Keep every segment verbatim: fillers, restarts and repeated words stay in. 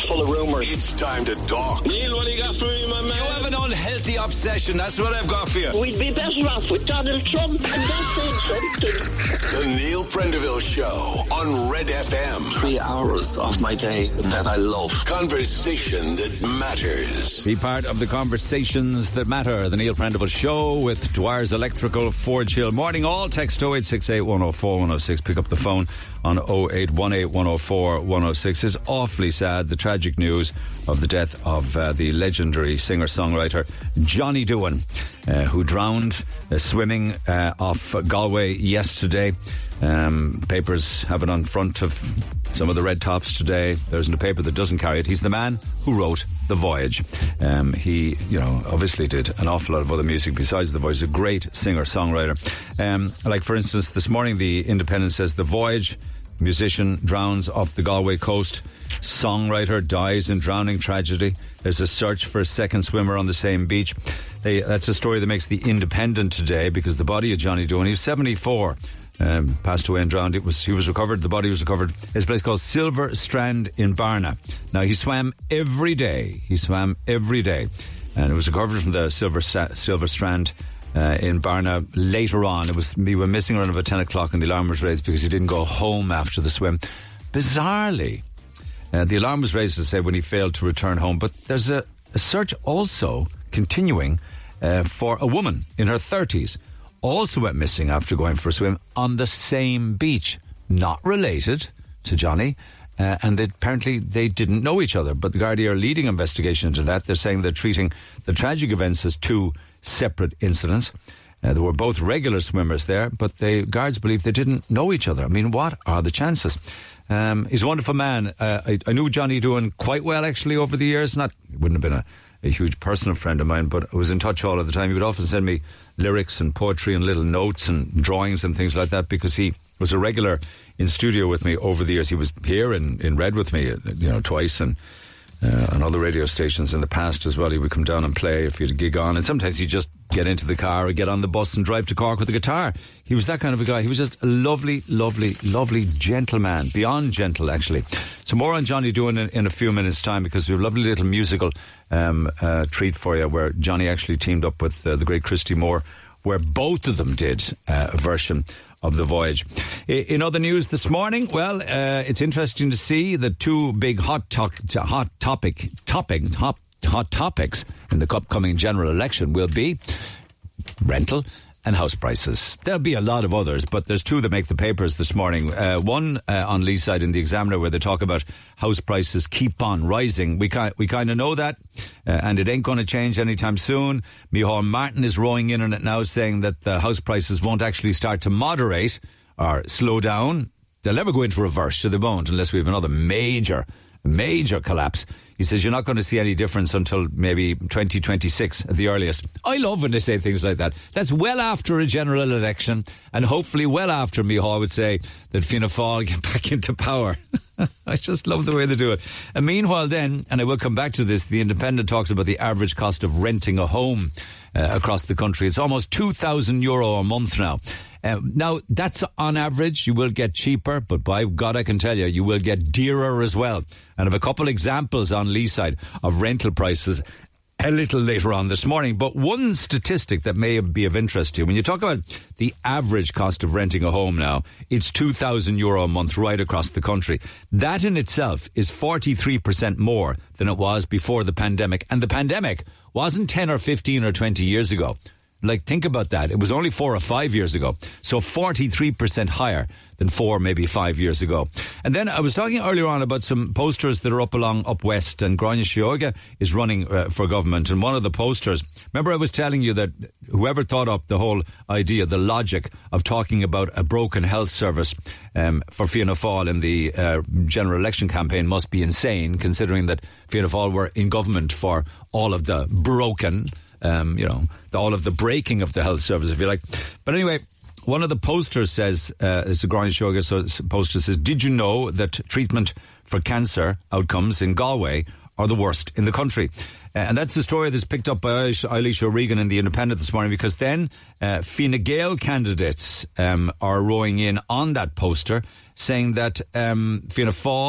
full of rumours. It's time to talk. Neil, what do you got for me, my man? You have an unhealthy obsession. That's what I've got for you. We'd be better off with Donald Trump, and that's interesting. The Neil Prendeville Show on Red F M. Three hours of my day that I love. Conversation that matters. Be part of the conversations that matter. The Neil Prendeville Show with Dwyer's Electrical, Ford Chill. Morning all. Text oh eight six eight, one oh four, one oh six. Pick up the phone on oh eight one eight, one oh four, one oh six. It's awfully sad, the tragic news of the death of uh, the legendary singer-songwriter Johnny Doohan, uh, who drowned uh, swimming uh, off Galway yesterday. Um, papers have it on front of some of the red tops today. There isn't a paper that doesn't carry it. He's the man who wrote The Voyage. Um, he, you know, obviously did an awful lot of other music besides The Voyage. He's a great singer-songwriter. Um, like, for instance, this morning, The Independent says, The Voyage, musician drowns off the Galway coast. Songwriter dies in drowning tragedy. There's a search for a second swimmer on the same beach. They, that's a story that makes The Independent today, because the body of Johnny Doohan, he was seventy-four, um, passed away and drowned. It was, he was recovered, the body was recovered. There's a place called Silver Strand in Barna. Now, he swam every day. He swam every day. And it was recovered from the Silver, Silver Strand uh, in Barna later on. It was, we were missing around about ten o'clock and the alarm was raised because he didn't go home after the swim. Bizarrely, Uh, the alarm was raised, to say, when he failed to return home. But there's a, a search also continuing uh, for a woman in her thirties, also went missing after going for a swim on the same beach. Not related to Johnny, uh, and they, apparently they didn't know each other. But the Gardaí are leading investigation into that. They're saying they're treating the tragic events as two separate incidents. Uh, there were both regular swimmers there, but the guards believe they didn't know each other. I mean, what are the chances? Um, he's a wonderful man. Uh, I, I knew Johnny Doohan quite well, actually, over the years. Not, he wouldn't have been a, a huge personal friend of mine, but I was in touch all of the time. He would often send me lyrics and poetry and little notes and drawings and things like that, because he was a regular in studio with me over the years. He was here in, in Red with me, you know, twice, and uh, on other radio stations in the past as well. He would come down and play if he had a gig on, and sometimes he'd just get into the car or get on the bus and drive to Cork with a guitar. He was that kind of a guy. He was just a lovely, lovely, lovely gentleman. Beyond gentle, actually. So more on Johnny Doohan in, in a few minutes' time, because we have a lovely little musical um, uh, treat for you, where Johnny actually teamed up with uh, the great Christy Moore, where both of them did uh, a version of The Voyage. In other news this morning, well, uh, it's interesting to see the two big hot, to- hot topic, topic, hot Hot topics in the upcoming general election will be rental and house prices. There'll be a lot of others, but there's two that make the papers this morning. Uh, one uh, on Lee's side in the Examiner, where they talk about house prices keep on rising. We kind we kind of know that, uh, and it ain't going to change anytime soon. Micheál Martin is rowing in on it now, saying that the house prices won't actually start to moderate or slow down. They'll never go into reverse, so they won't, unless we have another major, major collapse. He says you're not going to see any difference until maybe twenty twenty-six at the earliest. I love when they say things like that. That's well after a general election, and hopefully well after Micheál would say that Fianna Fáil get back into power. I just love the way they do it. And meanwhile then, and I will come back to this, the Independent talks about the average cost of renting a home uh, across the country. It's almost two thousand euro a month now. Uh, now, that's on average. You will get cheaper, but by God, I can tell you, you will get dearer as well. And I have a couple examples on Lee's side of rental prices a little later on this morning. But one statistic that may be of interest to you, when you talk about the average cost of renting a home now, it's two thousand euro a month right across the country. That in itself is forty-three percent more than it was before the pandemic. And the pandemic wasn't ten or fifteen or twenty years ago. Like, think about that. It was only four or five years ago. So forty-three percent higher than four, maybe five years ago. And then I was talking earlier on about some posters that are up along up west, and Gráinne Síoga is running uh, for government. And one of the posters, remember I was telling you that whoever thought up the whole idea, the logic of talking about a broken health service um, for Fianna Fáil in the uh, general election campaign must be insane, considering that Fianna Fáil were in government for all of the broken Um, you know, the, all of the breaking of the health service, if you like. But anyway, one of the posters says, uh, it's a Gráinne Síoga poster, says, did you know that treatment for cancer outcomes in Galway are the worst in the country? Uh, and that's the story that's picked up by Eilish O'Regan in the Independent this morning, because then uh, Fine Gael candidates um, are rowing in on that poster, saying that um, Fianna Fáil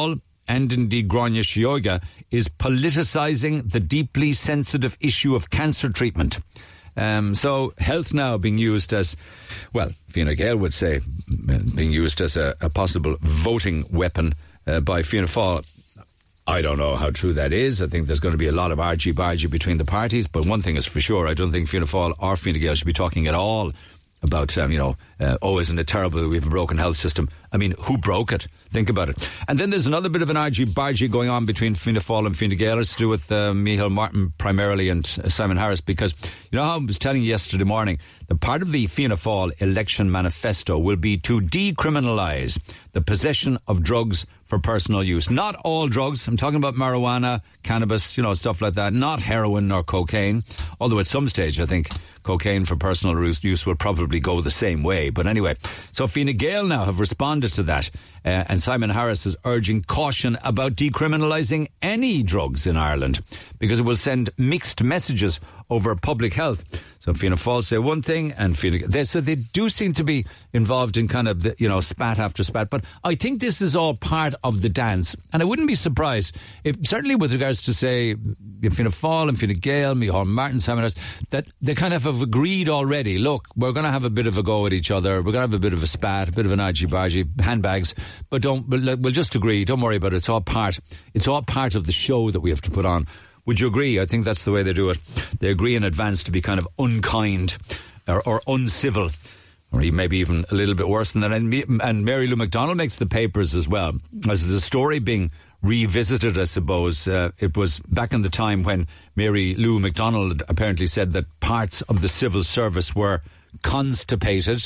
and indeed Gráinne Seoige, is politicising the deeply sensitive issue of cancer treatment. Um, so health now being used as, well, Fianna Gael would say, being used as a, a possible voting weapon uh, by Fianna Fáil. I don't know how true that is. I think there's going to be a lot of argy-bargy between the parties, but one thing is for sure, I don't think Fianna Fáil or Fine Gael should be talking at all about, um, you know, uh, oh, isn't it terrible that we have a broken health system? I mean, who broke it? Think about it. And then there's another bit of an argy-bargy going on between Fianna Fáil and Fine Gael. It's to do with uh, Micheál Martin primarily and uh, Simon Harris, because you know how I was telling you yesterday morning, the part of the Fianna Fáil election manifesto will be to decriminalise the possession of drugs for personal use. Not all drugs. I'm talking about marijuana, cannabis, you know, stuff like that. Not heroin or cocaine. Although at some stage, I think cocaine for personal use will probably go the same way. But anyway, so Fine Gael now have responded to that. Uh, and Simon Harris is urging caution about decriminalising any drugs in Ireland because it will send mixed messages over public health. So Fianna Fáil say one thing, and Fianna Gael, so they do seem to be involved in kind of, you know, spat after spat. But I think this is all part of the dance, and I wouldn't be surprised if, certainly with regards to say Fianna Fáil and Fine Gael, Micheál Martin, Simon Harris, that they kind of have agreed already. Look, we're going to have a bit of a go at each other. We're going to have a bit of a spat, a bit of an argy-bargy, handbags. But don't, we'll just agree. Don't worry about it. It's all part. It's all part of the show that we have to put on. Would you agree? I think that's the way they do it. They agree in advance to be kind of unkind or, or uncivil, or maybe even a little bit worse than that. And, and Mary Lou McDonald makes the papers as well. As the story being revisited, I suppose, uh, it was back in the time when Mary Lou McDonald apparently said that parts of the civil service were constipated.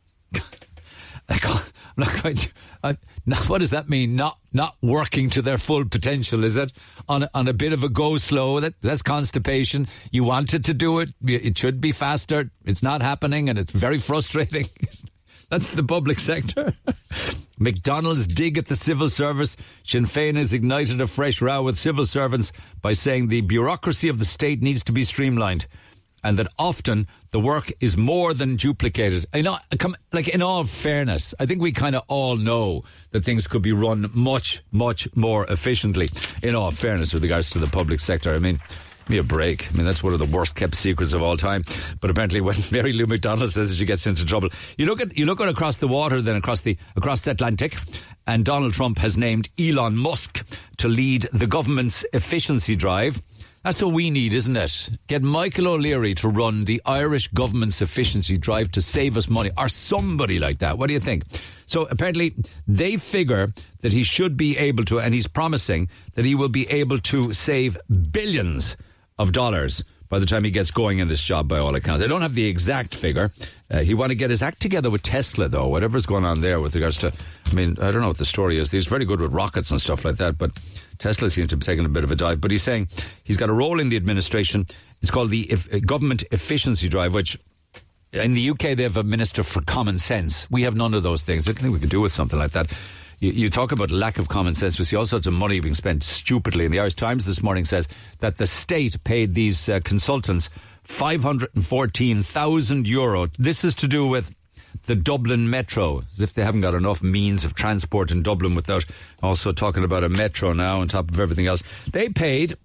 I'm not quite. I, now, what does that mean? Not not working to their full potential, is it? On a, on a bit of a go slow. That that's constipation. You wanted to do it. It should be faster. It's not happening, and it's very frustrating. That's the public sector. McDonald's dig at the civil service. Sinn Féin has ignited a fresh row with civil servants by saying the bureaucracy of the state needs to be streamlined, and that often the work is more than duplicated. I know, like, in all fairness, I think we kind of all know that things could be run much, much more efficiently, in all fairness, with regards to the public sector. I mean, give me a break. I mean, that's one of the worst kept secrets of all time. But apparently when Mary Lou McDonald says that she gets into trouble, you look at, you look at across the water, then across the, across the Atlantic, and Donald Trump has named Elon Musk to lead the government's efficiency drive. That's what we need, isn't it? Get Michael O'Leary to run the Irish government's efficiency drive to save us money, or somebody like that. What do you think? So apparently they figure that he should be able to, and he's promising that he will be able to save billions of dollars by the time he gets going in this job, by all accounts. I don't have the exact figure. Uh, he want to get his act together with Tesla, though, whatever's going on there with regards to, I mean, I don't know what the story is. He's very good with rockets and stuff like that, but Tesla seems to be taking a bit of a dive. But he's saying he's got a role in the administration. It's called the e- Government Efficiency Drive, which in the U K they have a Minister for Common Sense. We have none of those things. I think we could do with something like that. You, you talk about lack of common sense. We see all sorts of money being spent stupidly. And the Irish Times this morning says that the state paid these uh, consultants five hundred fourteen thousand euro. This is to do with the Dublin Metro, as if they haven't got enough means of transport in Dublin without also talking about a metro now on top of everything else. They paid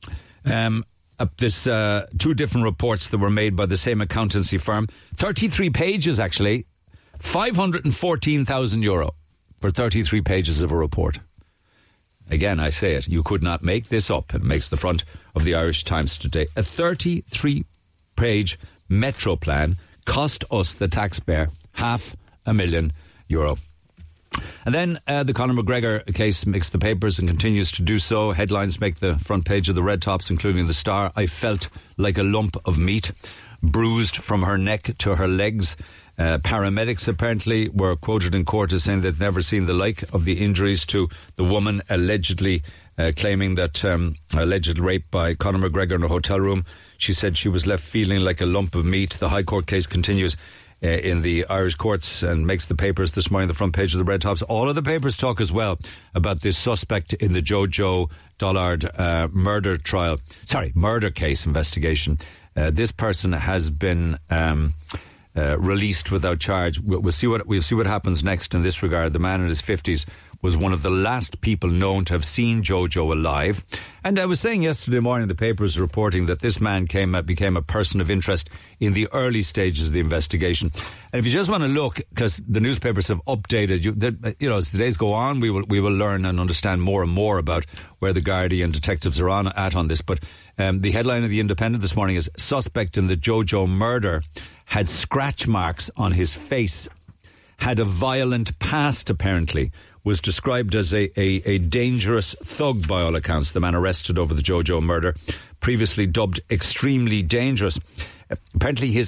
um, up this uh, two different reports that were made by the same accountancy firm. thirty-three pages, actually. five hundred fourteen thousand euro for thirty-three pages of a report. Again, I say it, you could not make this up. It makes the front of the Irish Times today. A thirty-three page metro plan cost us, the taxpayer, half a million euro. And then uh, the Conor McGregor case makes the papers and continues to do so. Headlines make the front page of the Red Tops, including the Star. I felt like a lump of meat, bruised from her neck to her legs. Uh, paramedics apparently were quoted in court as saying they'd never seen the like of the injuries to the woman allegedly uh, claiming that um, alleged rape by Conor McGregor in a hotel room. She said she was left feeling like a lump of meat. The High Court case continues uh, in the Irish courts and makes the papers this morning, the front page of the Red Tops. All of the papers talk as well about this suspect in the Jojo Dollard uh, murder trial. Sorry, murder case investigation. Uh, this person has been um, uh, released without charge. We'll, we'll see what we'll see what happens next in this regard. The man in his fifties was one of the last people known to have seen Jojo alive. And I was saying yesterday morning, the papers reporting that this man came uh, became a person of interest in the early stages of the investigation. And if you just want to look, because the newspapers have updated, you, that, you know, as the days go on, we will we will learn and understand more and more about where the Gardaí and detectives are on at on this. But um, the headline of the Independent this morning is: suspect in the Jojo murder had scratch marks on his face, had a violent past apparently, was described as a, a, a dangerous thug by all accounts, the man arrested over the Jojo murder, previously dubbed extremely dangerous. Apparently his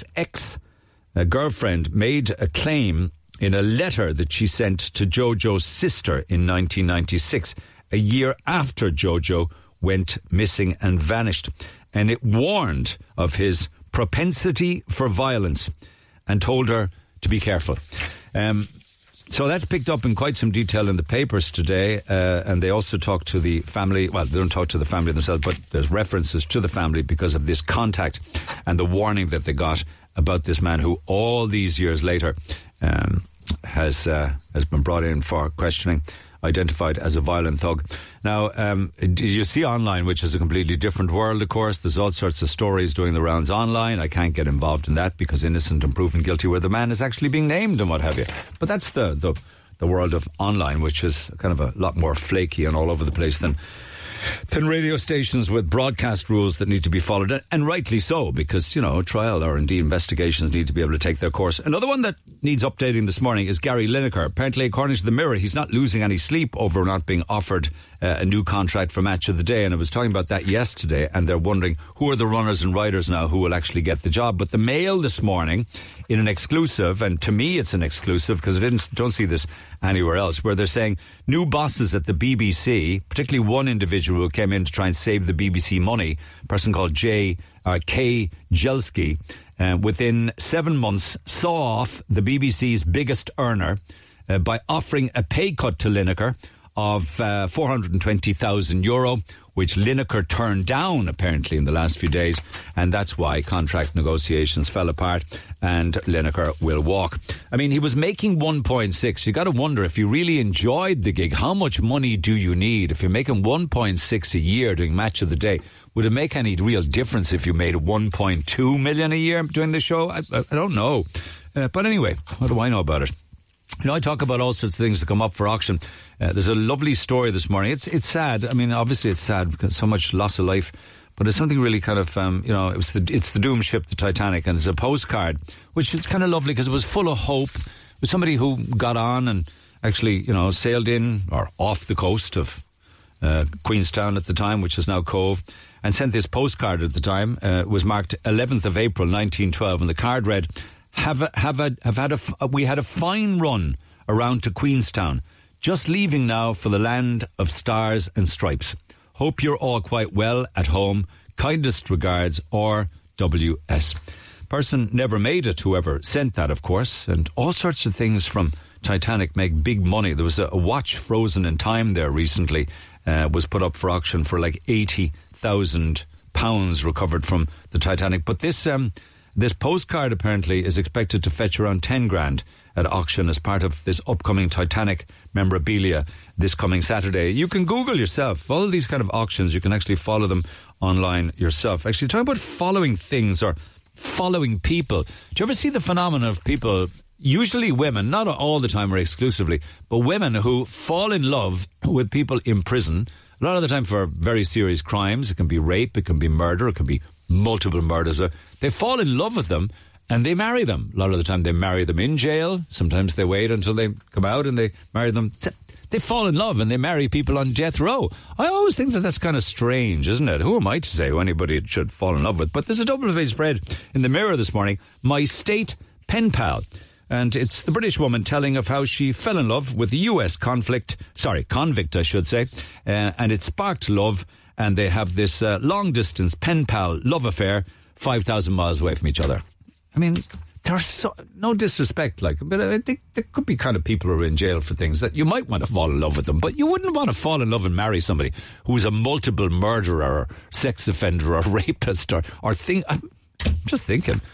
ex-girlfriend made a claim in a letter that she sent to Jojo's sister in nineteen ninety-six, a year after Jojo went missing and vanished. And it warned of his propensity for violence and told her to be careful. Um... So that's picked up in quite some detail in the papers today, uh, and they also talk to the family. Well, they don't talk to the family themselves, but there's references to the family because of this contact and the warning that they got about this man who all these years later um, has uh, has been brought in for questioning, identified as a violent thug. Now, um, you see online, which is a completely different world, of course. There's all sorts of stories doing the rounds online. I can't get involved in that because innocent and proven guilty where the man is actually being named and what have you. But that's the, the, the world of online, which is kind of a lot more flaky and all over the place than than radio stations with broadcast rules that need to be followed, and rightly so, because, you know, trial or indeed investigations need to be able to take their course. Another one that needs updating this morning is Gary Lineker. Apparently, according to the Mirror, he's not losing any sleep over not being offered uh, a new contract for Match of the Day, and I was talking about that yesterday, and they're wondering who are the runners and riders now who will actually get the job. But the Mail this morning, in an exclusive, and to me it's an exclusive because I didn't don't see this anywhere else, where they're saying new bosses at the B B C, particularly one individual who came in to try and save the B B C money, a person called J. Uh, Kay Jelski, uh, within seven months saw off the B B C's biggest earner uh, by offering a pay cut to Lineker of uh, four hundred twenty thousand euro, which Lineker turned down apparently in the last few days, and that's why contract negotiations fell apart and Lineker will walk. I mean, he was making one point six. You got to wonder, if you really enjoyed the gig, how much money do you need? If you're making one point six a year doing Match of the Day, would it make any real difference if you made one point two million a year doing the show? I, I, I don't know. Uh, but anyway, what do I know about it? You know, I talk about all sorts of things that come up for auction. Uh, there's a lovely story this morning. It's it's sad. I mean, obviously it's sad because so much loss of life, but it's something really kind of, um, you know, it was the, it's the doom ship, the Titanic, and it's a postcard, which is kind of lovely because it was full of hope. It was somebody who got on and actually, you know, sailed in or off the coast of uh, Queenstown at the time, which is now Cove, and sent this postcard at the time. Uh, it was marked eleventh of April nineteen twelve, and the card read, Have a, have a, have had a, we had a fine run around to Queenstown. Just leaving now for the land of stars and stripes. Hope you're all quite well at home. Kindest regards, R W S. Person never made it, whoever sent that, of course. And all sorts of things from Titanic make big money. There was a, a watch frozen in time there recently, uh, was put up for auction for like eighty thousand pounds recovered from the Titanic. But this, um, This postcard apparently is expected to fetch around ten grand at auction as part of this upcoming Titanic memorabilia this coming Saturday. You can Google yourself. All of these kind of auctions, you can actually follow them online yourself. Actually, talking about following things or following people. Do you ever see the phenomenon of people, usually women, not all the time or exclusively, but women who fall in love with people in prison, a lot of the time for very serious crimes? It can be rape, it can be murder, it can be multiple murders. They fall in love with them and they marry them. A lot of the time they marry them in jail. Sometimes they wait until they come out and they marry them. They fall in love and they marry people on death row. I always think that that's kind of strange, isn't it? Who am I to say who anybody should fall in love with? But there's a double-page spread in the Mirror this morning. My state pen pal. And it's the British woman telling of how she fell in love with a U S conflict, sorry, convict, I should say, uh, and it sparked love. And they have this uh, long-distance pen pal love affair, five thousand miles away from each other. I mean, there's so, no disrespect, like, but I think there could be kind of people who are in jail for things that you might want to fall in love with them, but you wouldn't want to fall in love and marry somebody who's a multiple murderer or sex offender or rapist or, or thing. I'm just thinking.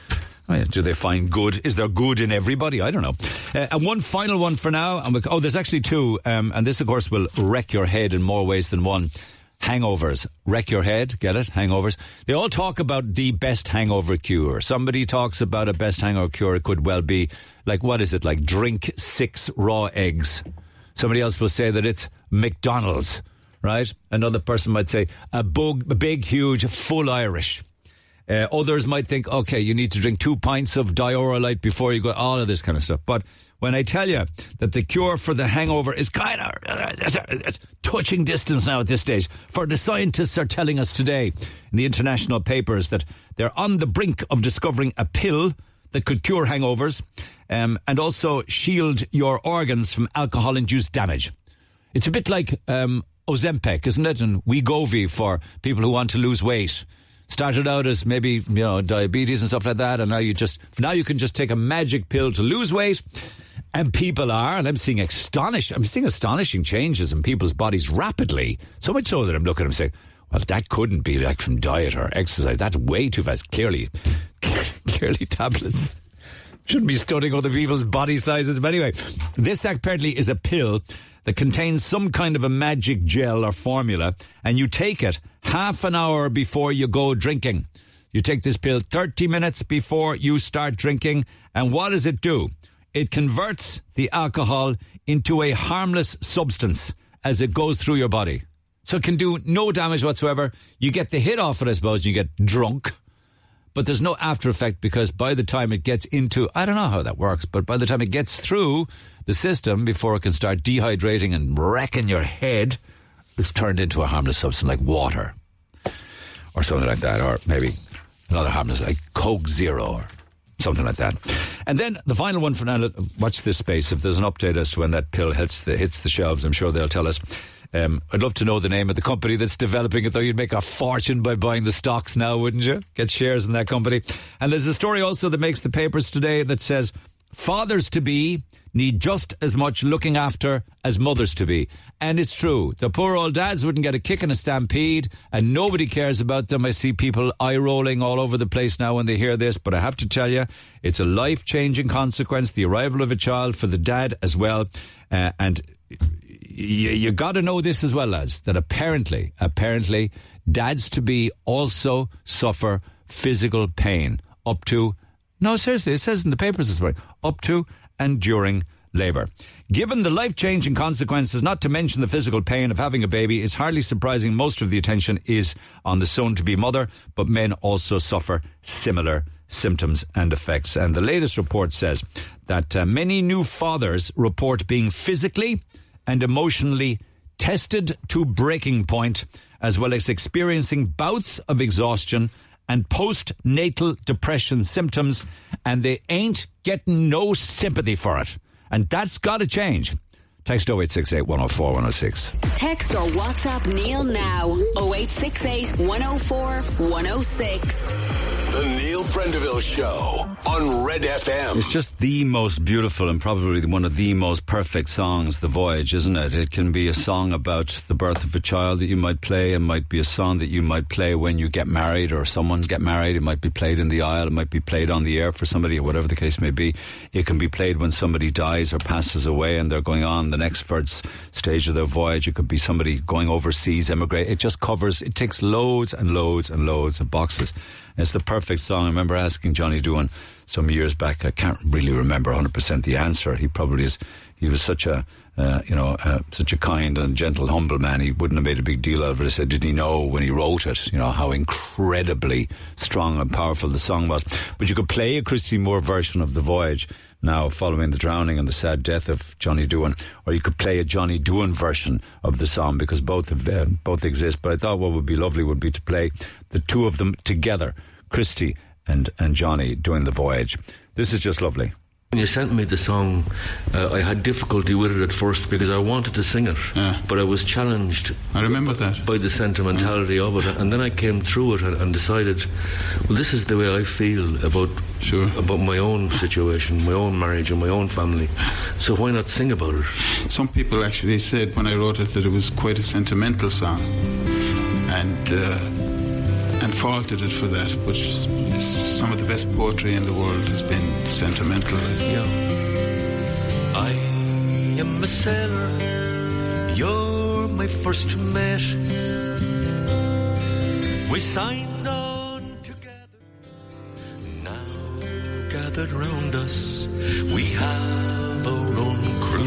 Oh, yeah. Do they find good? Is there good in everybody? I don't know. Uh, and one final one for now. And we, oh, there's actually two. Um, and this, of course, will wreck your head in more ways than one. Hangovers. Wreck your head. Get it? Hangovers. They all talk about the best hangover cure. Somebody talks about a best hangover cure. It could well be like, what is it? Like drink six raw eggs. Somebody else will say that it's McDonald's, right? Another person might say a big, a big huge, full Irish. Uh, others might think, okay, you need to drink two pints of Dioralyte before you go, all of this kind of stuff. But when I tell you that the cure for the hangover is kind of uh, touching distance now at this stage, for the scientists are telling us today in the international papers that they're on the brink of discovering a pill that could cure hangovers um, and also shield your organs from alcohol-induced damage. It's a bit like um, Ozempic, isn't it? And Wegovy for people who want to lose weight. Started out as maybe, you know, diabetes and stuff like that, and now you just now you can just take a magic pill to lose weight, and people are, and I'm seeing astonish, I'm seeing astonishing changes in people's bodies rapidly. So much so that I'm looking at them saying, well, that couldn't be like from diet or exercise. That's way too fast. Clearly, clearly tablets. Shouldn't be studying other people's body sizes. But anyway, this apparently is a pill that contains some kind of a magic gel or formula, and you take it half an hour before you go drinking. You take this pill thirty minutes before you start drinking, and what does it do? It converts the alcohol into a harmless substance as it goes through your body. So it can do no damage whatsoever. You get the hit off it, I suppose, you get drunk, but there's no after effect because by the time it gets into, I don't know how that works, but by the time it gets through the system before it can start dehydrating and wrecking your head, it's turned into a harmless substance like water or something like that, or maybe another harmless like Coke Zero or something like that. And then the final one for now, watch this space. If there's an update as to when that pill hits the, hits the shelves, I'm sure they'll tell us. Um, I'd love to know the name of the company that's developing it, though. You'd make a fortune by buying the stocks now, wouldn't you? Get shares in that company. And there's a story also that makes the papers today that says fathers-to-be need just as much looking after as mothers-to-be. And it's true. The poor old dads wouldn't get a kick in a stampede, and nobody cares about them. I see people eye-rolling all over the place now when they hear this, but I have to tell you, it's a life-changing consequence, the arrival of a child for the dad as well. Uh, and you, you got to know this as well, lads, that apparently, apparently, dads-to-be also suffer physical pain up to, no, seriously, it says in the papers this morning, up to and during labour. Given the life-changing consequences, not to mention the physical pain of having a baby, it's hardly surprising most of the attention is on the soon-to-be mother, but men also suffer similar symptoms and effects. And the latest report says that uh, many new fathers report being physically and emotionally tested to breaking point, as well as experiencing bouts of exhaustion and postnatal depression symptoms, and they ain't getting no sympathy for it. And that's got to change. Text oh eight six eight, one oh four, one oh six. Text or WhatsApp Neil now. oh eight six eight, one oh four, one oh six. The Neil Prendeville Show on Red F M. It's just the most beautiful and probably one of the most perfect songs, The Voyage, isn't it? It can be a song about the birth of a child that you might play. It might be a song that you might play when you get married or someone's get married. It might be played in the aisle. It might be played on the air for somebody or whatever the case may be. It can be played when somebody dies or passes away and they're going on the next first stage of their voyage. It could be somebody going overseas, emigrate. It just covers, it takes loads and loads and loads of boxes. It's the perfect song. I remember asking Johnny Doohan some years back. I can't really remember one hundred percent the answer. He probably is. He was such a, uh, you know, uh, such a kind and gentle, humble man. He wouldn't have made a big deal out of it. I said, did he know when he wrote it, you know, how incredibly strong and powerful the song was? But you could play a Christy Moore version of The Voyage now, following the drowning and the sad death of Johnny Doohan, or you could play a Johnny Doohan version of the song, because both have, uh, both exist. But I thought what would be lovely would be to play the two of them together, Christy and, and Johnny doing The Voyage. This is just lovely. When you sent me the song, uh, I had difficulty with it at first because I wanted to sing it, yeah. but I was challenged. I remember that. By the sentimentality yeah. of it, and then I came through it and, and decided, well, this is the way I feel about sure. about my own situation, my own marriage, and my own family. So why not sing about it? Some people actually said when I wrote it that it was quite a sentimental song, and. Uh, and faulted it for that. But some of the best poetry in the world has been sentimental. Yeah. I am a sailor, you're my first mate. We signed on together, now gathered round us, we have our own crew.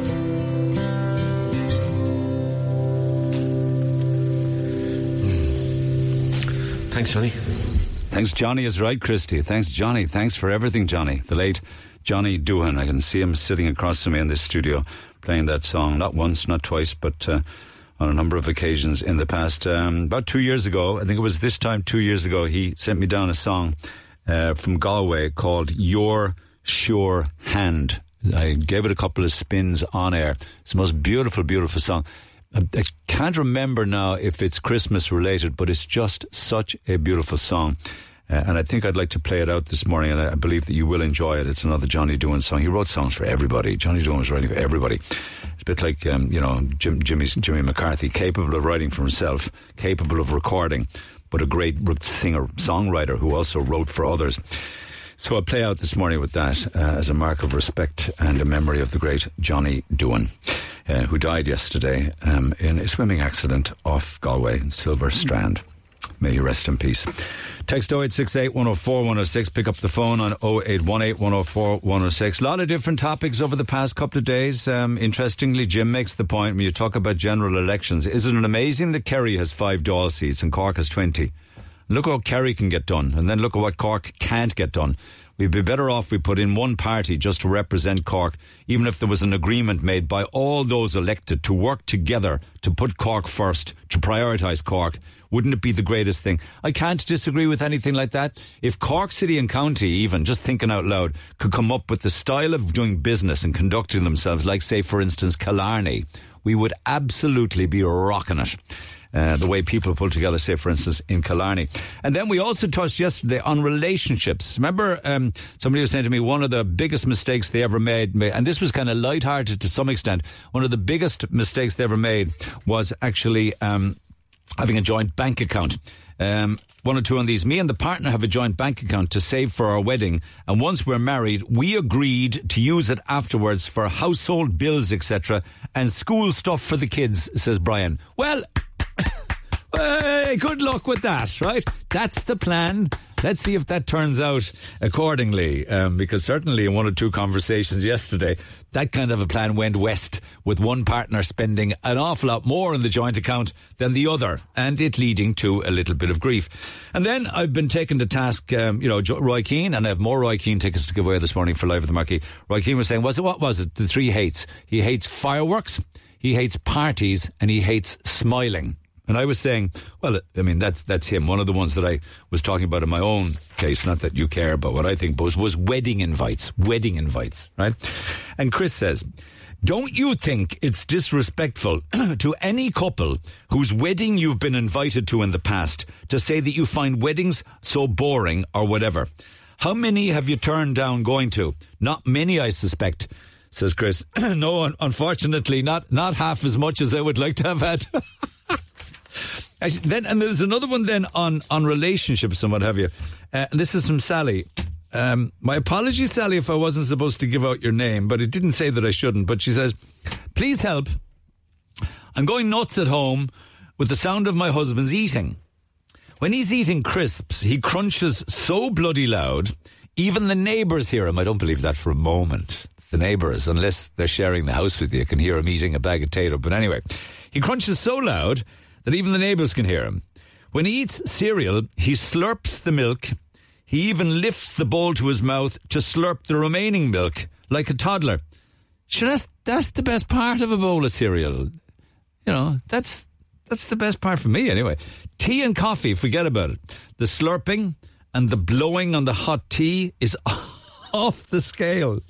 Mm. Thanks, Johnny. Thanks, Johnny is right, Christy. Thanks, Johnny. Thanks for everything, Johnny. The late Johnny Doohan. I can see him sitting across from me in this studio playing that song, not once, not twice, but uh, on a number of occasions in the past. Um, about two years ago, I think it was this time two years ago, he sent me down a song uh, from Galway called Your Sure Hand. I gave it a couple of spins on air. It's the most beautiful, beautiful song. I, I can't remember now if it's Christmas related, but it's just such a beautiful song. Uh, and I think I'd like to play it out this morning, and I, I believe that you will enjoy it. It's another Johnny Doohan song. He wrote songs for everybody. Johnny Doohan was writing for everybody. It's a bit like, um, you know, Jim, Jimmy's, Jimmy McCarthy, capable of writing for himself, capable of recording, but a great singer, songwriter who also wrote for others. So I'll play out this morning with that uh, as a mark of respect and a memory of the great Johnny Doohan, uh, who died yesterday um, in a swimming accident off Galway, Silver Strand. May you rest in peace. Text oh eight six eight, one oh four, one oh six. Pick up the phone on oh eight one eight, one oh four, one oh six. A lot of different topics over the past couple of days. Um, interestingly, Jim makes the point when you talk about general elections. Isn't it amazing that Kerry has five Dáil seats and Cork has twenty? Look at what Kerry can get done, and then look at what Cork can't get done. We'd be better off we put in one party just to represent Cork, even if there was an agreement made by all those elected to work together to put Cork first, to prioritise Cork. Wouldn't it be the greatest thing? I can't disagree with anything like that. If Cork City and County, even, just thinking out loud, could come up with the style of doing business and conducting themselves, like, say, for instance, Killarney, we would absolutely be rocking it. Uh, the way people pull together, say, for instance, in Killarney. And then we also touched yesterday on relationships. Remember, um, somebody was saying to me, one of the biggest mistakes they ever made, and this was kind of lighthearted to some extent, one of the biggest mistakes they ever made was actually um, having a joint bank account. Um, one or two on these. Me and the partner have a joint bank account to save for our wedding, and once we're married, we agreed to use it afterwards for household bills, et cetera, and school stuff for the kids, says Brian. Well... Hey, good luck with that, right? That's the plan. Let's see if that turns out accordingly, um, because certainly in one or two conversations yesterday, that kind of a plan went west, with one partner spending an awful lot more in the joint account than the other, and it leading to a little bit of grief. And then I've been taken to task, um, you know, Roy Keane, and I have more Roy Keane tickets to give away this morning for Live at the Marquee. Roy Keane was saying, was it, what was it? The three hates. He hates fireworks, he hates parties, and he hates smiling. And I was saying, well, I mean, that's that's him. One of the ones that I was talking about in my own case, not that you care about what I think, but was, was wedding invites. Wedding invites, right? And Chris says, don't you think it's disrespectful to any couple whose wedding you've been invited to in the past to say that you find weddings so boring or whatever? How many have you turned down going to? Not many, I suspect, says Chris. No, unfortunately, not, not half as much as I would like to have had. Actually, then, and there's another one then on, on relationships and what have you. Uh, this is from Sally. Um, my apologies, Sally, if I wasn't supposed to give out your name, but it didn't say that I shouldn't. But she says, please help. I'm going nuts at home with the sound of my husband's eating. When he's eating crisps, he crunches so bloody loud, even the neighbours hear him. I don't believe that for a moment. The neighbours, unless they're sharing the house with you, can hear him eating a bag of potato. But anyway, he crunches so loud that even the neighbours can hear him. When he eats cereal, he slurps the milk. He even lifts the bowl to his mouth to slurp the remaining milk like a toddler. Sure, that's, that's the best part of a bowl of cereal. You know, that's that's the best part for me anyway. Tea and coffee, forget about it. The slurping and the blowing on the hot tea is off the scale.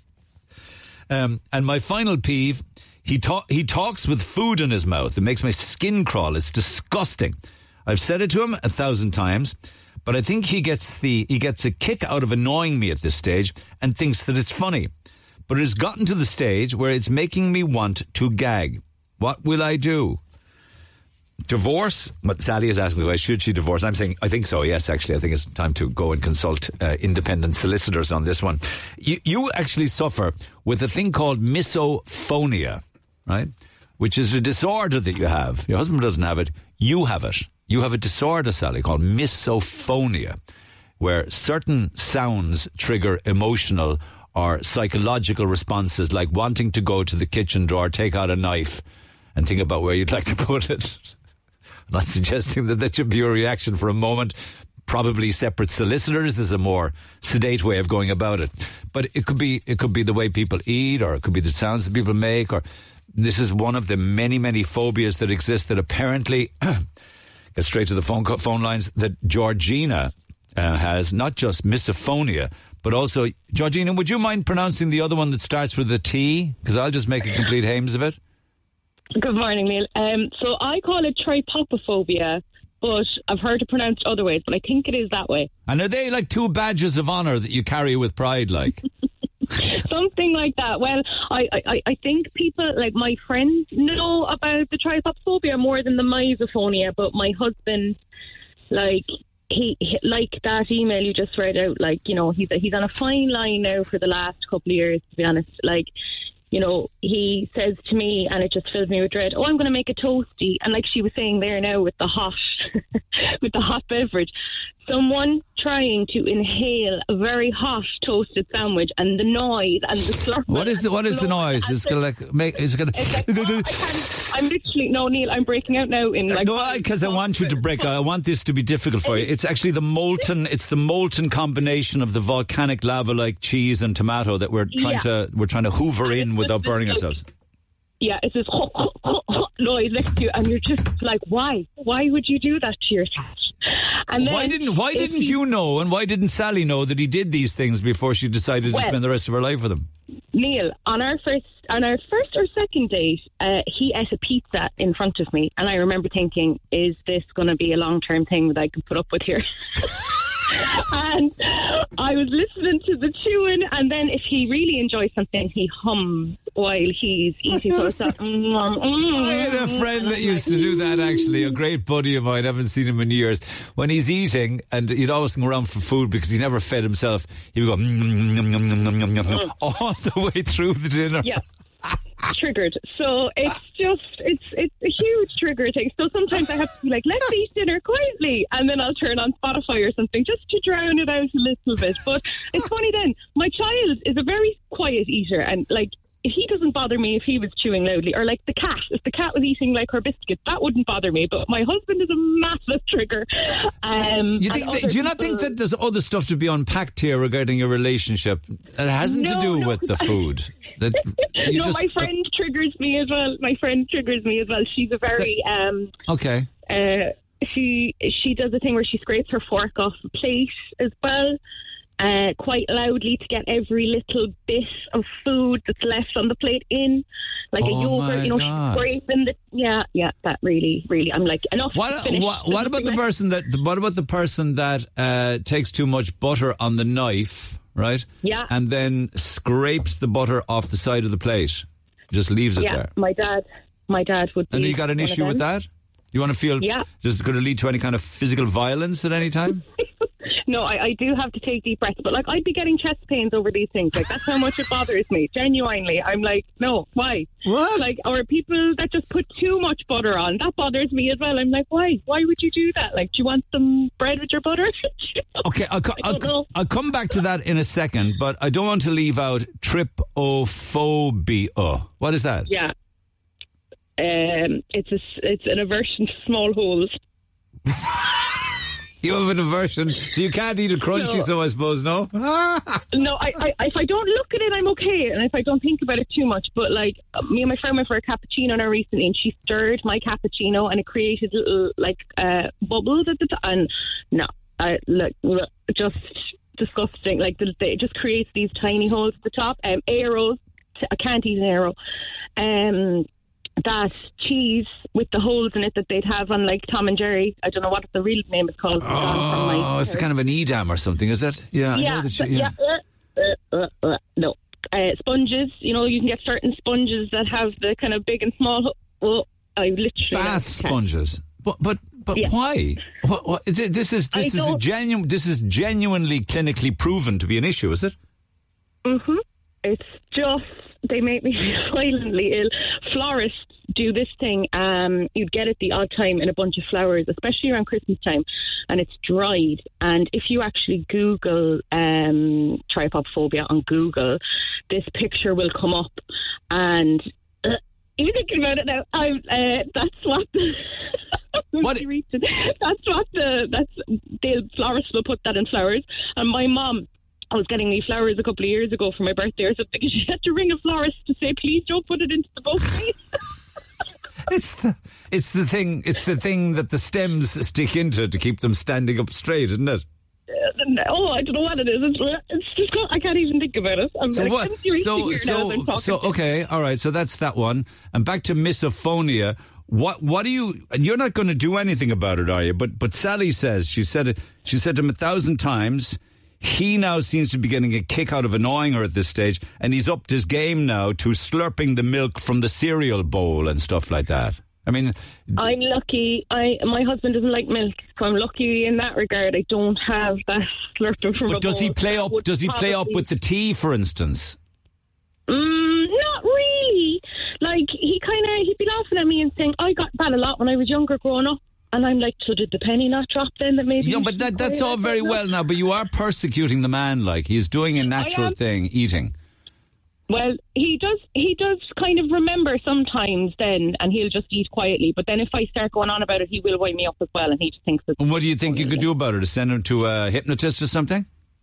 Um, and my final peeve, he, ta- he talks with food in his mouth. It makes my skin crawl. It's disgusting. I've said it to him a thousand times, but I think he gets the he gets a kick out of annoying me at this stage and thinks that it's funny. But it has gotten to the stage where it's making me want to gag. What will I do? divorce? But Sally is asking the way, should she divorce? I'm saying, I think so, yes, actually. I think it's time to go and consult uh, independent solicitors on this one. You, you actually suffer with a thing called misophonia, right? Which is a disorder that you have. Your husband doesn't have it. You have it. You have a disorder, Sally, called misophonia, where certain sounds trigger emotional or psychological responses, like wanting to go to the kitchen drawer, take out a knife, and think about where you'd like to put it. I'm not suggesting that that should be your reaction for a moment. Probably separate solicitors is a more sedate way of going about it. But it could be it could be the way people eat, or it could be the sounds that people make, or this is one of the many, many phobias that exist that apparently, get straight to the phone phone lines, that Georgina uh, has, not just misophonia, but also, Georgina, would you mind pronouncing the other one that starts with a T? Because I'll just make a complete hames of it. Good morning, Neil. Um, so I call it trypopophobia, but I've heard it pronounced other ways, but I think it is that way. And are they like two badges of honour that you carry with pride, like? Something like that. Well, I, I, I think people, like my friends, know about the trypopophobia more than the misophonia, but my husband, like, he, he like that email you just read out, like, you know, he's he's on a fine line now for the last couple of years, to be honest. Like, you know, he says to me, and it just fills me with dread, oh, I'm going to make a toasty. And like she was saying there now with the hot, with the hot beverage, someone trying to inhale a very hot toasted sandwich and the noise and the slurp. What is the what is the noise? It's gonna like make. Is it gonna? Like, oh, I I'm literally no, Neil. I'm breaking out now in like. No, because I want you to break. I want this to be difficult for you. It's actually the molten. It's the molten combination of the volcanic lava like cheese and tomato that we're trying yeah. to we're trying to hoover in without burning ourselves. Yeah, it's this noise next to you, and you're just like, why? Why would you do that to yourself? And then why didn't Why didn't you know, and why didn't Sally know that he did these things before she decided well, to spend the rest of her life with him? Neil, on our first on our first or second date, uh, he ate a pizza in front of me, and I remember thinking, is this going to be a long term thing that I can put up with here? And I was listening to the chewing, and then if he really enjoys something, he hums while he's eating. So it's like, mm, mm, I had a friend that used to do that, actually, a great buddy of mine. I haven't seen him in years. When he's eating, and he'd always go around for food because he never fed himself, he would go mm, mm, mm, mm, mm, mm, mm, all the way through the dinner. Yeah. Triggered. So it's just it's it's a huge trigger thing. So sometimes I have to be like, let's eat dinner quietly, and then I'll turn on Spotify or something just to drown it out a little bit. But it's funny then, my child is a very quiet eater, and like if he doesn't bother me if he was chewing loudly, or like the cat, if the cat was eating like her biscuits, that wouldn't bother me. But my husband is a massive trigger. Um, you think that, do you not people, think that there's other stuff to be unpacked here regarding your relationship? It hasn't no, to do no, with the food. That no, just, my friend uh, triggers me as well. My friend triggers me as well. She's a very um, okay. Uh, she she does a thing where she scrapes her fork off the plate as well. Uh, quite loudly to get every little bit of food that's left on the plate in, like oh a yogurt, you know, God. she's scraping the yeah, yeah. That really, really, I'm like enough. What, to what, what about the person that? What about the person that uh, takes too much butter on the knife, right? Yeah, and then scrapes the butter off the side of the plate, just leaves it yeah, there. my dad, my dad would. Be and you got an issue with that? You want to feel? Yeah. Just could it lead to any kind of physical violence at any time? No, I, I do have to take deep breaths, but like I'd be getting chest pains over these things. Like that's how much it bothers me. Genuinely, I'm like, no, why? What? Like, or people that just put too much butter on. That bothers me as well. I'm like, why? Why would you do that? Like, do you want some bread with your butter? Okay, I'll, co- I'll, co- I'll come back to that in a second, but I don't want to leave out trypophobia. What is that? Yeah, um, it's a, it's an aversion to small holes. You have an aversion, so you can't eat a crunchy, no. So I suppose, no? No, I, I, if I don't look at it, I'm okay, and if I don't think about it too much, but like, me and my friend went for a cappuccino now recently, and she stirred my cappuccino, and it created little, like, uh, bubbles at the top, and no, I, look, just disgusting, like, the, the, it just creates these tiny holes at the top, um, arrows, I can't eat an arrow, um... that cheese with the holes in it that they'd have on like Tom and Jerry. I don't know what the real name is called. Oh, from my it's kind of an Edam or something, is it? Yeah, yeah, I know that you, yeah. yeah. Uh, uh, uh, no. Uh, sponges, you know, you can get certain sponges that have the kind of big and small. Oh, I literally bath sponges. But but, but Yeah. why? What, what, is it- this is I this is a don't- genuine. This is genuinely clinically proven to be an issue, is it? Mm-hmm. It's just, they make me feel violently ill. Florists do this thing. Um, you'd get it the odd time in a bunch of flowers, especially around Christmas time, and it's dried. And if you actually Google um, trypophobia on Google, this picture will come up. And uh, you're thinking about it now. I'm, uh, that's what the... What? That's what the... That's, the florist will put that in flowers. And my mum... I was getting me flowers a couple of years ago for my birthday or something. She had to ring a florist to say, please don't put it into the bouquet. It's the it's the thing it's the thing that the stems stick into to keep them standing up straight, isn't it? Oh, I don't know what it is. It's, it's just, I can't even think about it. I'm So like, what? I'm seriously So here now as I'm so talking so to you. okay, all right. So that's that one. And back to misophonia. What what do you? You're not going to do anything about it, are you? But but Sally says she said it. She said to him a thousand times. He now seems to be getting a kick out of annoying her at this stage, and he's upped his game now to slurping the milk from the cereal bowl and stuff like that. I mean, I'm lucky. I my husband doesn't like milk, so I'm lucky in that regard. I don't have that slurping from a but does he bowl. play That up? would Does he play up probably- with the tea, for instance? Mm, not really. Like, he kind of, he'd be laughing at me and saying, I got that a lot when I was younger growing up. And I'm like, so did the penny not drop then? That maybe. Yeah, you but should that, that's pray all about very that? well now. But you are persecuting the man. Like he's doing a natural am. thing, eating. Well, he does. He does kind of remember sometimes then, and he'll just eat quietly. But then if I start going on about it, he will wind me up as well, and he just thinks it's. And what do you think you could do about it? To send him to a hypnotist or something?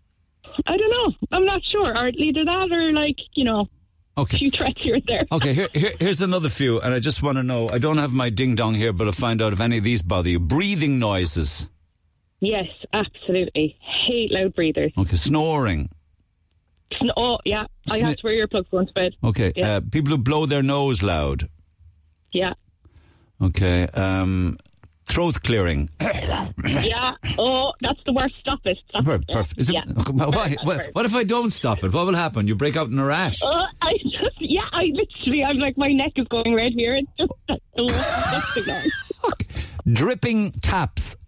I don't know. I'm not sure. Or either that, or like you know, Okay. a few threats here and there. Okay, here, here, here's another few, and I just want to know. I don't have my ding dong here, but I'll find out if any of these bother you. Breathing noises. Yes, absolutely. Hate loud breathers. Okay, snoring. Sn- Oh yeah, I Sni- have to wear earplugs going to bed. Okay, Yeah. uh, people who blow their nose loud. Yeah. Okay, um, throat clearing. Yeah. Oh, that's the worst. Stop it. Stop Per- it. Perfect. Is it, Yeah. why, what, what if I don't stop it? What will happen? You break out in a rash. Uh, I just, yeah, I literally, I'm like, my neck is going red here. It's just that's the worst disgusting noise. Okay. Dripping taps.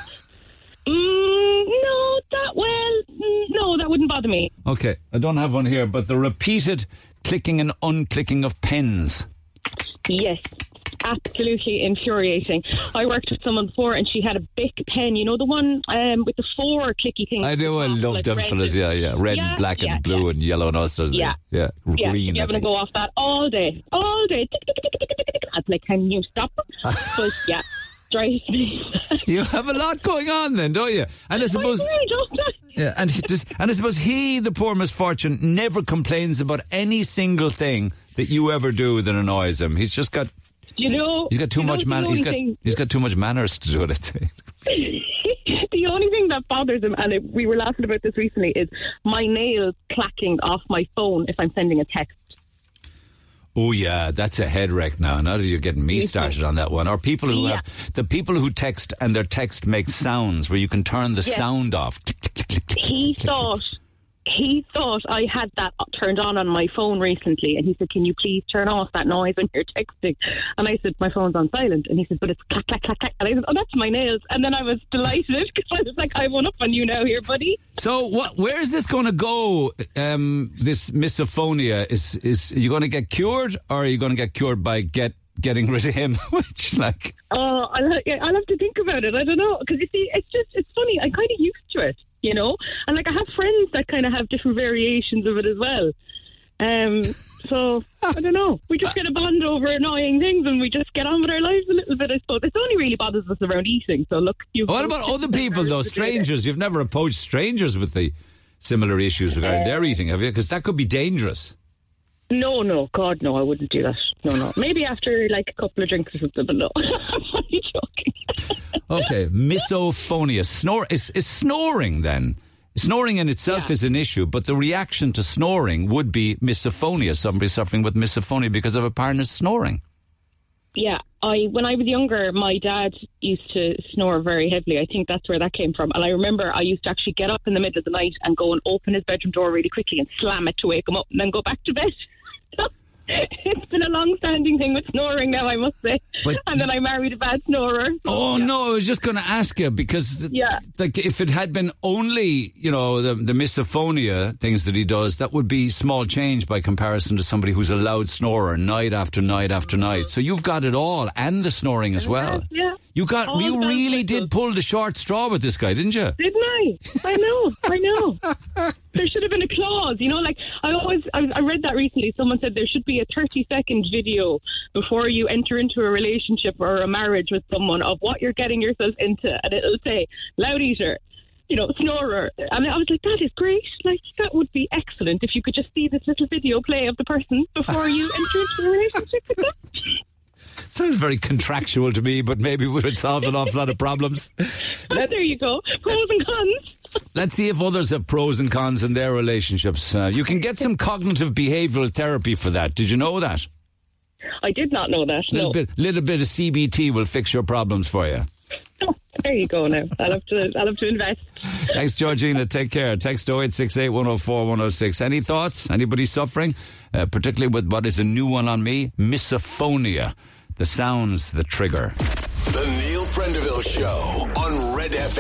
Mm, no, that, well, mm, no, that wouldn't bother me. Okay, I don't have one here, but the repeated clicking and unclicking of pens. Yes, absolutely infuriating. I worked with someone before and she had a Bic pen, you know, the one um, with the four clicky things. I do, I love like them red fellas, and- yeah, yeah. Red, Yeah, and black, yeah, and blue, yeah. and yellow, and all sorts of Yeah. Yeah, Yeah, green, you're I going to think. go off that all day, all day. Tick, tick, tick, tick, tick, tick, tick. I'd be like, can you stop? But yeah, drives me. You have a lot going on then, don't you? And I suppose... I do, don't I? Yeah, and, he just, and I suppose he, the poor misfortune, never complains about any single thing that you ever do that annoys him. He's just got... You know, He's got too you know much the man. only He's got thing- he's got too much manners to do it. I'd say. The only thing that bothers him, and it, we were laughing about this recently, is my nails clacking off my phone if I'm sending a text. Oh yeah, that's a head wreck now. Now that you're getting me started on that one, or people who Yeah. have the people who text and their text makes sounds where you can turn the Yes. sound off. He thought he thought I had that turned on on my phone recently, and he said, "Can you please turn off that noise when you're texting?" And I said, "My phone's on silent." And he said, "But it's clack clack clack clack." And I said, "Oh, that's my nails." And then I was delighted because I was like, "I won up on you now, here, buddy." So, what? Where is this going to go? Um, this misophonia is is are you going to get cured, or are you going to get cured by get getting rid of him? Which, like, Oh, I'll, I'll have to think about it. I don't know. Because you see, it's just, it's funny. I'm kind of used to it, you know? And like, I have friends that kind of have different variations of it as well. Um, so, I don't know. We just get a bond over annoying things and we just get on with our lives a little bit, I suppose. It only really bothers us around eating. So, look. You've what about other people though? Strangers? You've never approached strangers with the similar issues regarding their eating, have you? Because that could be dangerous. No, no. God, no. I wouldn't do that. No, no. Maybe after like a couple of drinks or something, but no. I'm only joking. Okay, misophonia. Snore is, is snoring then. Snoring in itself Yeah. is an issue, but the reaction to snoring would be misophonia. Somebody suffering with misophonia because of a partner's snoring. Yeah, I when I was younger, my dad used to snore very heavily. I think that's where that came from. And I remember I used to actually get up in the middle of the night and go and open his bedroom door really quickly and slam it to wake him up and then go back to bed. It's been a long-standing thing with snoring now, I must say. But, and then I married a bad snorer. Oh, yeah. No, I was just going to ask you, because yeah. like, if it had been only, you know, the, the misophonia things that he does, that would be small change by comparison to somebody who's a loud snorer night after night after night. So you've got it all, and the snoring as well. Yeah. You got, all you really did pull the short straw with this guy, didn't you? Didn't I? I know, I know. There should have been a clause, you know, like I always, I, I read that recently. Someone said there should be a thirty second video before you enter into a relationship or a marriage with someone of what you're getting yourself into, and it'll say loud eater, you know, snorer. And I was like, that is great. Like, that would be excellent if you could just see this little video play of the person before you enter into a relationship with them. Sounds very contractual to me, but maybe we would solve an awful lot of problems. Let, there you go. Pros and cons. Let's see if others have pros and cons in their relationships. Uh, you can get some cognitive behavioural therapy for that. Did you know that? I did not know that, little no. Bit, little bit of C B T will fix your problems for you. Oh, there you go now. I'll have to, I'll have to invest. Thanks, Georgina. Take care. Text oh eight six eight, one oh four, one oh six. Any thoughts? Anybody suffering? Uh, particularly with what is a new one on me? Misophonia. The sounds that trigger. The Neil Prendeville Show on Red F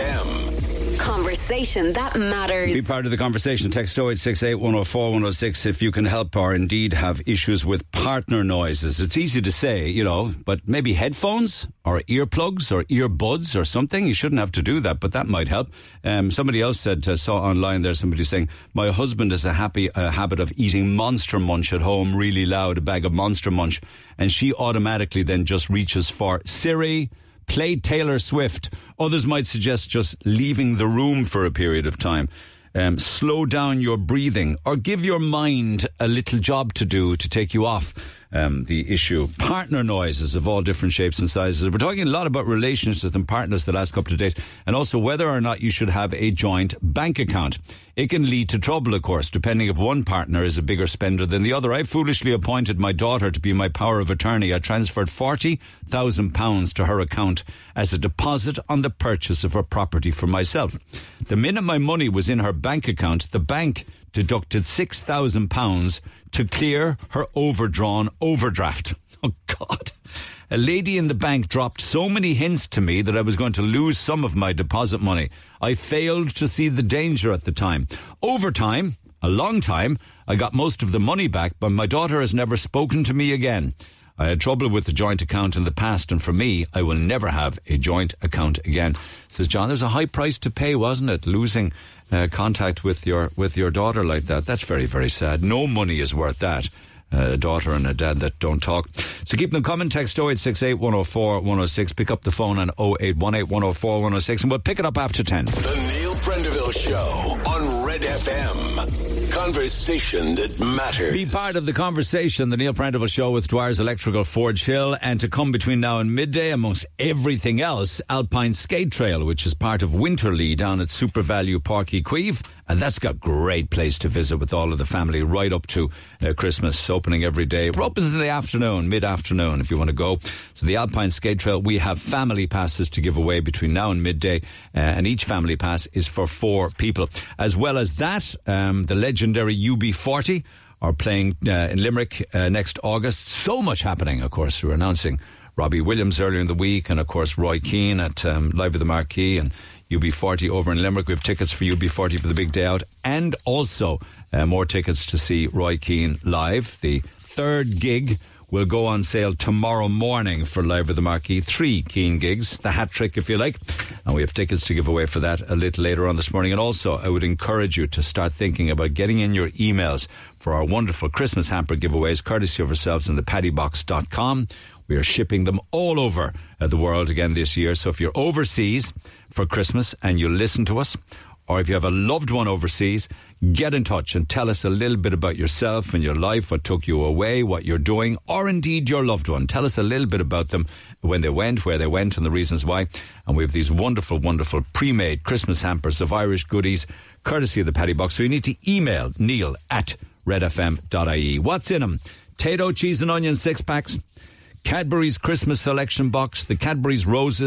M. Conversation that matters. Be part of the conversation. Text oh eight six eight, one oh four, one oh six if you can help or indeed have issues with partner noises. It's easy to say, you know, but maybe headphones or earplugs or earbuds or something. You shouldn't have to do that, but that might help. Um, somebody else said, uh, saw online there, somebody saying, my husband has a happy uh, habit of eating Monster Munch at home really loud, a bag of Monster Munch, and she automatically then just reaches for Siri, play Taylor Swift. Others might suggest just leaving the room for a period of time. Um, slow down your breathing or give your mind a little job to do to take you off um, the issue. Partner noises of all different shapes and sizes. We're talking a lot about relationships and partners the last couple of days, and also whether or not you should have a joint bank account. It can lead to trouble, of course, depending if one partner is a bigger spender than the other. I foolishly appointed my daughter to be my power of attorney. I transferred forty thousand pounds to her account as a deposit on the purchase of her property for myself. The minute my money was in her bank account, the bank deducted six thousand pounds to clear her overdrawn overdraft. Oh, God. A lady in the bank dropped so many hints to me that I was going to lose some of my deposit money. I failed to see the danger at the time. Over time, a long time, I got most of the money back, but my daughter has never spoken to me again. I had trouble with the joint account in the past, and for me, I will never have a joint account again. Says John, there's a high price to pay, wasn't it? Losing uh, contact with your with your daughter like that. That's very, very sad. No money is worth that. A daughter and a dad that don't talk. So keep them coming. Text oh eight six eight, one oh four, one oh six. Pick up the phone on oh eight one eight, one oh four, one oh six, and we'll pick it up after ten. The Neil Prendeville Show on Red F M. Conversation that matters. Be part of the conversation. The Neil Prendeville Show with Dwyer's Electrical Forge Hill, and to come between now and midday, amongst everything else, Alpine Skate Trail, which is part of Winterlee down at Super Value Park Equive. And that's got great place to visit with all of the family right up to uh, Christmas, opening every day. It opens in the afternoon, mid-afternoon, if you want to go. So the Alpine Skate Trail, we have family passes to give away between now and midday, uh, and each family pass is for four people. As well as that, um, the legendary U B forty are playing uh, in Limerick uh, next August. So much happening, of course. We're announcing Robbie Williams earlier in the week, and of course Roy Keane at um, Live at the Marquee, and U B forty over in Limerick. We have tickets for U B forty for the big day out, and also uh, more tickets to see Roy Keane live. The third gig will go on sale tomorrow morning for Live at the Marquee. Three Keane gigs, the hat trick if you like, and we have tickets to give away for that a little later on this morning. And also I would encourage you to start thinking about getting in your emails for our wonderful Christmas hamper giveaways, courtesy of ourselves and the paddy box dot com. We are shipping them all over the world again this year. So if you're overseas for Christmas and you listen to us, or if you have a loved one overseas, get in touch and tell us a little bit about yourself and your life, what took you away, what you're doing, or indeed your loved one. Tell us a little bit about them, when they went, where they went, and the reasons why. And we have these wonderful, wonderful pre-made Christmas hampers of Irish goodies, courtesy of the Paddy Box. So you need to email Neil at red f m dot I E. What's in them? Tato, cheese and onion six packs, Cadbury's Christmas selection box, the Cadbury's Roses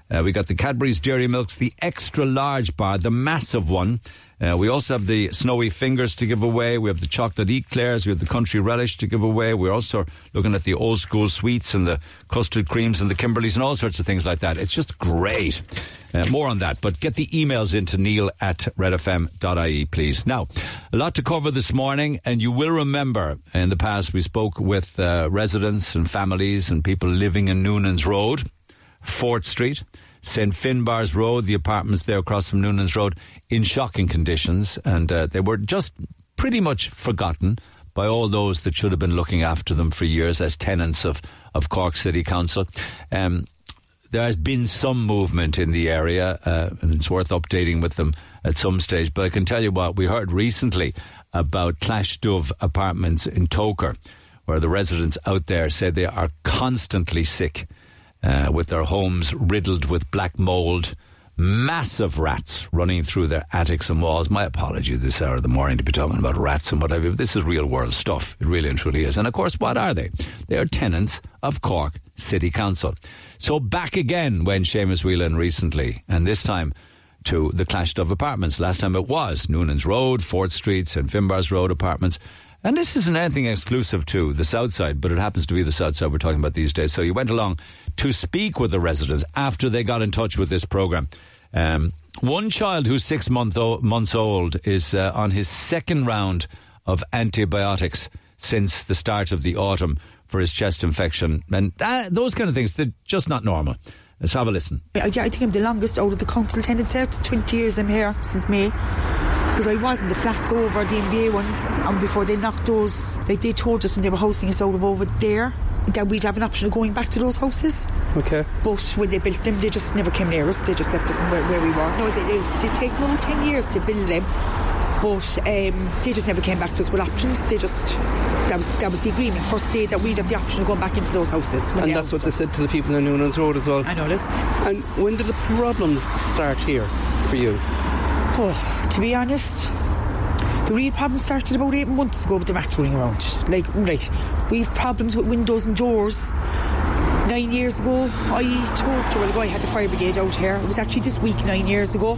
Uh, we got the Cadbury's Dairy Milks, the extra large bar, the massive one. Uh, we also have the Snowy Fingers to give away. We have the chocolate eclairs. We have the country relish to give away. We're also looking at the old school sweets and the custard creams and the Kimberleys and all sorts of things like that. It's just great. Uh, more on that, but get the emails into Neil at red f m dot i e, please. Now, a lot to cover this morning, and you will remember in the past we spoke with uh, residents and families and people living in Noonan's Road, Fort Street, Saint Finbar's Road, the apartments there across from Noonan's Road, in shocking conditions, and uh, they were just pretty much forgotten by all those that should have been looking after them for years as tenants of, of Cork City Council. Um, there has been some movement in the area, uh, and it's worth updating with them at some stage. But I can tell you what, we heard recently about Clashdove Apartments in Toker, where the residents out there said they are constantly sick, uh, with their homes riddled with black mould, massive rats running through their attics and walls. My apology this hour of the morning to be talking about rats and whatever. This is real world stuff. It really and truly is. And of course, what are they? They are tenants of Cork City Council. So back again when Seamus Whelan recently, and this time to the Clashdove Apartments. Last time it was Noonan's Road, Fort Street, Saint Finbar's Road Apartments. And this isn't anything exclusive to the south side, but it happens to be the south side we're talking about these days. So you went along to speak with the residents after they got in touch with this programme. Um, one child who's six month o- months old is uh, on his second round of antibiotics since the start of the autumn for his chest infection. And that, those kind of things, they're just not normal. Let's have a listen. I, I think I'm the longest out of the council tenants here. twenty years I'm here, since May. Because I was in the flats over, the N B A ones, and before they knocked those, like they told us when they were housing us out of over there, that we'd have an option of going back to those houses. Okay. But when they built them, they just never came near us. They just left us in where, where we were. No, they, they did take about ten years to build them, but um, they just never came back to us with options. They just, that was, that was the agreement, first day that we'd have the option of going back into those houses. And that's what they said to the people in Noonan's Road as well. I know this. And when did the problems start here for you? Oh, to be honest, the real problem started about eight months ago with the rats running around. Like, right, we have problems with windows and doors. Nine years ago, I told Joel, well, I had the fire brigade out here. It was actually this week, nine years ago.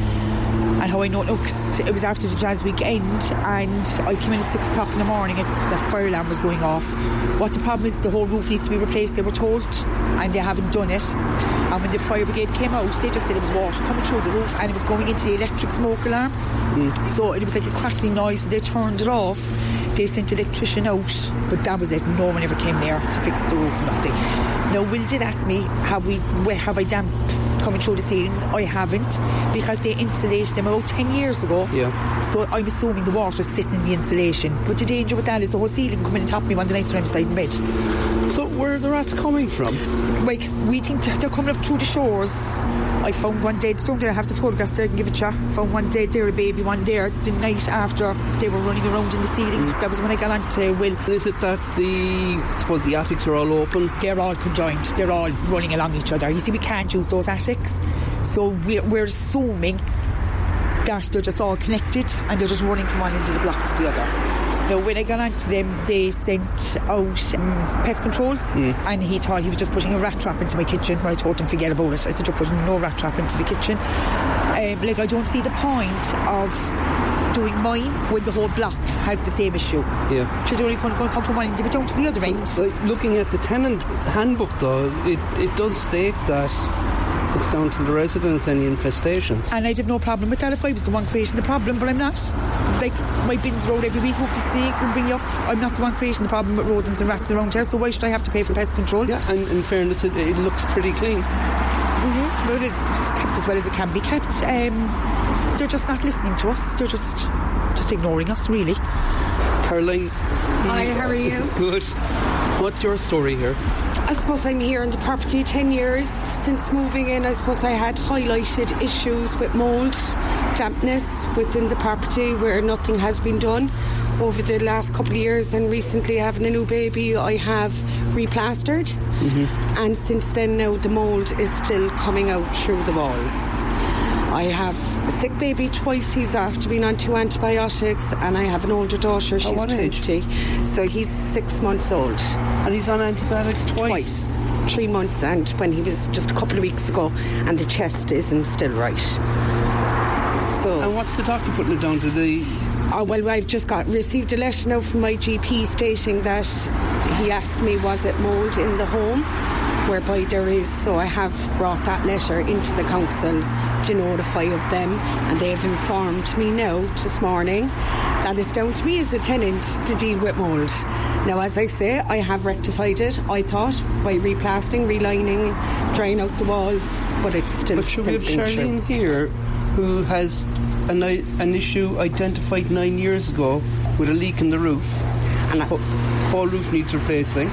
And how I know it, no, cause it was after the jazz weekend, and I came in at six o'clock in the morning and the fire alarm was going off. What the problem is, the whole roof needs to be replaced, they were told, and they haven't done it. And when the fire brigade came out, they just said it was water coming through the roof and it was going into the electric smoke alarm. Mm. So it was like a crackling noise, and they turned it off. They sent an electrician out, but that was it. No one ever came there to fix the roof, nothing. Now, Will did ask me, have we, where have I damp coming through the ceilings? I haven't, because they insulated them about ten years ago. Yeah. So I'm assuming the water's sitting in the insulation. But the danger with that is the whole ceiling coming on top of me one of the nights when I'm beside in bed. So where are the rats coming from? Like, we think they're coming up through the shores. I found one dead down there. I have the photographs there, I can give it to you. Found one dead there, a baby one there, the night after they were running around in the ceilings. Mm. That was when I got on to Will. And is it that the, I suppose the attics are all open? They're all conjoined. They're all running along each other. You see, we can't use those attics. So we're, we're assuming that they're just all connected and they're just running from one end of the block to the other. Now, when I got on to them, they sent out um, pest control, mm. and he thought he was just putting a rat trap into my kitchen. But I told him forget about it. I said, you're putting no rat trap into the kitchen. Um, like, I don't see the point of doing mine when the whole block has the same issue. Yeah. She's only going to come from one end of it down to the other end. Like, looking at the tenant handbook, though, it, it does state that it's down to the residents, any infestations. And I'd have no problem with that if I was the one creating the problem, but I'm not. Like, my bins road every week, who can see, can bring you up. I'm not the one creating the problem with rodents and rats around here, so why should I have to pay for pest control? Yeah, and in fairness, it, it looks pretty clean. Mm-hmm. Well, it's kept as well as it can be kept. Um, they're just not listening to us. They're just just ignoring us, really. Caroline. Hi, how are you? Good. What's your story here? I suppose I'm here on the property ten years since moving in. I suppose I had highlighted issues with mould, dampness within the property where nothing has been done over the last couple of years, and recently having a new baby I have replastered, mm-hmm. and since then now the mould is still coming out through the walls. I have a sick baby twice. He's after being on two antibiotics, and I have an older daughter. She's what twenty, age? So he's six months old. And he's on antibiotics twice? Twice. three months, and when he was just a couple of weeks ago, and the chest isn't still right. So, and what's the doctor putting it down to? The oh, well, I've just got received a letter now from my G P stating that he asked me was it mould in the home, whereby there is. So I have brought that letter into the council to notify of them, and they've informed me now this morning that it's down to me as a tenant to deal with mould. Now, as I say, I have rectified it, I thought, by replastering, relining, drying out the walls, but it's still But should we have simping Charlene here, who has an, an issue identified nine years ago with a leak in the roof, and the whole roof needs replacing,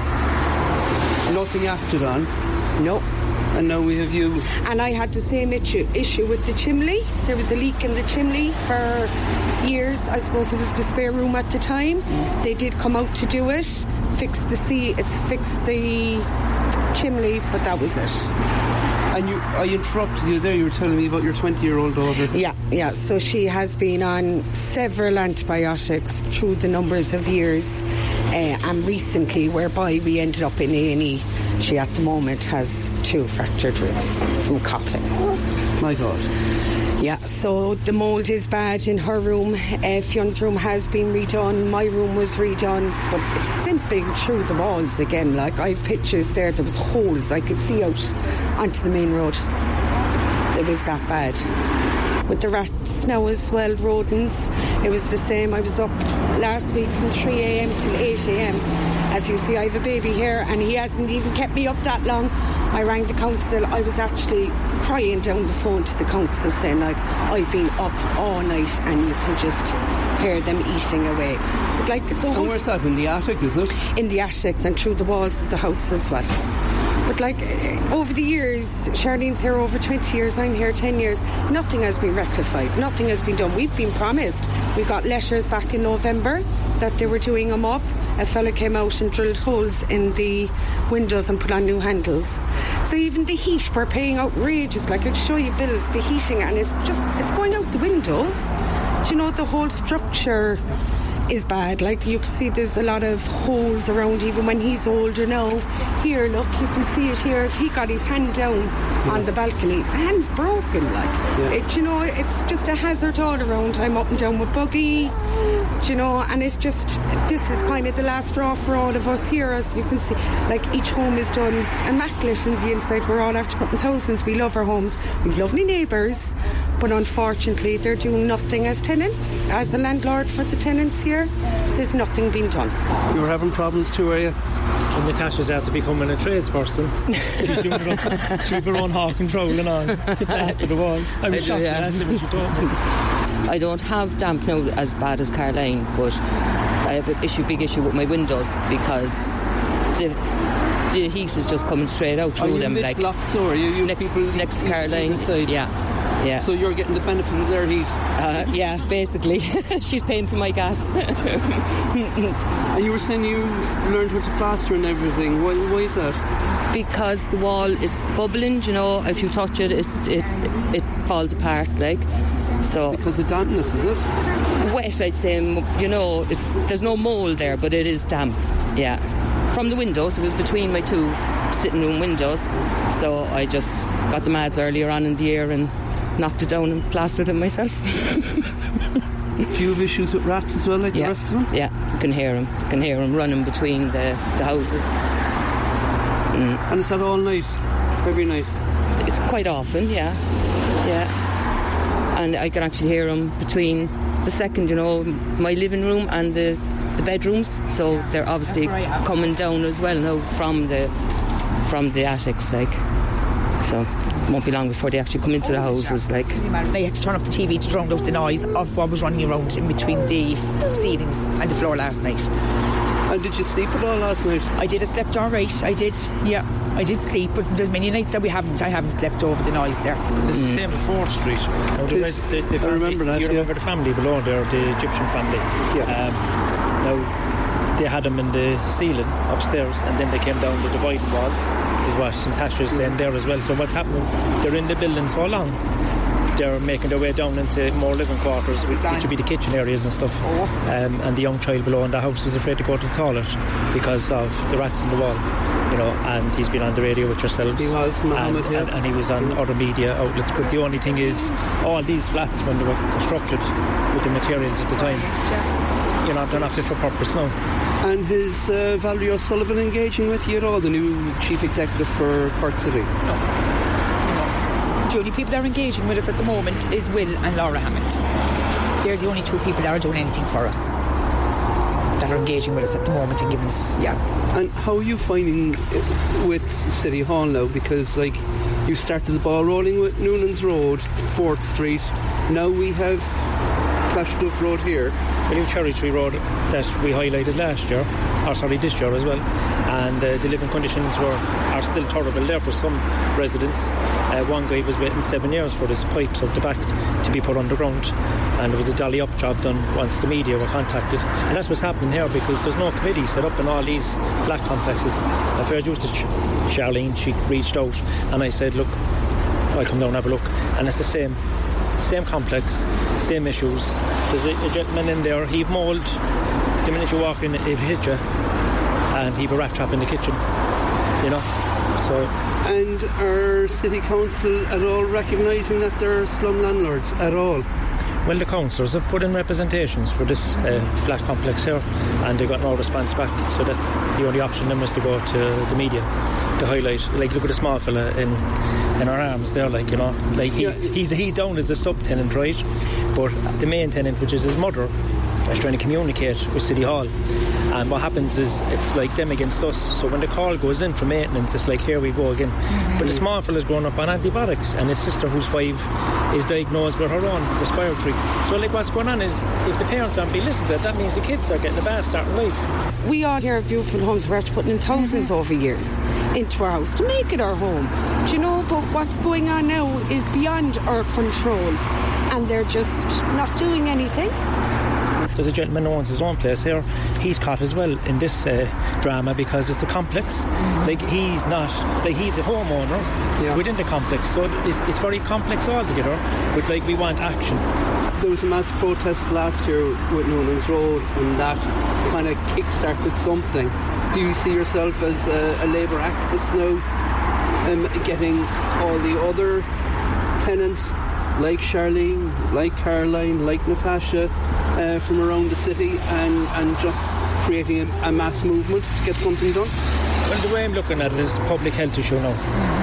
nothing acted on? No. And now we have you. And I had the same issue, issue with the chimney. There was a leak in the chimney for years. I suppose it was the spare room at the time. Mm. They did come out to do it, fix the sea, it's fixed the chimney, but that was it. And you, I interrupted you there. You were telling me about your twenty-year-old daughter. Yeah, yeah. So she has been on several antibiotics through the numbers of years, uh, and recently, whereby we ended up in A and E. She, at the moment, has two fractured ribs from coughing. My God. Yeah, so the mould is bad in her room. Uh, Fion's room has been redone. My room was redone, but it's simping through the walls again. Like, I have pictures there. There was holes I could see out onto the main road. It was that bad. With the rats now as well, rodents, it was the same. I was up last week from three a.m. till eight a.m. As you see, I have a baby here, and he hasn't even kept me up that long. I rang the council. I was actually crying down the phone to the council saying, like, I've been up all night, and you can just hear them eating away. But like the and where's that? In the attic, is it? In the attics and through the walls of the house as well. But like, over the years, Charlene's here over twenty years, I'm here ten years, nothing has been rectified, nothing has been done. We've been promised. We got letters back in November that they were doing them up. A fella came out and drilled holes in the windows and put on new handles. So even the heat, we're paying outrageous. Like, I'd show you bills, the heating, and it's just, it's going out the windows. Do you know, the whole structure is bad. Like, you can see there's a lot of holes around even when he's older now. Here, look, you can see it here. If he got his hand down yeah. on the balcony, the hand's broken, like. Yeah. It, you know, it's just a hazard all around. I'm up and down with buggy, you know, and it's just, this is kind of the last straw for all of us here, as you can see. Like, each home is done immaculate in the inside. We're all after putting thousands. We love our homes. We've lovely neighbours, but unfortunately they're doing nothing as tenants, as a landlord for the tenants here. There's nothing being done. You were having problems too, were you? And Natasha's after becoming a tradesperson. She's doing it on, she's her own hawk controlling on the plaster the walls. I was I shocked do, yeah. last time when she told me. I don't have damp now as bad as Caroline, but I have an issue, big issue with my windows because the the heat is just coming straight out through are you them. Like blocks, or are you, you next, people next to Caroline? Yeah. Yeah. So you're getting the benefit of their heat? Uh, yeah, basically. She's paying for my gas. And you were saying you've learned how to plaster and everything. Why, why is that? Because the wall is bubbling, you know. If you touch it, it it, it falls apart, like. So because of dampness, is it? Wet, I'd say. You know, it's, there's no mould there, but it is damp. Yeah. From the windows, it was between my two sitting room windows. So I just got the mads earlier on in the year and knocked it down and plastered it myself. Do you have issues with rats as well, like yeah. the rest of them? Yeah, you can hear them. You can hear them running between the, the houses. Mm. And is that all night? Every night? It's quite often, yeah. Yeah. And I can actually hear them between the second, you know, my living room and the, the bedrooms. So they're obviously coming down as well now from the from the attics, like. So it won't be long before they actually come into the houses, like. I had to turn up the T V to drown out the noise of what was running around in between the ceilings and the floor last night. And did you sleep at all last night? I did. I slept all right. I did. Yeah, I did sleep. But there's many nights that we haven't. I haven't slept over the noise there. It's mm. the same at Fourth Street. Now, the guys, the, the family, I remember that. You yeah. remember the family below there, the Egyptian family. Yeah. Um, now they had them in the ceiling upstairs, and then they came down the dividing walls. Is what Natasha is saying there as well. So what's happening? They're in the building so long they're making their way down into more living quarters, which would be the kitchen areas and stuff. Um, and the young child below in the house is afraid to go to the toilet because of the rats in the wall. You know, and he's been on the radio with yourselves. He was, Mohammed, and, yeah. and, and he was on other media outlets. But the only thing is, all these flats, when they were constructed with the materials at the time, you know, they're not fit for purpose now. And is uh, Valerie O'Sullivan engaging with you at all, the new chief executive for Cork City? No. no. The only people that are engaging with us at the moment is Will and Laura Hammond. They're the only two people that are doing anything for us, that are engaging with us at the moment and giving us, yeah. And how are you finding it with City Hall now? Because, like, you started the ball rolling with Noonan's Road, fourth Street. Now we have Clashduffe Road here. We have Cherry Tree Road that we highlighted last year, or sorry, this year as well. And uh, the living conditions were are still terrible there for some residents. Uh, one guy was waiting seven years for his pipes up the back to be put underground. And there was a dolly up job done once the media were contacted. And that's what's happening here, because there's no committee set up in all these flat complexes. I fair used to Charlene, she reached out and I said, look, I'll come down and have a look. And it's the same same complex, same issues. There's a, a gentleman in there, he've mould. The minute you walk in, it'll hit you. And he've a rat trap in the kitchen, you know. So. And are City Council at all recognising that they're slum landlords at all? Well, the councillors have put in representations for this uh, flat complex here, and they got no response back. So that's the only option then was to go to the media to highlight. Like, look at the small fella in in our arms there, like, you know, like he's yeah. he's he's down as a subtenant, right? But the main tenant, which is his mother, is trying to communicate with City Hall. And what happens is it's like them against us. So when the call goes in for maintenance, it's like, here we go again. Mm-hmm. But the small fella's grown up on antibiotics, and his sister, who's five, is diagnosed with her own respiratory. So like, what's going on is, if the parents aren't being listened to, that means the kids are getting a bad start in life. We all here at Beautiful Homes, we're putting in thousands mm-hmm. over years into our house to make it our home. Do you know, but what's going on now is beyond our control, and they're just not doing anything. There's a gentleman who owns his own place here. He's caught as well in this uh, drama because it's a complex. Mm-hmm. Like, he's not, like, he's a homeowner yeah. within the complex, so it's, it's very complex altogether. But like, we want action. There was a mass protest last year with Noonan's Road, and that kind of kick-started something. Do you see yourself as a, a Labour activist now, um, getting all the other tenants like Charlene, like Caroline, like Natasha, uh, from around the city, and, and just creating a, a mass movement to get something done? Well, the way I'm looking at it is a public health issue now.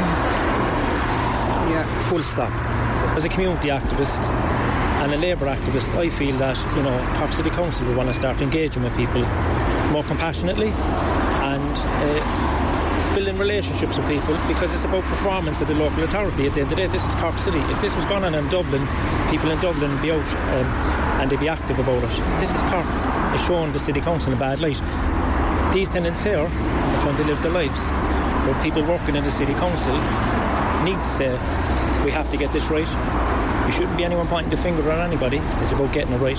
Yeah. Full stop. As a community activist and a Labour activist, I feel that, you know, Cork City Council will want to start engaging with people more compassionately and uh, building relationships with people, because it's about performance of the local authority. At the end of the day, this is Cork City. If this was going on in Dublin, people in Dublin would be out um, and they'd be active about it. This is Cork. It's showing the City Council in a bad light. These tenants here are trying to live their lives, but people working in the City Council need to say, we have to get this right. You shouldn't be anyone pointing the finger at anybody. It's about getting it right.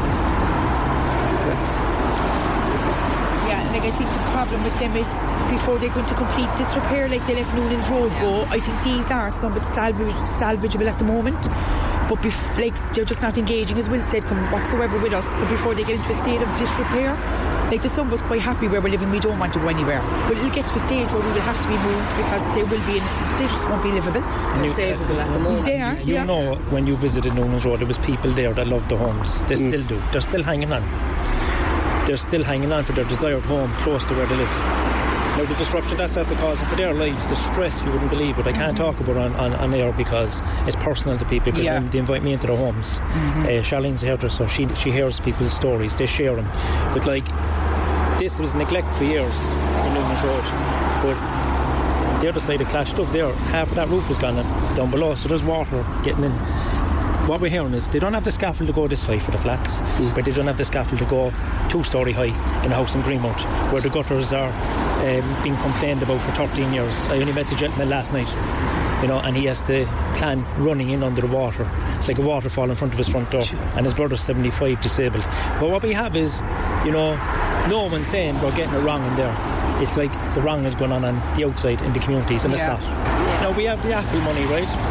Yeah, like, I think the problem with them is, before they go into complete disrepair, like they left Noonan's Road go, I think these are somewhat salvage, salvageable at the moment. But bef- like, they're just not engaging, as Will said, come whatsoever with us. But before they get into a state of disrepair, like, the son was quite happy where we're living, we don't want to go anywhere. But it'll get to a stage where we will have to be moved, because they will be in, they just won't be livable. They're savable at the moment. They are, You yeah. know, when you visited Noonan's Road, there was people there that loved the homes. They mm. still do. They're still hanging on. They're still hanging on for their desired home close to where they live. Now, the disruption that's after causing for their lives, the stress, you wouldn't believe it. I can't mm-hmm. talk about it on, on, on air because it's personal to people, because yeah. when they invite me into their homes, mm-hmm. uh, Charlene's a hairdresser, she, she hears people's stories, they share them. But like, this was neglect for years in Noonan's Road. But the other side of Clashduffe there, half of that roof is gone down below, so there's water getting in. What we're hearing is they don't have the scaffold to go this high for the flats, mm. but they don't have the scaffold to go two-storey high in a house in Greenmount, where the gutters are um, being complained about for thirteen years. I only met the gentleman last night, you know, and he has the plan running in under the water. It's like a waterfall in front of his front door, and his brother's seventy-five, disabled. But what we have is, you know, no one's saying we're getting it wrong in there. It's like the wrong is going on on the outside in the communities, and yeah. it's not. Yeah. Now, we have the Apple money, right?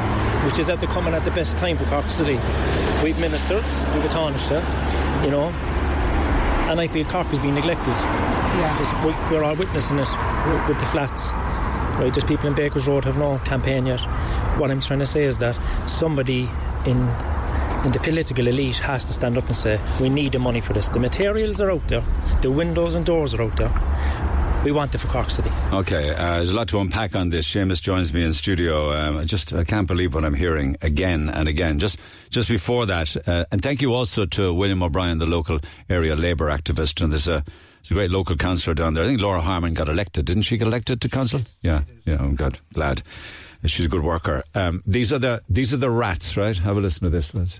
which is that they're coming at the best time for Cork City. We've ministers, we've a Taoiseach, you know, and I feel Cork is being neglected. Yeah. We, we're all witnessing it with, with the flats. Right, there's people in Bakers Road have no campaign yet. What I'm trying to say is that somebody in in the political elite has to stand up and say, we need the money for this. The materials are out there, the windows and doors are out there. We want it for Cork City. Okay, uh, there's a lot to unpack on this. Seamus joins me in studio. Um, I just I can't believe what I'm hearing again and again. Just just before that, uh, and thank you also to William O'Brien, the local area Labour activist, and there's a, there's a great local councillor down there. I think Laura Harman got elected, didn't she get elected to council? Yeah, yeah, I'm glad. glad. She's a good worker. Um, these are the these are the rats, right? Have a listen to this, lads.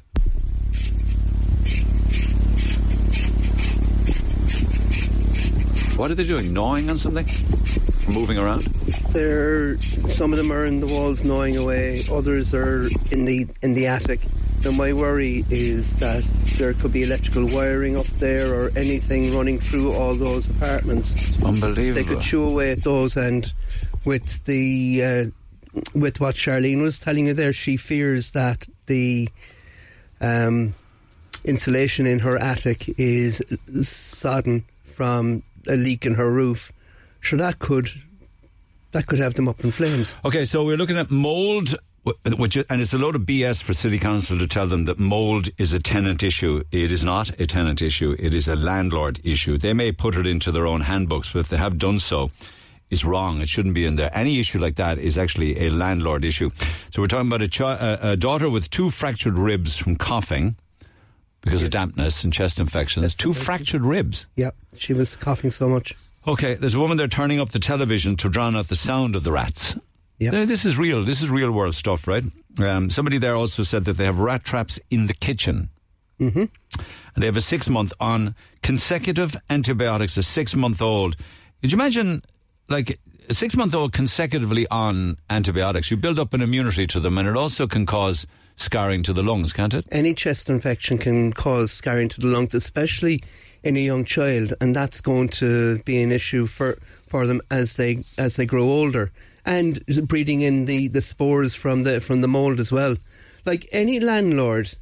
What are they doing? Gnawing on something? Moving around? They're, some of them are in the walls gnawing away. Others are in the in the attic. Now my worry is that there could be electrical wiring up there or anything running through all those apartments. Unbelievable. They could chew away at those, and with the uh, with what Charlene was telling you there, she fears that the um, insulation in her attic is sodden from a leak in her roof. Sure, that could that could have them up in flames. Okay, so we're looking at mould, which, and it's a load of B S for City Council to tell them that mould is a tenant issue. It is not a tenant issue. It is a landlord issue. They may put it into their own handbooks, but if they have done so, it's wrong. It shouldn't be in there. Any issue like that is actually a landlord issue. So we're talking about a, chi- a, a daughter with two fractured ribs from coughing because of dampness and chest infections. Two fractured ribs. Yep, she was coughing so much. Okay, there's a woman there turning up the television to drown out the sound of the rats. Yeah, this is real. This is real world stuff, right? Um, somebody there also said that they have rat traps in the kitchen. Mm-hmm. And they have a six month on consecutive antibiotics. A six month old. Could you imagine, like a six month old consecutively on antibiotics? You build up an immunity to them, and it also can cause scarring to the lungs, can't it? Any chest infection can cause scarring to the lungs, especially in a young child, and that's going to be an issue for, for them as they as they grow older, and breeding in the, the spores from the from the mould as well. Like any landlord,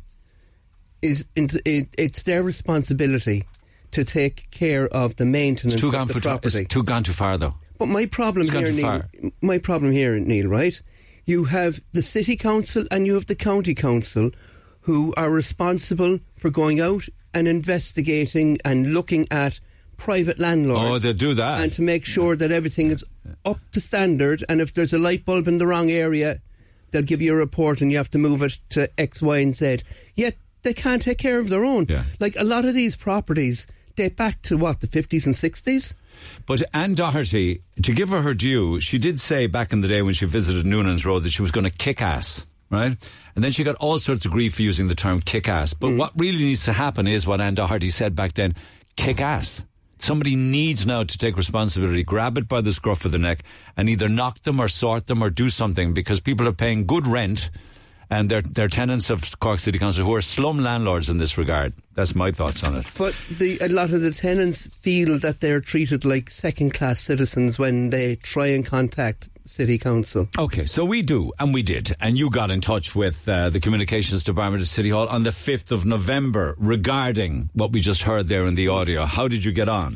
is it, it's their responsibility to take care of the maintenance it's too of gone the for property. Tra- it's too gone too far, though. But my problem it's here, Neil, my problem here, Neil, right? You have the city council and you have the county council, who are responsible for going out and investigating and looking at private landlords. Oh, they do that. And to make sure that everything is up to standard, and if there's a light bulb in the wrong area, they'll give you a report and you have to move it to X, Y and Z. Yet they can't take care of their own. Yeah. Like a lot of these properties date back to, what, the fifties and sixties? But Anne Doherty, to give her her due, she did say back in the day when she visited Noonan's Road that she was going to kick ass, right? And then she got all sorts of grief for using the term kick ass. But mm. what really needs to happen is what Anne Doherty said back then, kick ass. Somebody needs now to take responsibility, grab it by the scruff of the neck, and either knock them or sort them or do something, because people are paying good rent and they're, they're tenants of Cork City Council who are slum landlords in this regard. That's my thoughts on it. But the, a lot of the tenants feel that they're treated like second-class citizens when they try and contact City Council. Okay, so we do, and we did. And you got in touch with uh, the Communications Department at City Hall on the fifth of November regarding what we just heard there in the audio. How did you get on?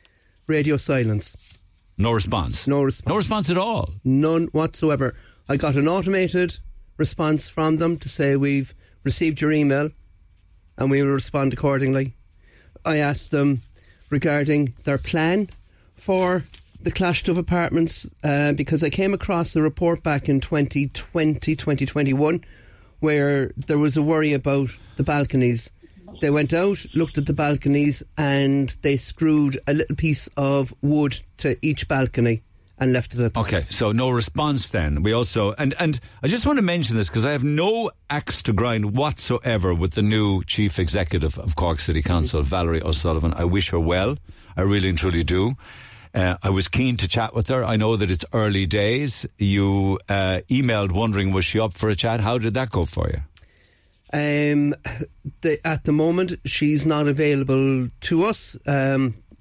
Radio silence. No response? No response. No response at all? None whatsoever. I got an automated response from them to say, we've received your email and we will respond accordingly. I asked them regarding their plan for the Clashtove Apartments, uh, because I came across a report back in twenty twenty, twenty twenty-one where there was a worry about the balconies. They went out, looked at the balconies, and they screwed a little piece of wood to each balcony and left it at that. Okay, so no response then. We also, and, and I just want to mention this because I have no axe to grind whatsoever with the new Chief Executive of Cork City Council, mm-hmm. Valerie O'Sullivan. I wish her well. I really and truly do. Uh, I was keen to chat with her. I know that it's early days. You uh, emailed wondering, was she up for a chat? How did that go for you? Um, the, at the moment, she's not available to us. Um,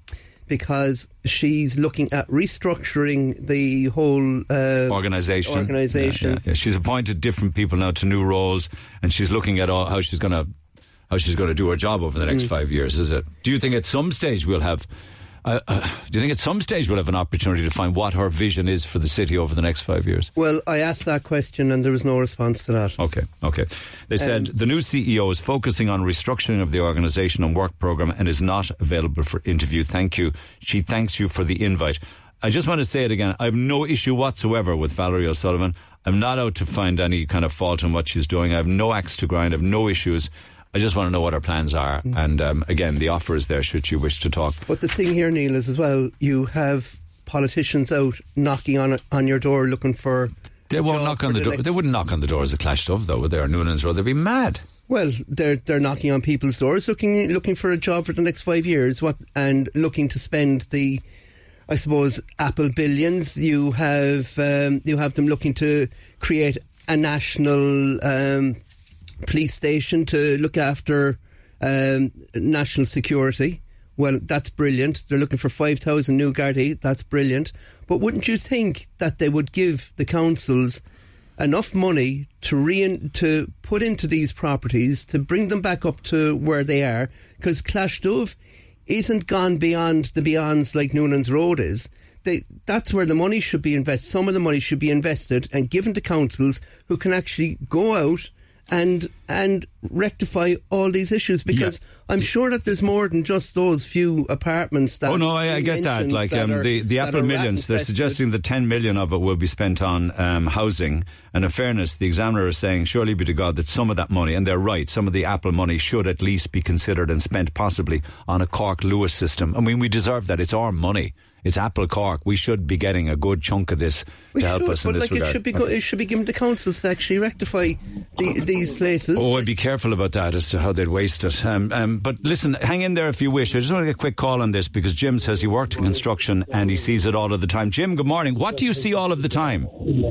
because she's looking at restructuring the whole uh, organisation. Organisation. Yeah, yeah, yeah. She's appointed different people now to new roles, and she's looking at all, how she's going to how she's going to do her job over the next mm. five years. Is it? Do you think at some stage we'll have? Uh, uh, do you think at some stage we'll have an opportunity to find what her vision is for the city over the next five years? Well, I asked that question and there was no response to that. Okay, okay. They said um, the new C E O is focusing on restructuring of the organisation and work programme and is not available for interview. Thank you. She thanks you for the invite. I just want to say it again. I have no issue whatsoever with Valerie O'Sullivan. I'm not out to find any kind of fault in what she's doing. I have no axe to grind. I have no issues. I just want to know what her plans are. Mm. And um, again, the offer is there should you wish to talk. But the thing here, Neil, is as well, you have politicians out knocking on on your door looking for... They won't knock on the, the door. They wouldn't knock on the doors of Clash Dove, though, would they? Or Noonan's Road. They'd be mad. Well, they're they're knocking on people's doors, looking looking for a job for the next five years, what and looking to spend the, I suppose, Apple billions. You have um, you have them looking to create a national... Um, police station to look after um, national security. Well, that's brilliant. They're looking for five thousand new Gardaí. That's brilliant. But wouldn't you think that they would give the councils enough money to re- to put into these properties to bring them back up to where they are? Because Clash Dove isn't gone beyond the beyonds like Noonan's Road is. They, that's where the money should be invested. Some of the money should be invested and given to councils who can actually go out and and rectify all these issues, because yeah. I'm sure that there's more than just those few apartments that... Oh no, I, I get that. Like that um, are, the, the Apple Millions, they're suggesting that ten million of it will be spent on um, housing. And in fairness, the Examiner is saying, surely be to God, that some of that money, and they're right, some of the Apple money should at least be considered and spent possibly on a Cork-Lewis system. I mean, we deserve that. It's our money. It's Apple Cork. We should be getting a good chunk of this we to help should, us in but this like regard. It should, be go- it should be given to councils to actually rectify the, these places. Oh, I'd be careful about that as to how they'd waste it. Um, um, but listen, hang in there if you wish. I just want to get a quick call on this because Jim says he worked in construction and he sees it all of the time. Jim, good morning. What do you see all of the time?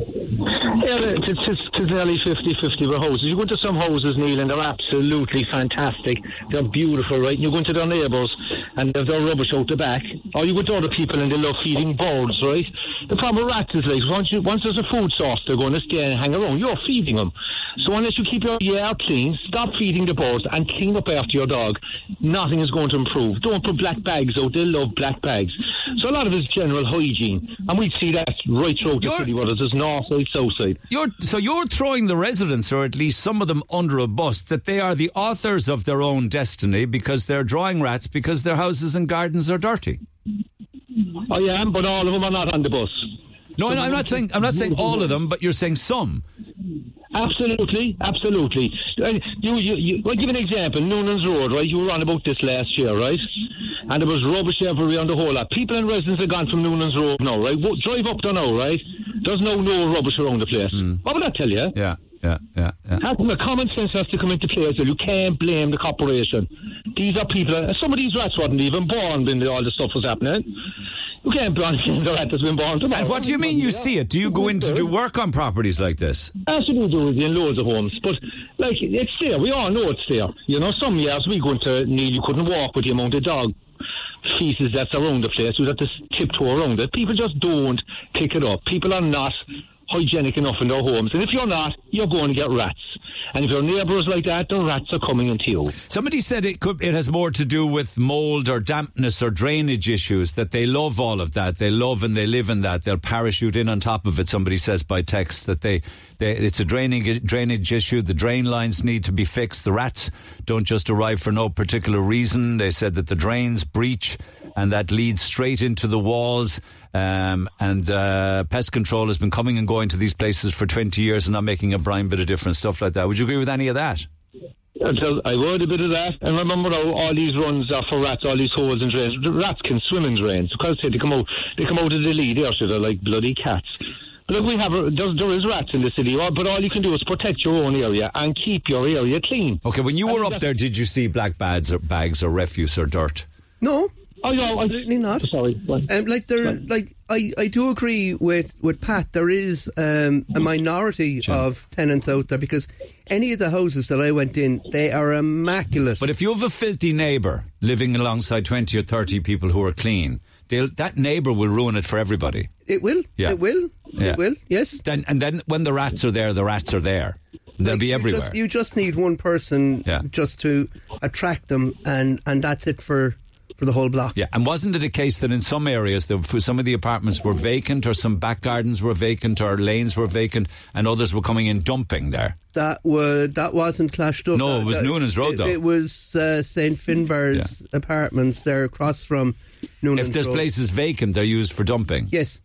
Yeah, it's, it's, it's nearly fifty-fifty with houses. You go into some houses, Neil, and they're absolutely fantastic. They're beautiful, right? And you go into their neighbours and they've their rubbish out the back. Or you go to other people and they love feeding birds, right? The problem with rats is like, once, you, once there's a food source, they're going to stay and hang around. You're feeding them. So unless you keep your yard clean, stop feeding the birds and clean up after your dog, nothing is going to improve. Don't put black bags out. They love black bags. So a lot of it's general hygiene. And we see that right throughout the city, whether it's north side, south side. You're, so you're throwing the residents, or at least some of them, under a bus, that they are the authors of their own destiny because they're drawing rats because their houses and gardens are dirty. I am, but all of them are not on the bus. No, I'm not saying I'm not saying all of them, but you're saying some. Absolutely, absolutely. You, you, you, I'll give an example. Noonan's Road, right? You were on about this last year, right? And there was rubbish everywhere on the whole lot. People and residents have gone from Noonan's Road now, right? Drive up there now, right? There's no no rubbish around the place. Mm. What would that tell you? Yeah, yeah, yeah. yeah. Has, the common sense has to come into play as well. You can't blame the corporation. These are people. Some of these rats weren't even born when all the stuff was happening. You can't blame the rat that's been born tomorrow. And what do you mean you see it? Do you go in to do work on properties like this? Absolutely, do it in loads of homes. But, like, it's there. We all know it's there. You know, some years we go into Neil, you couldn't walk with the amount of dog feces that's around the place. We'd have to tiptoe around it. People just don't pick it up. People are not hygienic enough in their homes. And if you're not, you're going to get rats. And if your neighbours like that, the rats are coming into you. Somebody said it could. It has more to do with mould or dampness or drainage issues, that they love all of that. They love and they live in that. They'll parachute in on top of it. Somebody says by text that they, they it's a draining, drainage issue. The drain lines need to be fixed. The rats don't just arrive for no particular reason. They said that the drains breach and that leads straight into the walls. Um, and uh, pest control has been coming and going to these places for twenty years and not making a brine bit of difference, stuff like that. Would you agree with any of that? I would a bit of that. And remember how all these runs are for rats, all these holes and drains. The rats can swim in drains. Because they come out, they come out of the lead there, so they're like bloody cats. But look, we have a, there, there is rats in the city, but all you can do is protect your own area and keep your area clean. Okay, when you were up there, did you see black bags or bags or refuse or dirt? No. Oh no, absolutely not. Sorry, um, like there, Right. like I, I do agree with, with Pat. There is um, a minority of tenants out there because any of the houses that I went in, they are immaculate. But if you have a filthy neighbour living alongside twenty or thirty people who are clean, they'll, that neighbour will ruin it for everybody. It will. Yeah. It will. Yeah. It will. Yes. Then and then when the rats are there, the rats are there. They'll Like, be you everywhere. Just, you just need one person Yeah. just to attract them, and, and that's it for, for the whole block. Yeah, and wasn't it a case that in some areas, the, for some of the apartments were vacant, or some back gardens were vacant, or lanes were vacant, and others were coming in dumping there? That was that wasn't Clashed Up. No, it was That- Noonan's Road, it, though. It was uh, Saint Finbarr's apartments there across from Noonan's If there's Road. places vacant, they're used for dumping. Yes.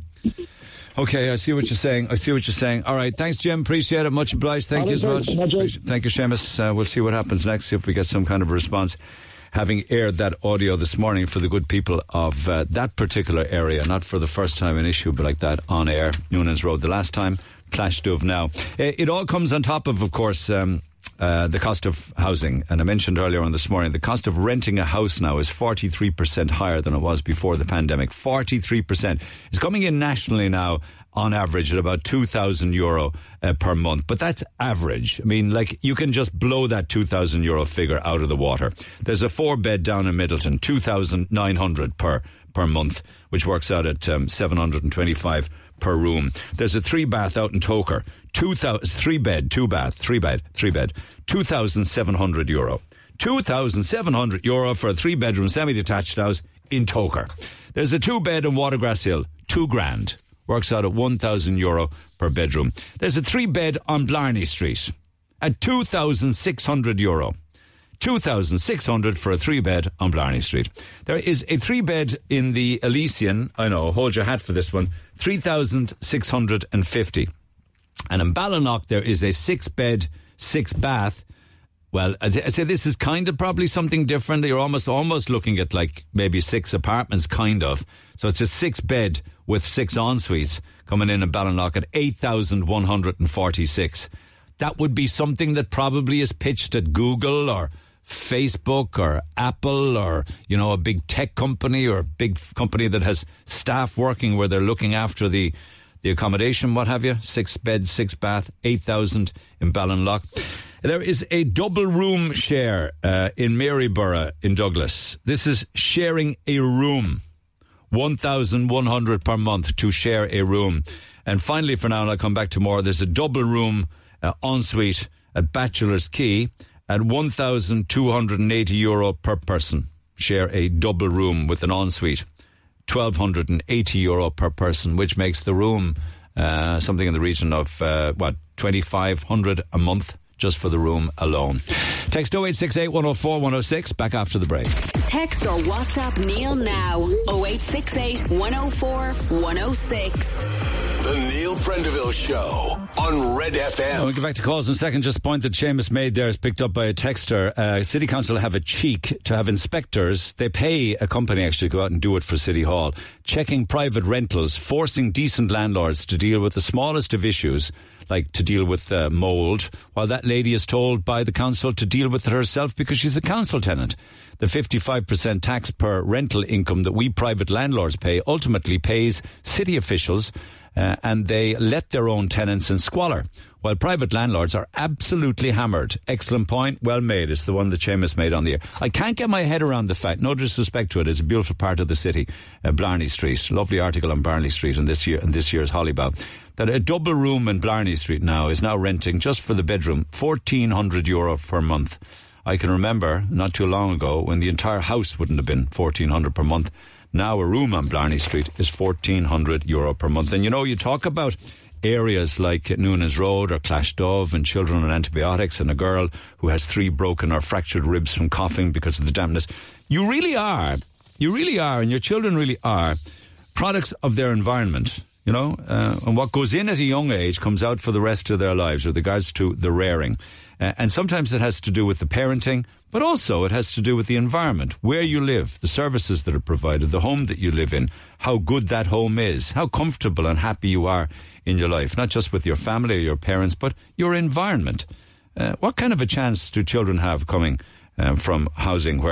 Okay, I see what you're saying. I see what you're saying. All right, thanks, Jim. Appreciate it. Much obliged. Thank you as much. Appreciate- Thank you, Seamus. Uh, we'll see what happens next, see if we get some kind of a response. Having aired that audio this morning for the good people of uh, that particular area, not for the first time an issue but like that on air, Noonan's Road the last time, Clash Dove now. It, it all comes on top of, of course, um, uh, the cost of housing. And I mentioned earlier on this morning, the cost of renting a house now is forty-three percent higher than it was before the pandemic. forty-three percent. It's coming in nationally now on average at about two thousand euro uh, per month. But that's average. I mean, like, you can just blow that two thousand euro figure out of the water. There's a four bed down in Middleton, two thousand nine hundred per, per month, which works out at um, seven hundred twenty-five per room. There's a three bath out in Toker, two thousand, three bed, two bath, three bed, three bed, two thousand seven hundred euro. two thousand seven hundred euro for a three bedroom semi-detached house in Toker. There's a two bed in Watergrass Hill, two grand. Works out at one thousand euro per bedroom. There's a three bed on Blarney Street at two thousand six hundred euro. two thousand six hundred for a three bed on Blarney Street. There is a three bed in the Elysian, I know, hold your hat for this one, three thousand six hundred fifty. And in Ballinlough there is a six bed, six bath. Well, I'd say this is kind of probably something different. You're almost almost looking at like maybe six apartments, kind of. So it's a six bed with six en-suites coming in in Ballinlough at eight thousand one hundred forty-six. That would be something that probably is pitched at Google or Facebook or Apple or, you know, a big tech company or a big company that has staff working where they're looking after the the accommodation, what have you. Six bed, six bath, eight thousand in Ballinlough. There is a double room share uh, in Maryborough in Douglas. This is sharing a room. one thousand one hundred per month to share a room. And finally, for now, and I'll come back to more, there's a double room uh, ensuite at Bachelor's Quay at one thousand two hundred eighty euro per person. Share a double room with an ensuite. one thousand two hundred eighty euro per person, which makes the room uh, something in the region of, uh, what, twenty-five hundred a month just for the room alone. Text oh eight six eight, one oh four, one oh six. Back after the break. Text or WhatsApp Neil now. oh eight six eight, one oh four, one oh six. The Neil Prendeville Show on Red F M. We'll get back to calls in a second. Just a point that Seamus made there is picked up by a texter. Uh, City Council have a cheek to have inspectors. They pay a company actually to go out and do it for City Hall, checking private rentals, forcing decent landlords to deal with the smallest of issues, like to deal with uh, mould, while that lady is told by the council to deal with it herself because she's a council tenant. The fifty-five percent tax per rental income that we private landlords pay ultimately pays city officials, uh, and they let their own tenants in squalor, while private landlords are absolutely hammered. Excellent point, well made. It's the one that Seamus made on the air. I can't get my head around the fact, no disrespect to it, it's a beautiful part of the city, uh, Blarney Street. Lovely article on Blarney Street in this year in this year's Hollybow. That a double room in Blarney Street now is now renting, just for the bedroom, fourteen hundred euro per month. I can remember not too long ago when the entire house wouldn't have been fourteen hundred per month. Now a room on Blarney Street is fourteen hundred euro per month. And you know, you talk about areas like Noonan's Road or Clash Dove and children on antibiotics and a girl who has three broken or fractured ribs from coughing because of the dampness. You really are, you really are, and your children really are products of their environment. You know, uh, and what goes in at a young age comes out for the rest of their lives with regards to the rearing. Uh, and sometimes it has to do with the parenting, but also it has to do with the environment, where you live, the services that are provided, the home that you live in, how good that home is, how comfortable and happy you are in your life, not just with your family or your parents, but your environment. Uh, what kind of a chance do children have coming um, from housing where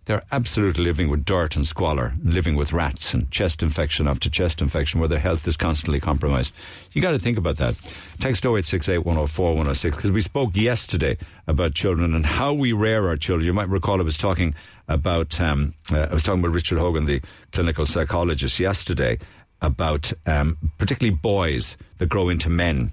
they're absolutely living with dirt and squalor, living with rats and chest infection after chest infection where their health is constantly compromised. You got to think about that. Text oh eight six eight, one oh four, one oh six, because we spoke yesterday about children and how we rear our children. You might recall I was talking about, um, uh, I was talking with Richard Hogan, the clinical psychologist, yesterday about um, particularly boys that grow into men.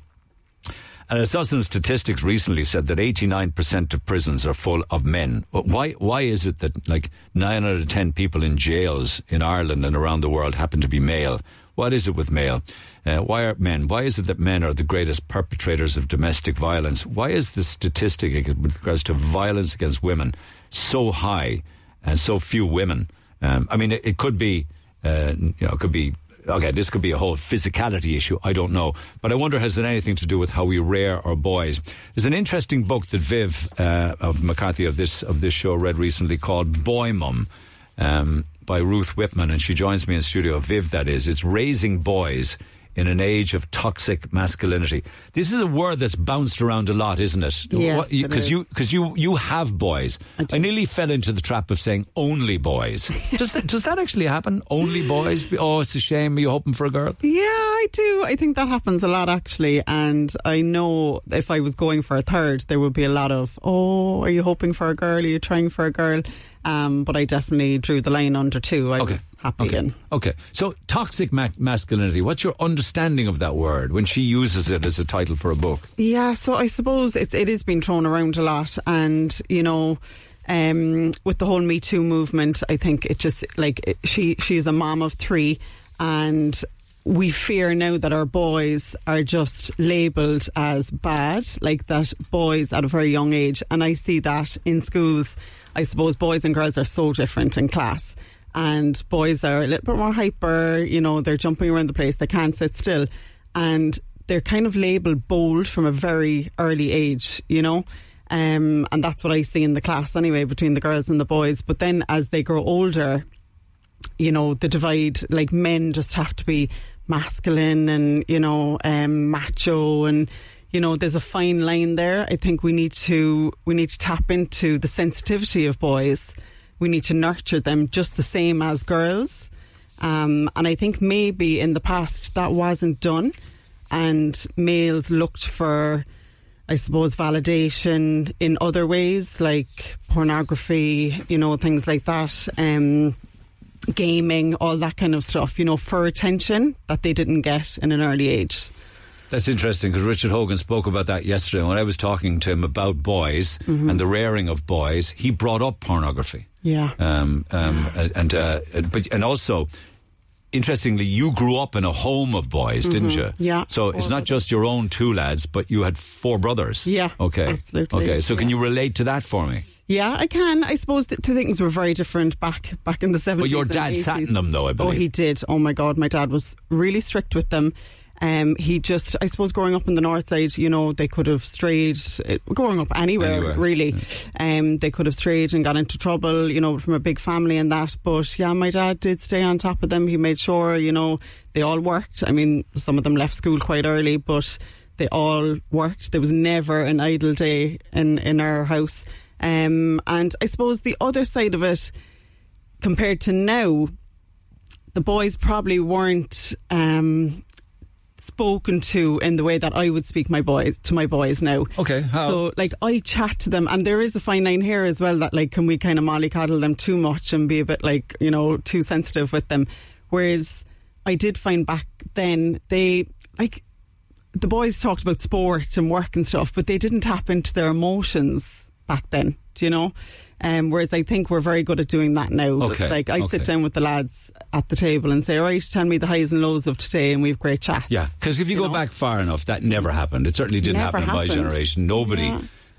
And I saw some statistics recently said that eighty-nine percent of prisons are full of men. But why why is it that like nine out of ten people in jails in Ireland and around the world happen to be male? What is it with male? Uh, why are men? Why is it that men are the greatest perpetrators of domestic violence? Why is the statistic with regards to violence against women so high and so few women? Um, I mean, it, it could be, uh, you know, it could be, okay, this could be a whole physicality issue. I don't know. But I wonder, has it anything to do with how we rear our boys? There's an interesting book that Viv uh, of McCarthy of this of this show read recently called Boy Mum um, by Ruth Whitman, and she joins me in studio. Viv, that is. It's Raising Boys in an Age of Toxic Masculinity. This is a word that's bounced around a lot, isn't it? Yes, Because you, because you, you have boys. I, I nearly fell into the trap of saying only boys. Does that, does that actually happen? Only boys? Oh, it's a shame. Are you hoping for a girl? Yeah, I do. I think that happens a lot, actually. And I know if I was going for a third, there would be a lot of, oh, are you hoping for a girl? Are you trying for a girl? Um, but I definitely drew the line under two. I okay. was happy okay. in. Okay. So, toxic ma- masculinity, what's your understanding of that word when she uses it as a title for a book? Yeah, so I suppose it's, it is being thrown around a lot. And, you know, um, with the whole Me Too movement, I think it just, like, it, she she's a mom of three. And we fear now that our boys are just labelled as bad, like that boys at a very young age. And I see that in schools. I suppose boys and girls are so different in class, and boys are a little bit more hyper, you know, they're jumping around the place, they can't sit still, and they're kind of labelled bold from a very early age, you know, um, and that's what I see in the class anyway, between the girls and the boys. But then as they grow older, you know, the divide, like men just have to be masculine and, you know, um, macho, and you know, there's a fine line there. I think we need to we need to tap into the sensitivity of boys. We need to nurture them just the same as girls. Um, and I think maybe in the past that wasn't done, and males looked for, I suppose, validation in other ways, like pornography, you know, things like that, um, gaming, all that kind of stuff, you know, for attention that they didn't get in an early age. That's interesting, because Richard Hogan spoke about that yesterday. When I was talking to him about boys mm-hmm. and the rearing of boys, he brought up pornography. Yeah. Um, um, and uh, but and also, interestingly, you grew up in a home of boys, mm-hmm. didn't you? Yeah. So it's not just your own two lads, but you had four brothers. Yeah. Okay. Absolutely. Okay. So yeah. can you relate to that for me? Yeah, I can. I suppose the two things were very different back back in the seventies. But your dad and eighties. sat in them, though, I believe. Oh, he did. Oh my God, my dad was really strict with them. Um, he just, I suppose, growing up in the north side, you know, they could have strayed, growing up anywhere, anywhere. really. Yeah. Um, they could have strayed and got into trouble, you know, from a big family and that. But yeah, my dad did stay on top of them. He made sure, you know, they all worked. I mean, some of them left school quite early, but they all worked. There was never an idle day in, in our house. Um, and I suppose the other side of it, compared to now, the boys probably weren't um, spoken to in the way that I would speak my boys to my boys now. Okay, how? So, like, I chat to them, and there is a fine line here as well, that, like, can we kind of mollycoddle them too much and be a bit, like, you know, too sensitive with them? Whereas I did find back then, they, like, the boys talked about sport and work and stuff, but they didn't tap into their emotions back then, do you know? Um, whereas I think we're very good at doing that now. Okay, like I okay. sit down with the lads at the table and say, all right, tell me the highs and lows of today, and we have great chat. Yeah, because if you, you go know? back far enough, that never happened. It certainly didn't never happen happened. in my generation. Nobody... Yeah.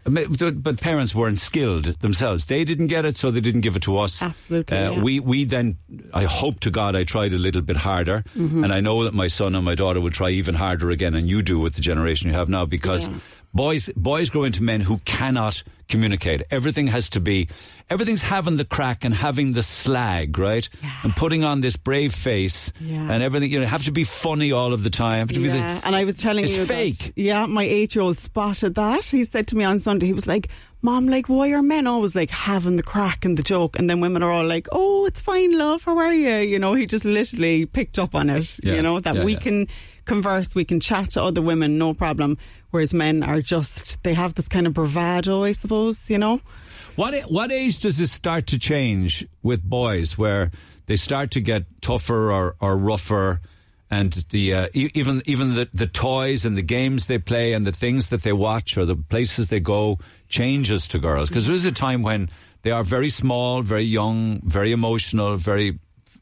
But parents weren't skilled themselves. They didn't get it, so they didn't give it to us. Absolutely. Uh, yeah. We we then, I hope to God I tried a little bit harder. Mm-hmm. And I know that my son and my daughter will try even harder again, and you do with the generation you have now, because... Yeah. boys boys grow into men who cannot communicate. Everything has to be, everything's having the crack and having the slag, right? Yeah. And putting on this brave face Yeah. and everything. You know, have to be funny all of the time. Have to be Yeah, the, and I was telling it's you fake. that, yeah, my eight-year-old spotted that. He said to me on Sunday, he was like, Mom, like, why are men always like having the crack and the joke, and then women are all like, oh, it's fine, love, how are you? You know, he just literally picked up on it. Yeah, You know, that yeah, we yeah. can converse, we can chat to other women, no problem. Whereas men are just, they have this kind of bravado, I suppose, you know. What what age does it start to change with boys, where they start to get tougher or, or rougher, and the uh, e- even even the, the toys and the games they play and the things that they watch or the places they go changes to girls? Because there is a time when they are very small, very young, very emotional, very,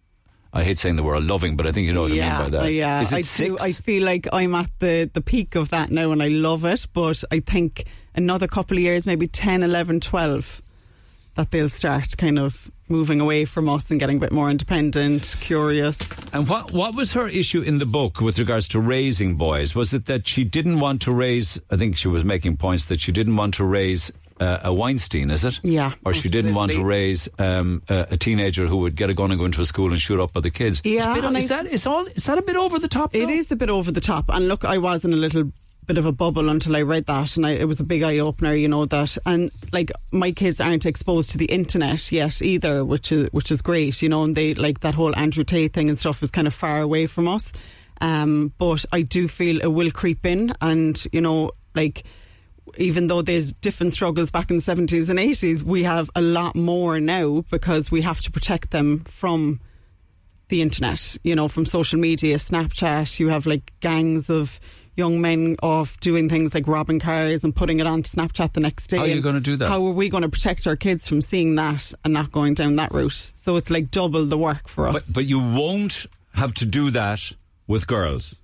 I hate saying the word loving, but I think you know what yeah, I mean by that. Yeah, Is it I six? do. I feel like I'm at the, the peak of that now and I love it, but I think another couple of years, maybe ten, eleven, twelve, that they'll start kind of moving away from us and getting a bit more independent, curious. And what what was her issue in the book with regards to raising boys? Was it that she didn't want to raise, I think she was making points that she didn't want to raise uh, a Weinstein, is it? Yeah. Or she didn't want to raise um, a, a teenager who would get a gun and go into a school and shoot up other kids. Yeah, It's a bit, and is, I- that, is, all, is that a bit over the top? It is a bit over the top. And look, I was in a little bit of a bubble until I read that, and I, it was a big eye opener, you know, that, and like my kids aren't exposed to the internet yet either, which is which is great, you know, and they like that whole Andrew Tate thing and stuff is kind of far away from us. Um, but I do feel it will creep in, and you know, like, even though there's different struggles back in the seventies and eighties, we have a lot more now because we have to protect them from the internet, you know, from social media, Snapchat. You have like gangs of young men off doing things like robbing cars and putting it on to Snapchat the next day. How are you And going to do that? How are we going to protect our kids from seeing that and not going down that route? So it's like double the work for us. But, but you won't have to do that with girls.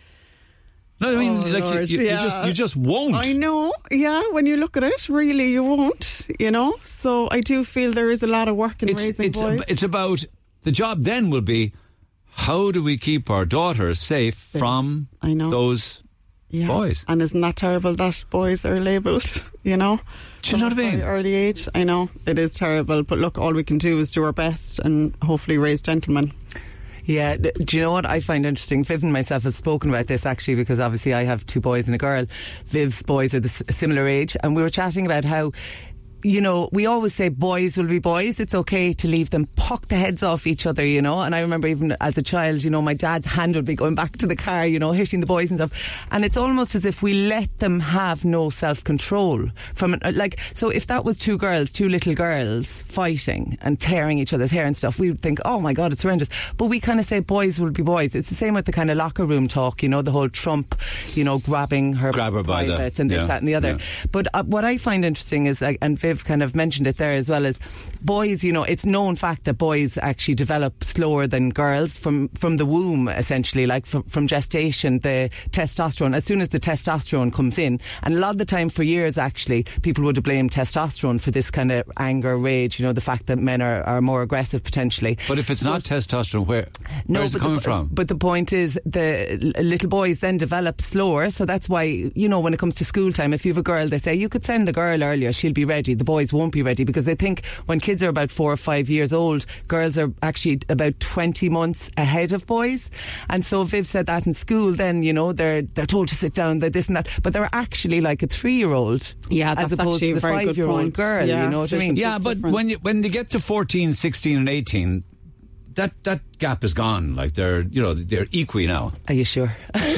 No, I mean, Oh, like Lord, you, you, yeah. you just you just won't. I know, yeah, when you look at it, really you won't, you know. So I do feel there is a lot of work in It's raising it's boys. it's about the job. Then will be how do we keep our daughters safe from I know. those Yeah. boys? And isn't that terrible that boys are labelled, you know? Do you know what I mean? From a early age. I know, it is terrible. But look, all we can do is do our best and hopefully raise gentlemen. Yeah, th- do you know what I find interesting? Viv and myself have spoken about this actually, because obviously I have two boys and a girl. Viv's boys are the s- similar age, and we were chatting about how, you know, we always say boys will be boys. It's okay to leave them puck the heads off each other, you know. And I remember even as a child, you know, my dad's hand would be going back to the car, you know, hitting the boys and stuff. And it's almost as if we let them have no self-control from, like, so if that was two girls, two little girls fighting and tearing each other's hair and stuff, we would think, oh my God, it's horrendous. But we kind of say boys will be boys. It's the same with the kind of locker room talk, you know, the whole Trump, you know, grabbing her, Grab her by the- privates and this, yeah, that and the other. yeah. But uh, what I find interesting is, like, and Viv kind of mentioned it there as well, is boys, you know, it's known fact that boys actually develop slower than girls from, from the womb, essentially, like from, from gestation, the testosterone, as soon as the testosterone comes in. And a lot of the time for years, actually, people would have blamed testosterone for this kind of anger, rage, you know, the fact that men are, are more aggressive potentially. But if it's not testosterone, where No, where is it but coming the, from? But the point is, the l- little boys then develop slower, so that's why, you know, when it comes to school time, if you have a girl, they say you could send the girl earlier, she'll be ready. The boys won't be ready, because they think when kids are about four or five years old, girls are actually about twenty months ahead of boys. And so Viv said that in school, then, you know, they're they're told to sit down, they're this and that, but they're actually like a three-year-old, Yeah, as that's opposed actually to a the very good five-year-old point. girl. Yeah, you know what I mean? Yeah, but when you, when they get to fourteen, sixteen and eighteen, that that gap is gone. Like they're, you know, they're equi now. Are you sure?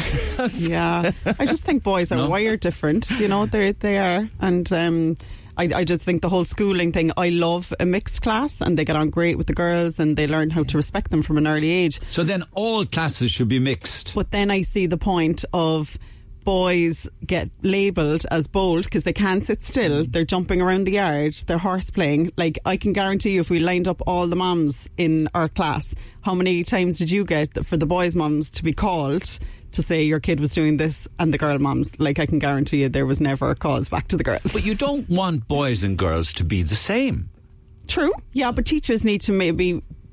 Yeah, I just think boys are No? wired different, you know, they they are. And um, I, I just think the whole schooling thing, I love a mixed class and they get on great with the girls and they learn how to respect them from an early age. So then all classes should be mixed. But then I see the point of boys get labelled as bold because they can't sit still. They're jumping around the yard. They're horse playing. Like, I can guarantee you, if we lined up all the mums in our class, how many times did you get for the boys' mums to be called to say your kid was doing this, and the girl mums? Like, I can guarantee you there was never calls back to the girls. But you don't want boys and girls to be the same. True. Yeah, but teachers need to maybe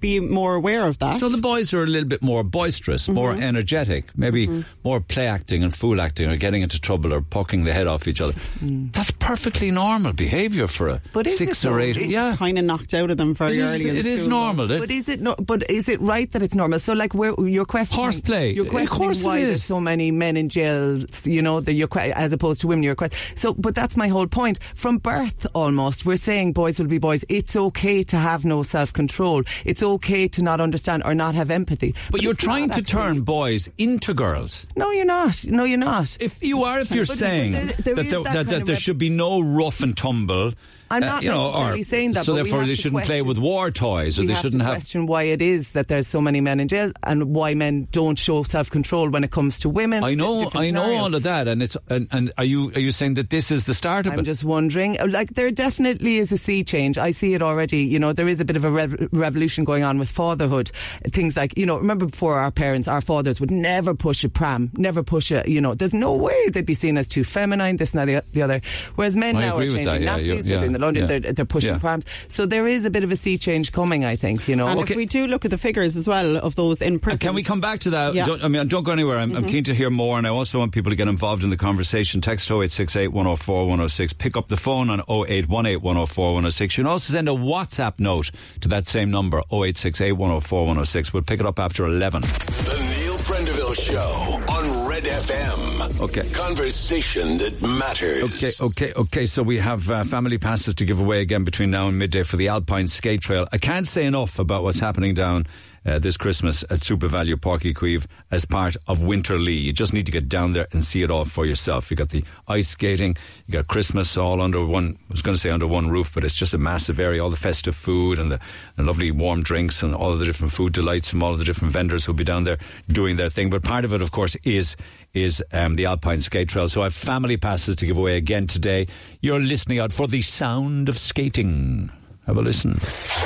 be more aware of that. So the boys are a little bit more boisterous, Mm-hmm. more energetic, maybe mm-hmm. more play acting and fool acting, or getting into trouble or poking the head off each other. Mm. That's perfectly normal behaviour for a but six it, or eight. It's yeah, kind of knocked out of them very it is, early. In it is school, normal. But is it? No, but is it right that it's normal? So, like, where your question, horseplay. You're questioning of course why it is. there's so many men in jail. You know, that you're as opposed to women. You're quite so. But that's my whole point. From birth, almost, we're saying boys will be boys. It's okay to have no self-control. It's okay to not understand or not have empathy. But, but you're trying to turn boys into girls. No, you're not. No, you're not. If you are, if you're but saying there, there that, there, that, that, that there should be no rough and tumble. I'm not uh, you know, necessarily or, saying that. So but therefore, they shouldn't question, play with war toys, or we they have shouldn't to have. Question why it is that there's so many men in jail, and why men don't show self-control when it comes to women. I know, I know scenarios. all of that, and it's and, and are you are you saying that this is the start of I'm it? I'm just wondering. Like, there definitely is a sea change. I see it already. You know, there is a bit of a rev- revolution going on with fatherhood. Things like, you know, remember before our parents, our fathers would never push a pram, never push a. You know, there's no way they'd be seen as too feminine. This and that, the other. Whereas men I now are agree with changing that, yeah, nappies. yeah, They're doing the laundry. yeah. They're, they're pushing Yeah. prams. So there is a bit of a sea change coming, I think, you know. And Okay. if we do look at the figures as well of those in prison. Can we come back to that? Yeah. Don't, I mean, don't go anywhere. I'm, I'm Mhm. keen to hear more, and I also want people to get involved in the conversation. Text oh eight six eight, one oh four, one oh six. Pick up the phone on oh eight one eight, one oh four, one oh six. You can also send a WhatsApp note to that same number, oh eight six eight, one oh four, one oh six. We'll pick it up after eleven. The Neil Prendeville Show on Red F M. Okay. Conversation that matters. Okay, okay, okay. So we have uh, family passes to give away again between now and midday for the Alpine Skate Trail. I can't say enough about what's happening down uh, this Christmas at Super Value Porky Queeve as part of Winterlee. You just need to get down there and see it all for yourself. You got the ice skating, you got Christmas all under one, I was going to say under one roof, but it's just a massive area, all the festive food and the and lovely warm drinks and all of the different food delights from all of the different vendors who'll be down there doing their thing. But part of it, of course, is is um, the Alpine Skate Trail. So I have family passes to give away again today. You're listening out for the sound of skating. Have a listen.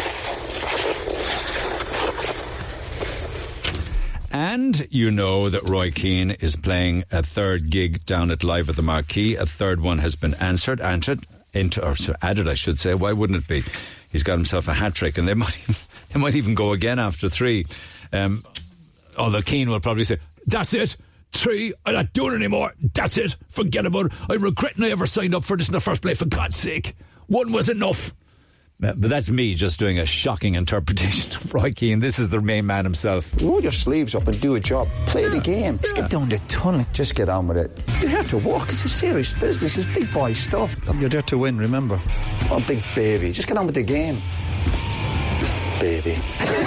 And you know that Roy Keane is playing a third gig down at Live at the Marquee. A third one has been answered, answered, into, or added, I should say. Why wouldn't it be? He's got himself a hat trick, and they might even, they might even go again after three. Um, although Keane will probably say, "That's it. Three, I'm not doing it anymore. That's it. Forget about it. I regret I ever signed up for this in the first place, for God's sake. One was enough." Uh, But that's me just doing a shocking interpretation of Roy Keane. This is the main man himself. Roll your sleeves up and do a job. Play yeah. the game. Just yeah. get down the tunnel. Just get on with it. You're here to work. It's a serious business. It's big boy stuff. You're there to win, remember. Oh, big baby. Just get on with the game. Baby.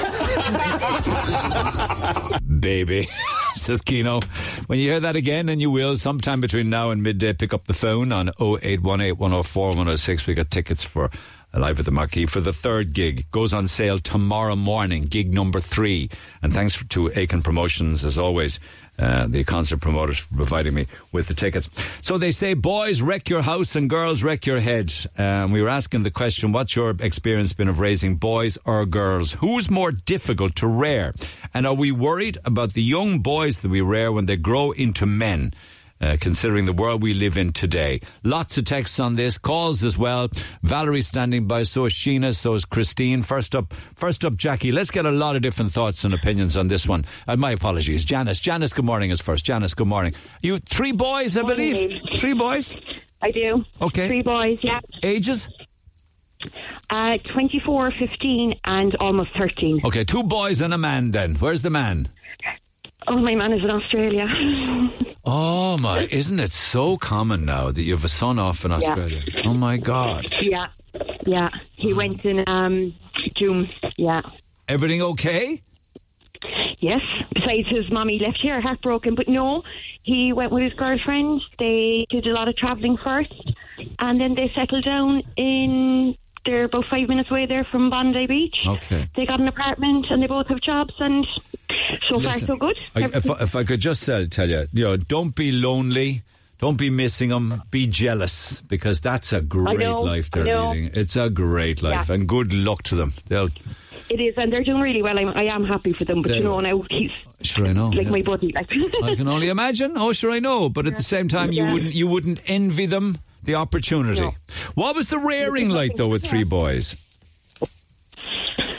Baby, says Keno. When you hear that again, and you will, sometime between now and midday, pick up the phone on oh eight one eight, one oh four, one oh six. We got tickets for Live at the Marquee for the third gig. Goes on sale tomorrow morning, gig number three. And thanks to Aiken Promotions, as always, uh, the concert promoters, for providing me with the tickets. So they say, boys wreck your house and girls wreck your head. Um, we were asking the question, what's your experience been of raising boys or girls? Who's more difficult to rear? And are we worried about the young boys that we rear when they grow into men? Uh, considering the world we live in today. Lots of texts on this, calls as well. Valerie's standing by, so is Sheena, so is Christine. First up, first up, Jackie. Let's get a lot of different thoughts and opinions on this one. And my apologies, Janice. Janice, good morning is first. Janice, good morning. You three boys, I believe. Morning. Three boys. I do. Okay. Three boys. Yeah. Ages? Uh, twenty-four, fifteen, and almost thirteen. Okay, two boys and a man. Then where's the man? Oh, my man is in Australia. Oh my, isn't it so common now that you have a son off in Australia? Yeah. Oh my God. Yeah, yeah. He went in um, June, yeah. Everything okay? Yes, besides his mommy left here heartbroken, but no, he went with his girlfriend. They did a lot of travelling first, and then they settled down in... They're about five minutes away there from Bondi Beach. Okay. They got an apartment and they both have jobs, and so Listen, far so good. I, if, I, if I could just uh, tell you, you know, don't be lonely, don't be missing them, be jealous, because that's a great know, life they're leading. It's a great life, yeah. and good luck to them. They'll. It is, and they're doing really well. I'm, I am happy for them, but you know, now he's sure I know, like yeah. my buddy. Like. I can only imagine. Oh, sure I know, but at the same time, you yeah. wouldn't you wouldn't envy them the opportunity. No. What was the rearing like though with three boys?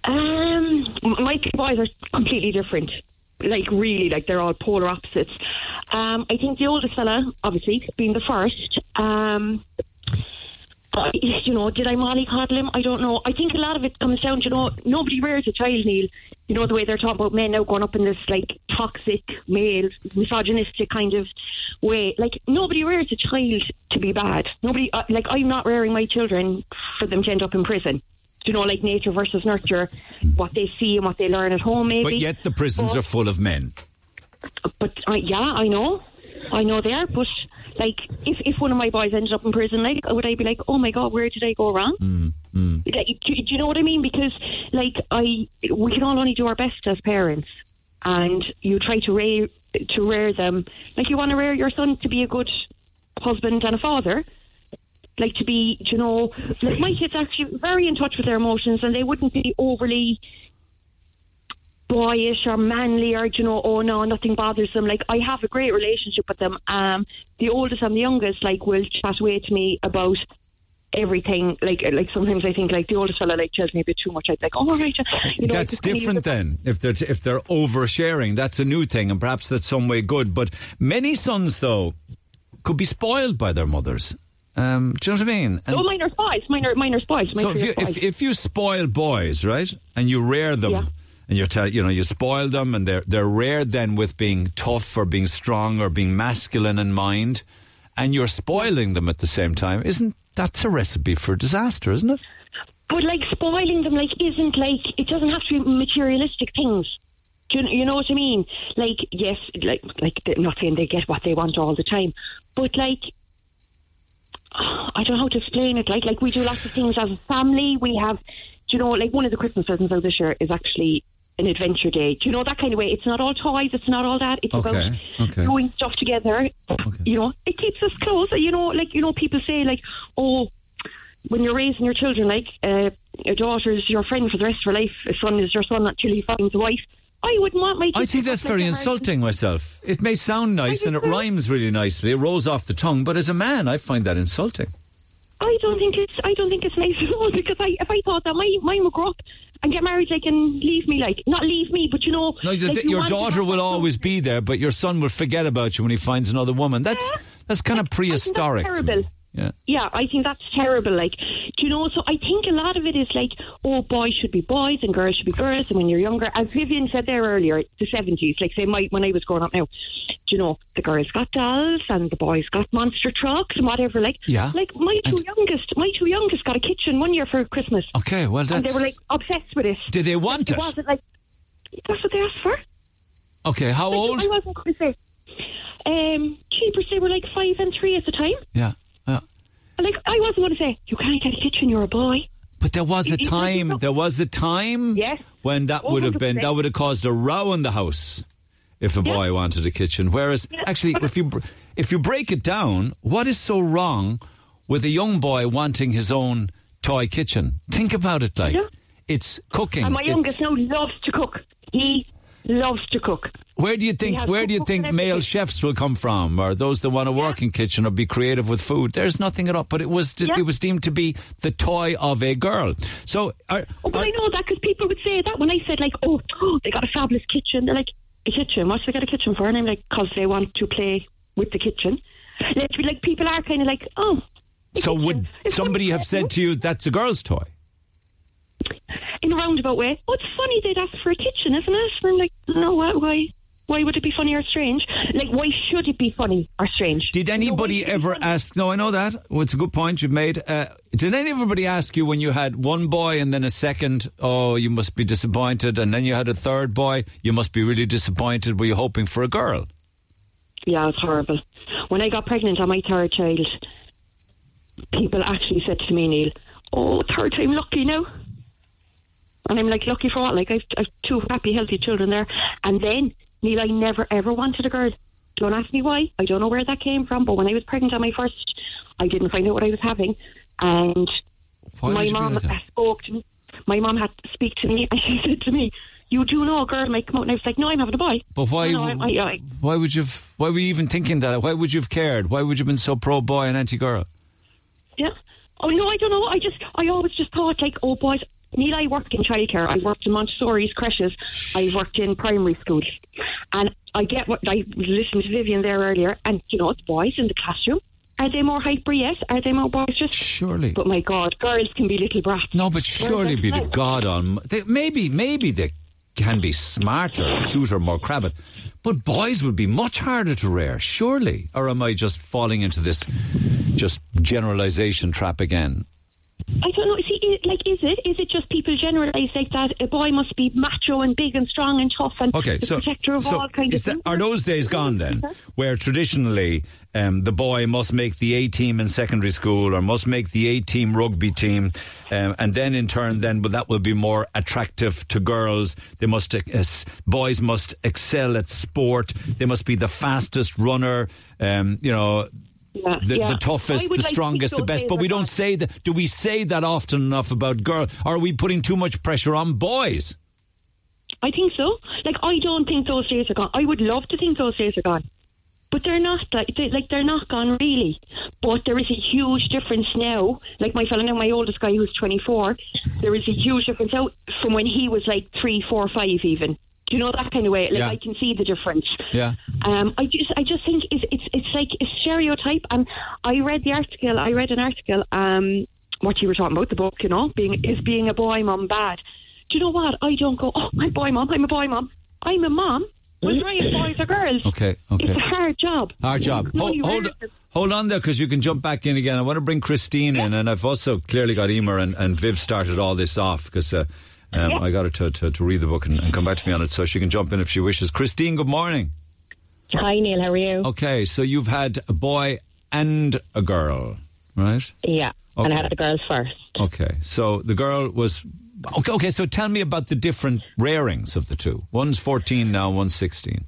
Um, my two boys are completely different. Like, really, like, they're all polar opposites. Um, I think the oldest fella, obviously, being the first, um, I, you know, did I mollycoddle him? I don't know. I think a lot of it comes down to, you know, nobody rears a child, Neil. You know, the way they're talking about men now going up in this, like, toxic, male, misogynistic kind of way. Like, nobody rears a child to be bad. Nobody, uh, like, I'm not rearing my children for them to end up in prison. You know, like nature versus nurture, what they see and what they learn at home, maybe. But yet the prisons but, are full of men. But, uh, yeah, I know. I know they are. But, like, if, if one of my boys ended up in prison, like, would I be like, oh, my God, where did I go wrong? Mm, mm. Like, do, do you know what I mean? Because, like, I we can all only do our best as parents. And you try to rear, to rear them. Like, you want to rear your son to be a good husband and a father. Like, to be, you know, like, my kids are actually very in touch with their emotions, and they wouldn't be overly boyish or manly or, you know, oh no, nothing bothers them. Like, I have a great relationship with them. Um, the oldest and the youngest, like, will chat away to me about everything. Like, like sometimes I think, like, the oldest fella, like, tells me a bit too much. I'd be like, oh, right. You know, that's different then. If they're, t- if they're oversharing, that's a new thing, and perhaps that's some way good. But many sons, though, could be spoiled by their mothers. Um, do you know what I mean? And oh, mine are spies. Mine are, mine are spies. Mine so if you, if, if you spoil boys, right, and you rear them, yeah. and you're tell, you know, you spoil them, and they're they're reared then with being tough or being strong or being masculine in mind, and you're spoiling them at the same time, isn't that's a recipe for disaster, isn't it? But like spoiling them, like isn't like it doesn't have to be materialistic things. Do you, you know what I mean? Like yes, like like I'm not saying they get what they want all the time, but like. I don't know how to explain it. Like, like we do lots of things as a family. We have, do you know, like one of the Christmas presents out this year is actually an adventure day. Do you know, that kind of way? It's not all toys. It's not all that. It's okay, about okay. doing stuff together. Okay. You know, it keeps us close. You know, like, you know, people say like, oh, when you're raising your children, like, uh, your daughter is your friend for the rest of her life. A son is your son until he finds a wife. I wouldn't want my kids. I think that's very insulting myself. It may sound nice and it rhymes really nicely. It rolls off the tongue, but as a man, I find that insulting. I don't think it's. I don't think it's nice at all. Because I, if I thought that my mine would grow up and get married, like, and leave me, like, not leave me, but you know, no, the, like, your daughter will always be there, but your son will forget about you when he finds another woman. That's yeah. that's kind like, of prehistoric. I think that's terrible. Yeah. Yeah, I think that's terrible. Like, do you know, so I think a lot of it is like, oh, boys should be boys and girls should be girls. And when you're younger, as Vivian said there earlier, the seventies, like say my, when I was growing up now, do you know, the girls got dolls and the boys got monster trucks and whatever. Like, yeah. like my two and youngest, my two youngest got a kitchen one year for Christmas. Okay, well, that's... And they were like obsessed with it. Did they want like, it? It wasn't like, that's what they asked for. Okay, how like, old? I wasn't going to say. Um, cheapers, they were like five and three at the time. Yeah. Like, I wasn't going to say, you can't get a kitchen, you're a boy. But there was a time, there was a time yes. when that would have been, that would have caused a row in the house if a boy yeah. wanted a kitchen. Whereas, yeah. actually, if you if you break it down, what is so wrong with a young boy wanting his own toy kitchen? Think about it like, yeah. it's cooking. And my youngest now loves to cook. He loves to cook. Where do you think where do you think male chefs will come from, or those that want to work yeah. in kitchen or be creative with food? There's nothing at all. But it was yeah. it was deemed to be the toy of a girl. So, are, oh, but are, I know that because people would say that when I said like, oh, oh, they got a fabulous kitchen. They're like, a kitchen? What's they got a kitchen for? And I'm like, because they want to play with the kitchen. Like, like people are kind of like, oh. So kitchen. Would it's somebody have said to you that's a girl's toy? In a roundabout way. Oh, it's funny they'd ask for a kitchen, isn't it? And I'm like, no, why? Why would it be funny or strange? Like, why should it be funny or strange? Did anybody no, ever ask... No, I know that. Well, it's a good point you've made. Uh, did anybody ask you when you had one boy and then a second, oh, you must be disappointed, and then you had a third boy, you must be really disappointed, were you hoping for a girl? Yeah, it's horrible. When I got pregnant on my third child, people actually said to me, Neil, oh, third time lucky now. And I'm like, lucky for what? Like, I've, I've two happy, healthy children there. And then... Neil, I never ever wanted a girl. Don't ask me why. I don't know where that came from. But when I was pregnant on my first, I didn't find out what I was having. And why my mom spoke to me. My mom had to speak to me, and she said to me, "You do know a girl might come out." And I was like, "No, I'm having a boy." But why? No, I, I, I, why would you? Have, why were you even thinking that? Why would you have cared? Why would you have been so pro boy and anti girl? Yeah. Oh no, I don't know. I just, I always just thought like, oh boys. Neil, I work in childcare. I've worked in Montessori's creches. I've worked in primary schools. And I get what I listened to Vivian there earlier, and you know, the boys in the classroom, are they more hyper? Yes. Are they more boisterous? Surely. But my God, girls can be little brats. No, but surely be the God on. They, maybe, maybe they can be smarter, cuter, more crabbit. But boys would be much harder to rear, surely. Or am I just falling into this just generalisation trap again? I don't know. See, it, like, is it? Is it just people generalise like that? A boy must be macho and big and strong and tough and okay, the so, protector of so all kind is of that, are those days gone then, where traditionally um, the boy must make the A team in secondary school or must make the A team rugby team, um, and then in turn, then but that will be more attractive to girls. They must uh, boys must excel at sport. They must be the fastest runner. Um, you know. Yeah, the, yeah. the toughest, the like strongest, the best. But we don't say that. Do we say that often enough about girls? Or are we putting too much pressure on boys? I think so. Like, I don't think those days are gone. I would love to think those days are gone. But they're not. Like, they, like they're not gone, really. But there is a huge difference now. Like my fellow now, my oldest guy who's twenty-four, there is a huge difference out from when he was like three, four, five even. Do you know, that kind of way? Like, yeah. I can see the difference. Yeah. Um, I just, I just think it's, it's, it's like a stereotype. And I read the article. I read an article. Um, what you were talking about, the book. You know, being is being a boy mum bad? Do you know what? I don't go. Oh, I'm a boy mum. I'm a boy mum. I'm a mum. Whether I have boys or girls. Okay. Okay. It's a hard job. Hard job. Hold, hold, hold on there, because you can jump back in again. I want to bring Christine in, and I've also clearly got Emer and, and Viv started all this off because. Uh, Um, yeah. I got her to, to, to read the book and, and come back to me on it, so she can jump in if she wishes. Christine, good morning. Hi, Neil. How are you? Okay, so you've had a boy and a girl, right? Yeah, okay. And I had the girls first. Okay, so the girl was... Okay, okay, so tell me about the different rearings of the two. One's fourteen now, one's sixteen.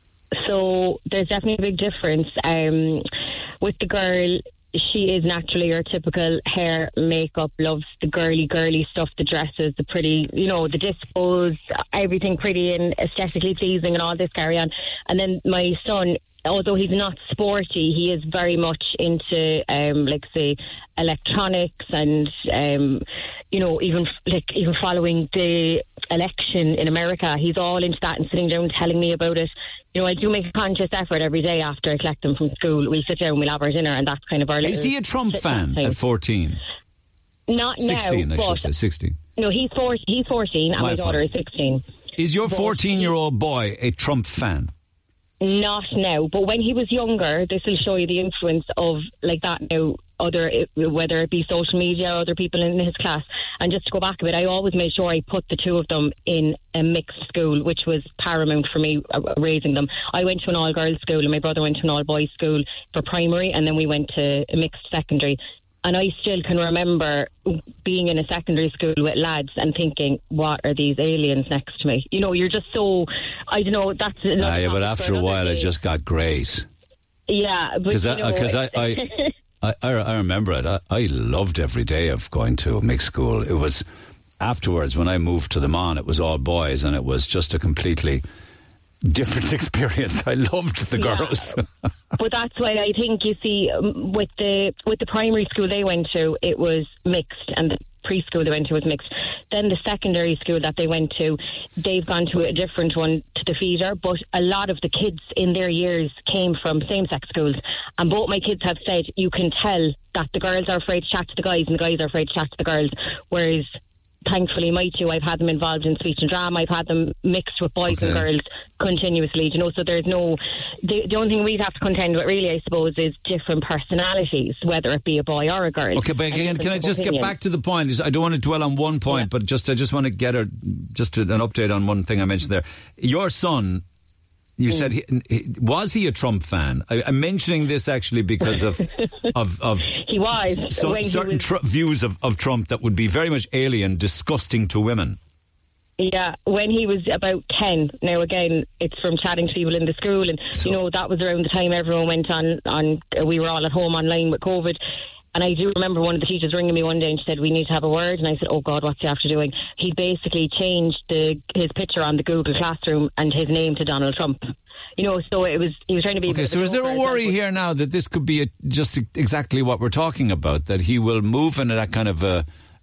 So there's definitely a big difference. Um, with the girl... She is naturally your typical hair, makeup, loves the girly, girly stuff, the dresses, the pretty, you know, the dispos, everything pretty and aesthetically pleasing and all this carry on. And then my son, although he's not sporty, he is very much into, um, like, say, electronics and, um, you know, even like even following the election in America. He's all into that and sitting down telling me about it. You know, I do make a conscious effort every day after I collect them from school. We'll sit down, we'll have our dinner, and that's kind of our little... Is he a Trump fan at fourteen? Not sixteen, now. I should say, sixteen. No, he's, four, he's fourteen, and my, my daughter is sixteen. Is your fourteen-year-old boy a Trump fan? Not now, but when he was younger, this will show you the influence of like that now, other, whether it be social media or other people in his class. And just to go back a bit, I always made sure I put the two of them in a mixed school, which was paramount for me uh, raising them. I went to an all-girls school and my brother went to an all-boys school for primary, and then we went to a mixed secondary. And I still can remember being in a secondary school with lads and thinking, what are these aliens next to me? You know, you're just so, I don't know, that's... Ah, yeah, but after a while day. It just got great. Yeah, because I, I, I, I, I, I remember it. I, I loved every day of going to a mixed school. It was, afterwards, when I moved to the Mon, it was all boys, and it was just a completely different experience. I loved the yeah. girls. But that's why I think, you see, um, with the with the primary school they went to, it was mixed, and the preschool they went to was mixed. Then the secondary school that they went to, they've gone to a different one, to the feeder, but a lot of the kids in their years came from same-sex schools, and both my kids have said you can tell that the girls are afraid to chat to the guys and the guys are afraid to chat to the girls, whereas thankfully my two, I've had them involved in speech and drama, I've had them mixed with boys okay. and girls continuously, you know, so there's no, the, the only thing we'd have to contend with really, I suppose, is different personalities, whether it be a boy or a girl. Okay, but again, can I just opinions. get back to the point? I don't want to dwell on one point, yeah. but just I just want to get a, just an update on one thing I mentioned there. Your son, you mm. said, he, he, was he a Trump fan? I, I'm mentioning this actually because of of, of he was so, when certain he was, tr- views of, of Trump that would be very much alien, disgusting to women. Yeah, when he was about ten. Now again, it's from chatting to people in the school, and so, you know, that was around the time everyone went on, on we were all at home online with COVID. And I do remember one of the teachers ringing me one day and she said, we need to have a word. And I said, oh God, what's he after doing? He basically changed the his picture on the Google Classroom and his name to Donald Trump. You know, so it was, he was trying to be... Okay, so is there a worry here now that this could be a, just exactly what we're talking about, that he will move in that kind of a,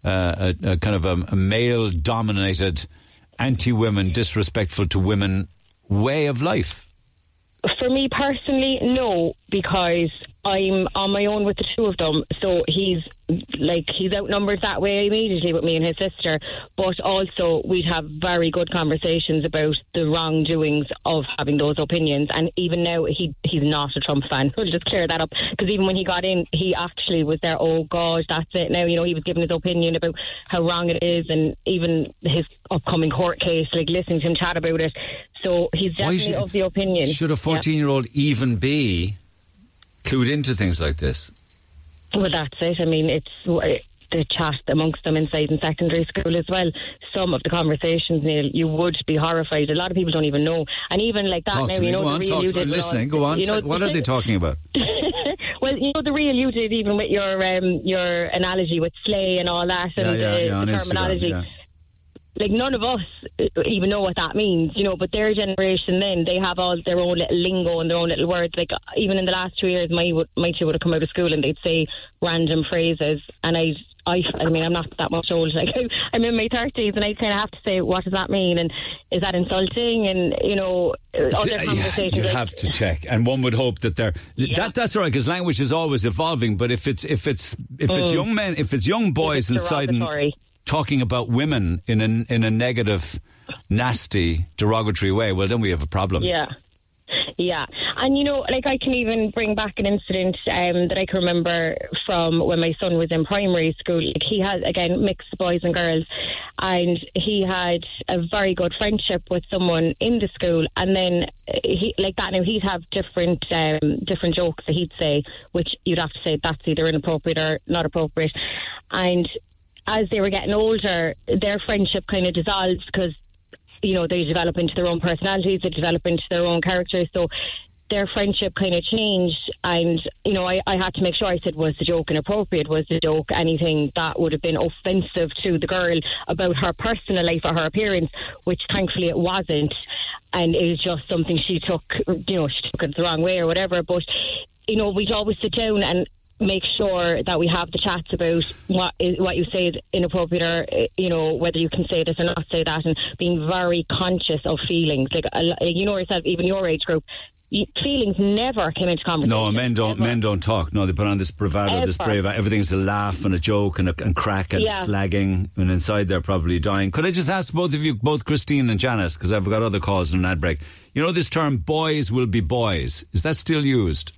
uh, a, a kind of a, a male-dominated, anti-women, disrespectful to women way of life? For me personally, no, because I'm on my own with the two of them. So he's like he's outnumbered that way immediately with me and his sister. But also we'd have very good conversations about the wrongdoings of having those opinions. And even now, he he's not a Trump fan. We'll just clear that up, because even when he got in, he actually was there. Oh God, that's it. Now you know he was giving his opinion about how wrong it is, and even his upcoming court case. Like listening to him chat about it. So he's definitely should, of the opinion. Should a fourteen-year-old yeah. even be clued into things like this? Well, that's it. I mean, it's the chat amongst them inside in secondary school as well. Some of the conversations, Neil, you would be horrified. A lot of people don't even know. And even like that talk now, you know, on, the real you did. I'm listening, go on. You know, what are they talking about? Well, you know, the real you did, even with your um, your analogy with slay and all that, and yeah, yeah, the, yeah, the Instagram, terminology. Yeah. Like, none of us even know what that means, you know, but their generation then, they have all their own little lingo and their own little words. Like, even in the last two years, my my two would have come out of school and they'd say random phrases, and I, I, I mean, I'm not that much old. Like, I'm in my thirties, and I kind of have to say, what does that mean? And is that insulting? And, you know, other conversations. You like, have to check, and one would hope that they're yeah. that. That's all right, because language is always evolving. But if it's if it's if it's mm. young men, if it's young boys it's inside. And, talking about women in a, in a negative, nasty, derogatory way, well, then we have a problem. Yeah. Yeah. And, you know, like I can even bring back an incident um, that I can remember from when my son was in primary school. Like he had, again, mixed boys and girls, and he had a very good friendship with someone in the school. And then, he like that, now he'd have different um, different jokes that he'd say, which you'd have to say that's either inappropriate or not appropriate. And as they were getting older, their friendship kind of dissolved, because, you know, they develop into their own personalities, they develop into their own characters. So their friendship kind of changed. And, you know, I, I had to make sure, I said, was the joke inappropriate? Was the joke anything that would have been offensive to the girl about her personal life or her appearance? Which thankfully it wasn't. And it was just something she took, you know, she took it the wrong way or whatever. But, you know, we'd always sit down and make sure that we have the chats about what is, what you say is inappropriate, or, you know, whether you can say this or not say that, and being very conscious of feelings. Like, you know yourself, even your age group, feelings never came into conversation. No, men don't. Ever. Men don't talk. No, they put on this bravado, Ever. this brave. Everything's a laugh and a joke and a and crack and yeah. slagging, and inside they're probably dying. Could I just ask both of you, both Christine and Janice, because I've got other calls in an ad break. You know this term, boys will be boys. Is that still used?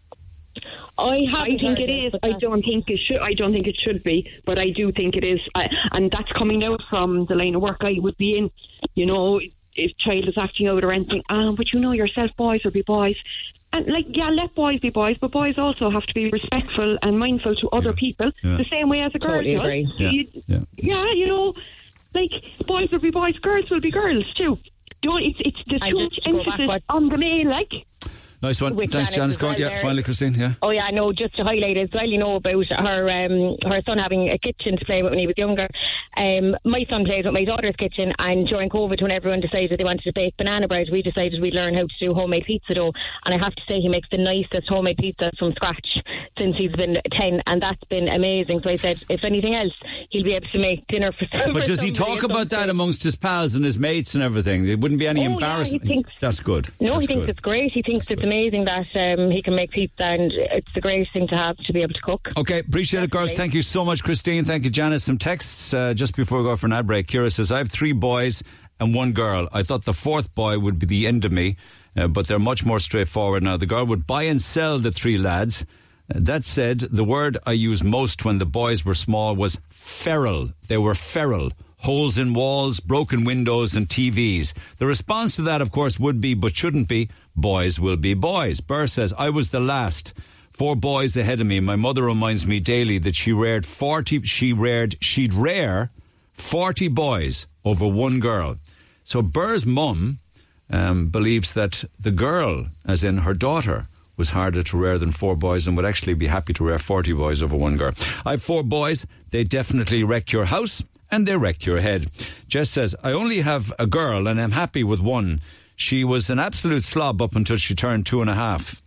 I I think it is. I don't think it should. I don't think it should be, but I do think it is, I, and that's coming out from the line of work I would be in. You know, if child is acting out or anything, ah, but you know yourself, boys will be boys. And, like, yeah, let boys be boys, but boys also have to be respectful and mindful to other people, yeah. the same way as a girl totally does. Agree. Yeah. You, yeah. yeah, you know, like, boys will be boys, girls will be girls too. Don't, it's it's the too much emphasis on the male, like. Nice one. With Thanks, Janice. Go on. Yeah, finally, Christine. Yeah. Oh yeah, no. Just to highlight as well, you know, about her um, her son having a kitchen to play with when he was younger. Um, my son plays with my daughter's kitchen, and during COVID, when everyone decided they wanted to bake banana bread, we decided we'd learn how to do homemade pizza dough. And I have to say, he makes the nicest homemade pizza from scratch since he's been ten, and that's been amazing. So I said, if anything else, he'll be able to make dinner for. But for does he talk about that amongst his pals and his mates and everything? There wouldn't be any oh, embarrassment. Yeah, he thinks, that's good. No, that's he thinks good. it's great. He thinks it's amazing that. Um, he can make pizza, and it's the greatest thing to have, to be able to cook. Okay, appreciate Definitely. it, girls. Thank you so much, Christine. Thank you, Janice. Some texts uh, just before we go for an ad break. Kira says, I have three boys and one girl. I thought the fourth boy would be the end of me, uh, but they're much more straightforward now. The girl would buy and sell the three lads. Uh, that said, the word I used most when the boys were small was feral. They were feral. Holes in walls, broken windows and T Vs. The response to that, of course, would be, but shouldn't be, boys will be boys. Burr says, I was the last. Four boys ahead of me. My mother reminds me daily that she reared forty, she reared, she'd rear forty boys over one girl. So Burr's mum um, believes that the girl, as in her daughter, was harder to rear than four boys and would actually be happy to rear forty boys over one girl. I have four boys. They definitely wreck your house. And they wreck your head. Jess says, I only have a girl and I'm happy with one. She was an absolute slob up until she turned two and a half.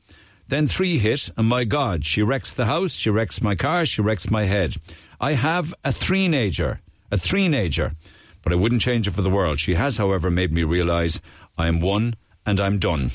Then three hit, and my God, she wrecks the house, she wrecks my car, she wrecks my head. I have a three-nager, a three-nager, but I wouldn't change it for the world. She has, however, made me realise I am one and I'm done.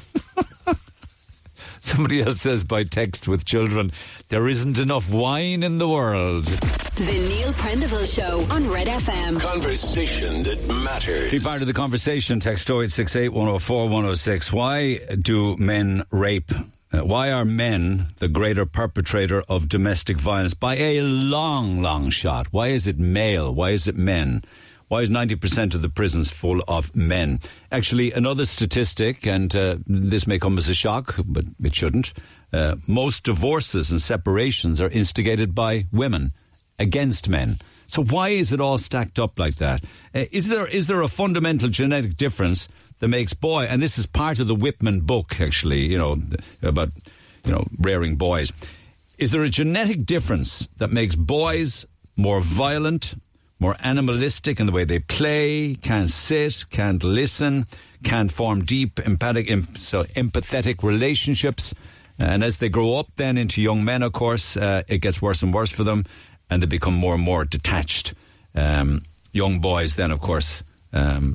Somebody else says by text with children, there isn't enough wine in the world. The Neil Prendeville Show on Red F M. Conversation that matters. Be part of the conversation. Text oh eight six eight, one oh four, one oh six. Why do men rape? Uh, why are men the greater perpetrator of domestic violence? By a long, long shot. Why is it male? Why is it men? Why is ninety percent of the prisons full of men? Actually, another statistic, and uh, this may come as a shock, but it shouldn't. Uh, most divorces and separations are instigated by women against men. So why is it all stacked up like that? Uh, is there is there a fundamental genetic difference that makes boy, and this is part of the Whitman book, actually, you know, about, you know, rearing boys. Is there a genetic difference that makes boys more violent, more animalistic in the way they play, can't sit, can't listen, can't form deep empathic, em- so empathetic relationships? And as they grow up then into young men, of course, uh, it gets worse and worse for them, and they become more and more detached. Um, young boys then, of course, um,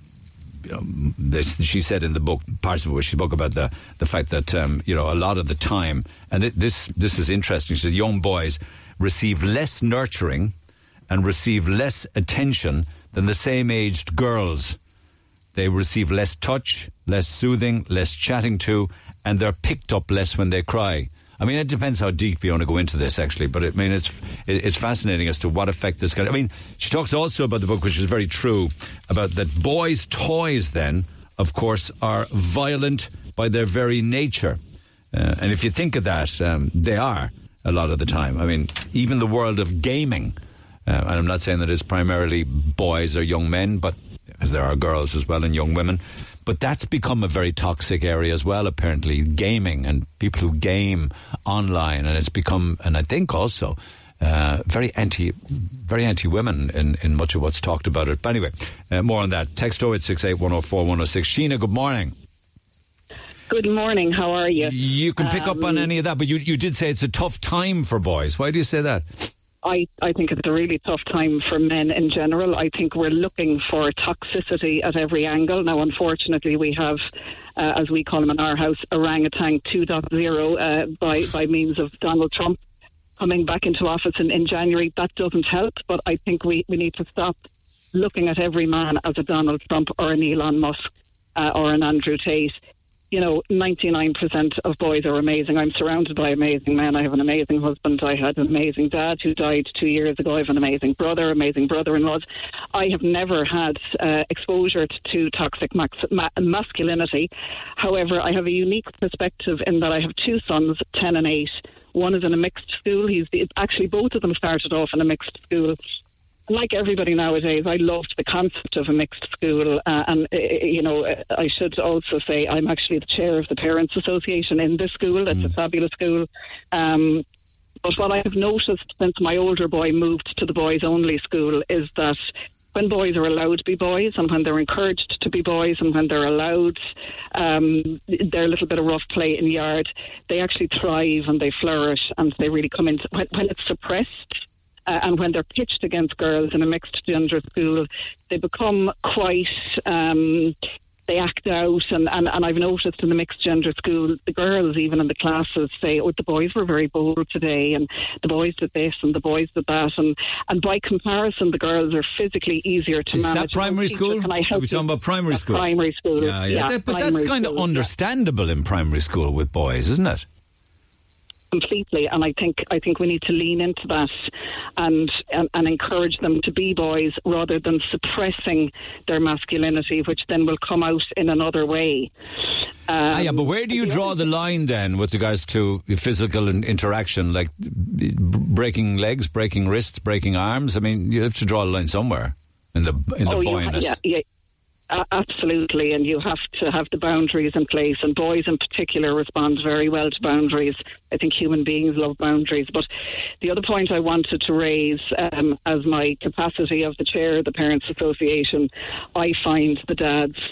you know, this, she said in the book, parts of it, she spoke about the, the fact that, um, you know, a lot of the time, and it, this, this is interesting, she said young boys receive less nurturing and receive less attention than the same-aged girls. They receive less touch, less soothing, less chatting to, and they're picked up less when they cry. I mean, it depends how deep you want to go into this, actually, but it, I mean, it's it's fascinating as to what effect this can. I mean, she talks also about the book, which is very true, about that boys' toys, then, of course, are violent by their very nature. Uh, and if you think of that, um, they are a lot of the time. I mean, even the world of gaming, uh, and I'm not saying that it's primarily boys or young men, but as there are girls as well and young women, but that's become a very toxic area as well, apparently, gaming and people who game online, and it's become, and I think also, uh, very anti very anti-women in, in much of what's talked about it. But anyway, uh, more on that. Text oh eight six eight, one oh four, one oh six. Sheena, good morning. Good morning, how are you? You can pick um, up on any of that, but you, you did say it's a tough time for boys. Why do you say that? I, I think it's a really tough time for men in general. I think we're looking for toxicity at every angle. Now, unfortunately, we have, uh, as we call him in our house, orangutan two point oh uh, by, by means of Donald Trump coming back into office in, in January. That doesn't help, but I think we, we need to stop looking at every man as a Donald Trump or an Elon Musk uh, or an Andrew Tate. You know, ninety-nine percent of boys are amazing. I'm surrounded by amazing men. I have an amazing husband. I had an amazing dad who died two years ago. I have an amazing brother, amazing brother-in-laws. I have never had uh, exposure to, to toxic max- ma- masculinity. However, I have a unique perspective in that I have two sons, ten and eight. One is in a mixed school. He's the, actually, both of them started off in a mixed school. Like everybody nowadays, I loved the concept of a mixed school. Uh, and, uh, you know, I should also say I'm actually the chair of the Parents Association in this school. It's mm. a fabulous school. Um, but what I have noticed since my older boy moved to the boys-only school is that when boys are allowed to be boys and when they're encouraged to be boys and when they're allowed um, their little bit of rough play in the yard, they actually thrive and they flourish and they really come into... When, when it's suppressed... Uh, and when they're pitched against girls in a mixed gender school, they become quite, um, they act out. And, and, and I've noticed in the mixed gender school, the girls, even in the classes, say, oh, the boys were very bold today, and the boys did this, and the boys did that. And, and by comparison, the girls are physically easier to Is manage. Is that primary school? Can I help Are we talking you? about primary school? Primary school. Yeah, yeah. yeah that, but primary that's kind school, of understandable yeah. in primary school with boys, isn't it? Completely, and I think I think we need to lean into that and, and and encourage them to be boys rather than suppressing their masculinity, which then will come out in another way. Um, ah, yeah, but where do you draw the line then with regards to physical interaction, like breaking legs, breaking wrists, breaking arms? I mean, you have to draw the line somewhere in the in the oh, boyness. Yeah, yeah. Uh, absolutely, and you have to have the boundaries in place, and boys in particular respond very well to boundaries. I think human beings love boundaries. But the other point I wanted to raise, um, as my capacity of the chair of the Parents Association, I find the dads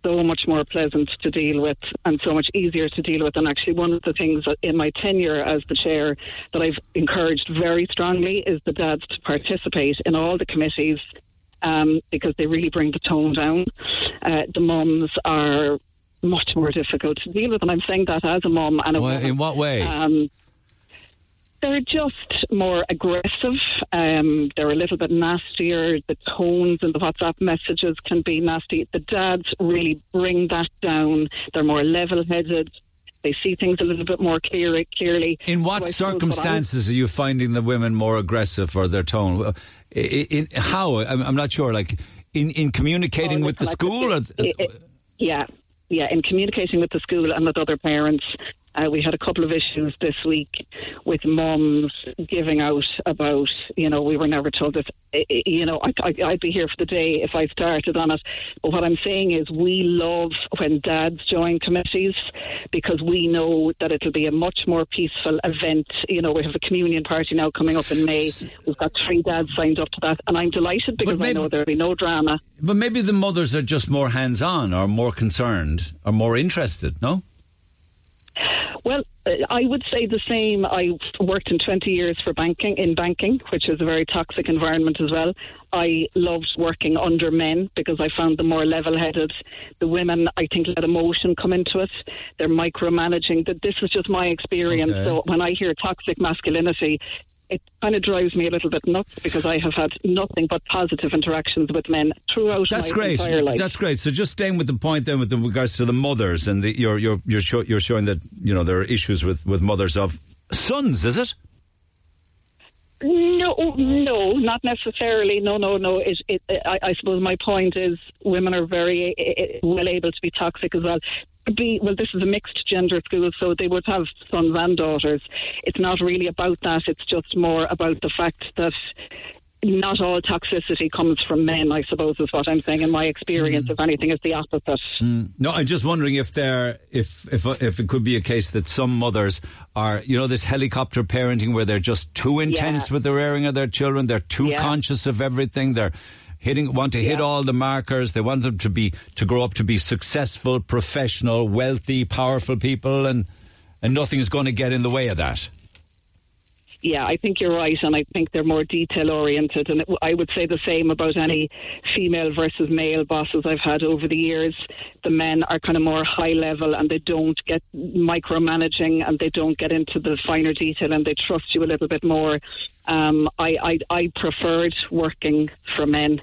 so much more pleasant to deal with and so much easier to deal with. And actually one of the things in my tenure as the chair that I've encouraged very strongly is the dads to participate in all the committees, um, because they really bring the tone down. Uh, the mums are much more difficult to deal with, and I'm saying that as a mum and a well, woman. In what way? Um, they're just more aggressive. Um, they're a little bit nastier. The tones in the WhatsApp messages can be nasty. The dads really bring that down. They're more level-headed. They see things a little bit more clear, clearly. In what so circumstances what are you finding the women more aggressive or their tone? In, in how? I'm, I'm not sure. Like in, in communicating oh, with the like school? It, or, it, it, yeah. Yeah, in communicating with the school and with other parents. Uh, we had a couple of issues this week with mums giving out about, you know, we were never told this. You know, I, I, I'd be here for the day if I started on it. But what I'm saying is we love when dads join committees because we know that it'll be a much more peaceful event. You know, we have a communion party now coming up in May. We've got three dads signed up to that. And I'm delighted because maybe, I know there'll be no drama. But maybe the mothers are just more hands-on or more concerned or more interested, no? Well, I would say the same. I worked in twenty years for banking, in banking, which is a very toxic environment as well. I loved working under men because I found them more level-headed. The women, I think, let emotion come into it. They're micromanaging. This is just my experience. Okay. So when I hear toxic masculinity, it kind of drives me a little bit nuts because I have had nothing but positive interactions with men throughout That's my great. entire life. That's great. So just staying with the point then with regards to the mothers and the, you're you're you're, show, you're showing that, you know, there are issues with, with mothers of sons, is it? No, no, not necessarily. No, no, no. It, it, I, I suppose my point is women are very uh, well able to be toxic as well. Be, well, this is a mixed gender school, so they would have sons and daughters. It's not really about that. It's just more about the fact that not all toxicity comes from men, I suppose, is what I'm saying. In my experience, mm. if anything, it's the opposite. Mm. No, I'm just wondering if there, if if if it could be a case that some mothers are, you know, this helicopter parenting where they're just too intense yeah. with the rearing of their children. They're too yeah. conscious of everything. They're hitting, want to hit yeah. all the markers. They want them to be to grow up to be successful, professional, wealthy, powerful people, and and nothing's going to get in the way of that. Yeah, I think you're right, and I think they're more detail-oriented, and it, I would say the same about any female versus male bosses I've had over the years. The men are kind of more high-level, and they don't get micromanaging, and they don't get into the finer detail, and they trust you a little bit more. Um, I, I, I preferred working for men.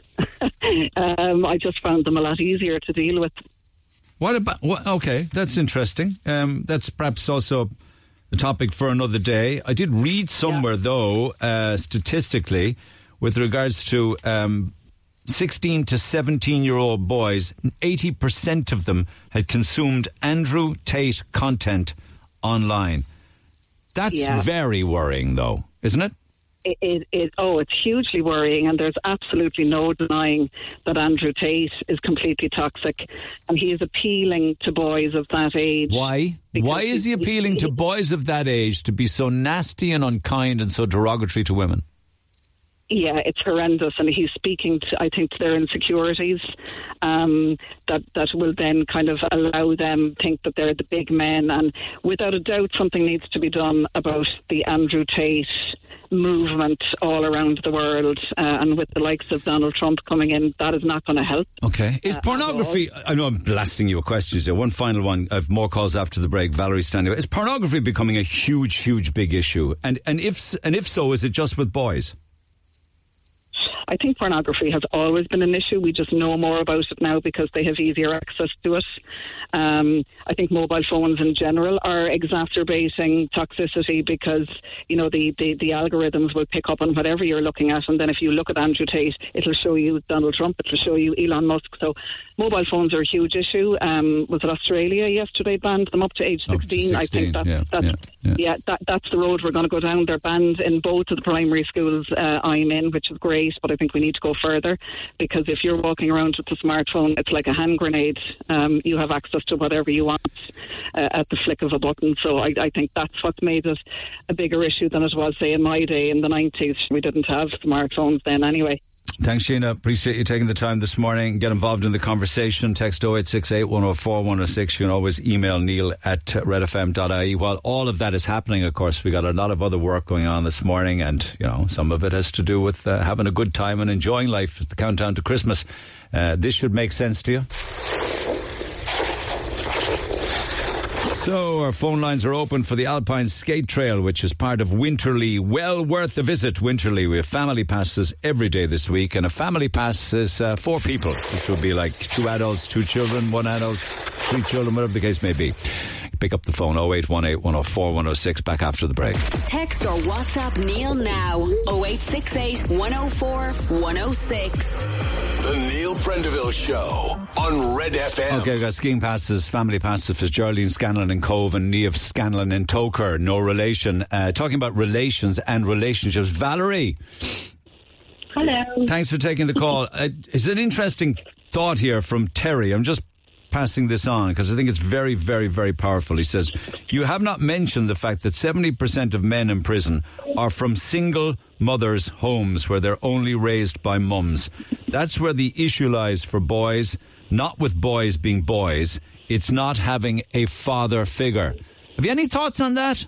um, I just found them a lot easier to deal with. What about... What, okay, that's interesting. Um, that's perhaps also a topic for another day. I did read somewhere, yeah. though, uh, statistically, with regards to um, sixteen to seventeen-year-old boys, eighty percent of them had consumed Andrew Tate content online. That's yeah. very worrying, though, isn't it? It, it, it, oh, it's hugely worrying, and there's absolutely no denying that Andrew Tate is completely toxic, and he is appealing to boys of that age. Why? Why is he appealing he, to boys of that age to be so nasty and unkind and so derogatory to women? Yeah, it's horrendous, and he's speaking to, I think, to their insecurities um, that that will then kind of allow them think that they're the big men, and without a doubt something needs to be done about the Andrew Tate movement all around the world, uh, and with the likes of Donald Trump coming in, that is not going to help. Okay. Is uh, pornography, I know I'm blasting you with questions here, one final one, I have more calls after the break. Valerie standing by. Is pornography becoming a huge, huge big issue? And, and, if, and if so, is it just with boys? I think pornography has always been an issue. We just know more about it now because they have easier access to it. Um, I think mobile phones in general are exacerbating toxicity because, you know, the, the, the algorithms will pick up on whatever you're looking at. And then if you look at Andrew Tate, it'll show you Donald Trump, it'll show you Elon Musk. So mobile phones are a huge issue. Um, was it Australia yesterday banned them up to age sixteen? Up to sixteen, I think that's, yeah, that's, yeah, yeah. yeah that, that's the road we're going to go down. They're banned in both of the primary schools uh, I'm in, which is great, but I think we need to go further because if you're walking around with a smartphone, it's like a hand grenade. Um, you have access to whatever you want uh, at the flick of a button. So I, I think that's what's made it a bigger issue than it was, say, in my day in the nineties. We didn't have smartphones then anyway. Thanks, Sheena. Appreciate you taking the time this morning. Get involved in the conversation. Text oh eight six eight, one oh four, one oh six. You can always email Neil at red f m dot i e. While all of that is happening, of course, we got a lot of other work going on this morning, and, you know, some of it has to do with uh, having a good time and enjoying life at the countdown to Christmas. Uh, this should make sense to you. So, our phone lines are open for the Alpine Skate Trail, which is part of Winterlee. Well worth a visit, Winterlee. We have family passes every day this week, and a family pass is uh, four people. This would be like two adults, two children, one adult, three children, whatever the case may be. Pick up the phone, oh eight one eight, one oh four, one oh six, back after the break. Text or WhatsApp Neil now, oh eight six eight, one oh four, one oh six. The Neil Prendeville Show on Red F M. Okay, we've got skiing passes, family passes for Geraldine Scanlon in Cove and Niamh Scanlon in Toker. No relation. Uh, talking about relations and relationships. Valerie. Hello. Thanks for taking the call. Uh, it's an interesting thought here from Terry. I'm just passing this on because I think it's very, very, very powerful. He says, you have not mentioned the fact that seventy percent of men in prison are from single mothers' homes where they're only raised by mums. That's where the issue lies for boys, not with boys being boys. It's not having a father figure. Have you any thoughts on that?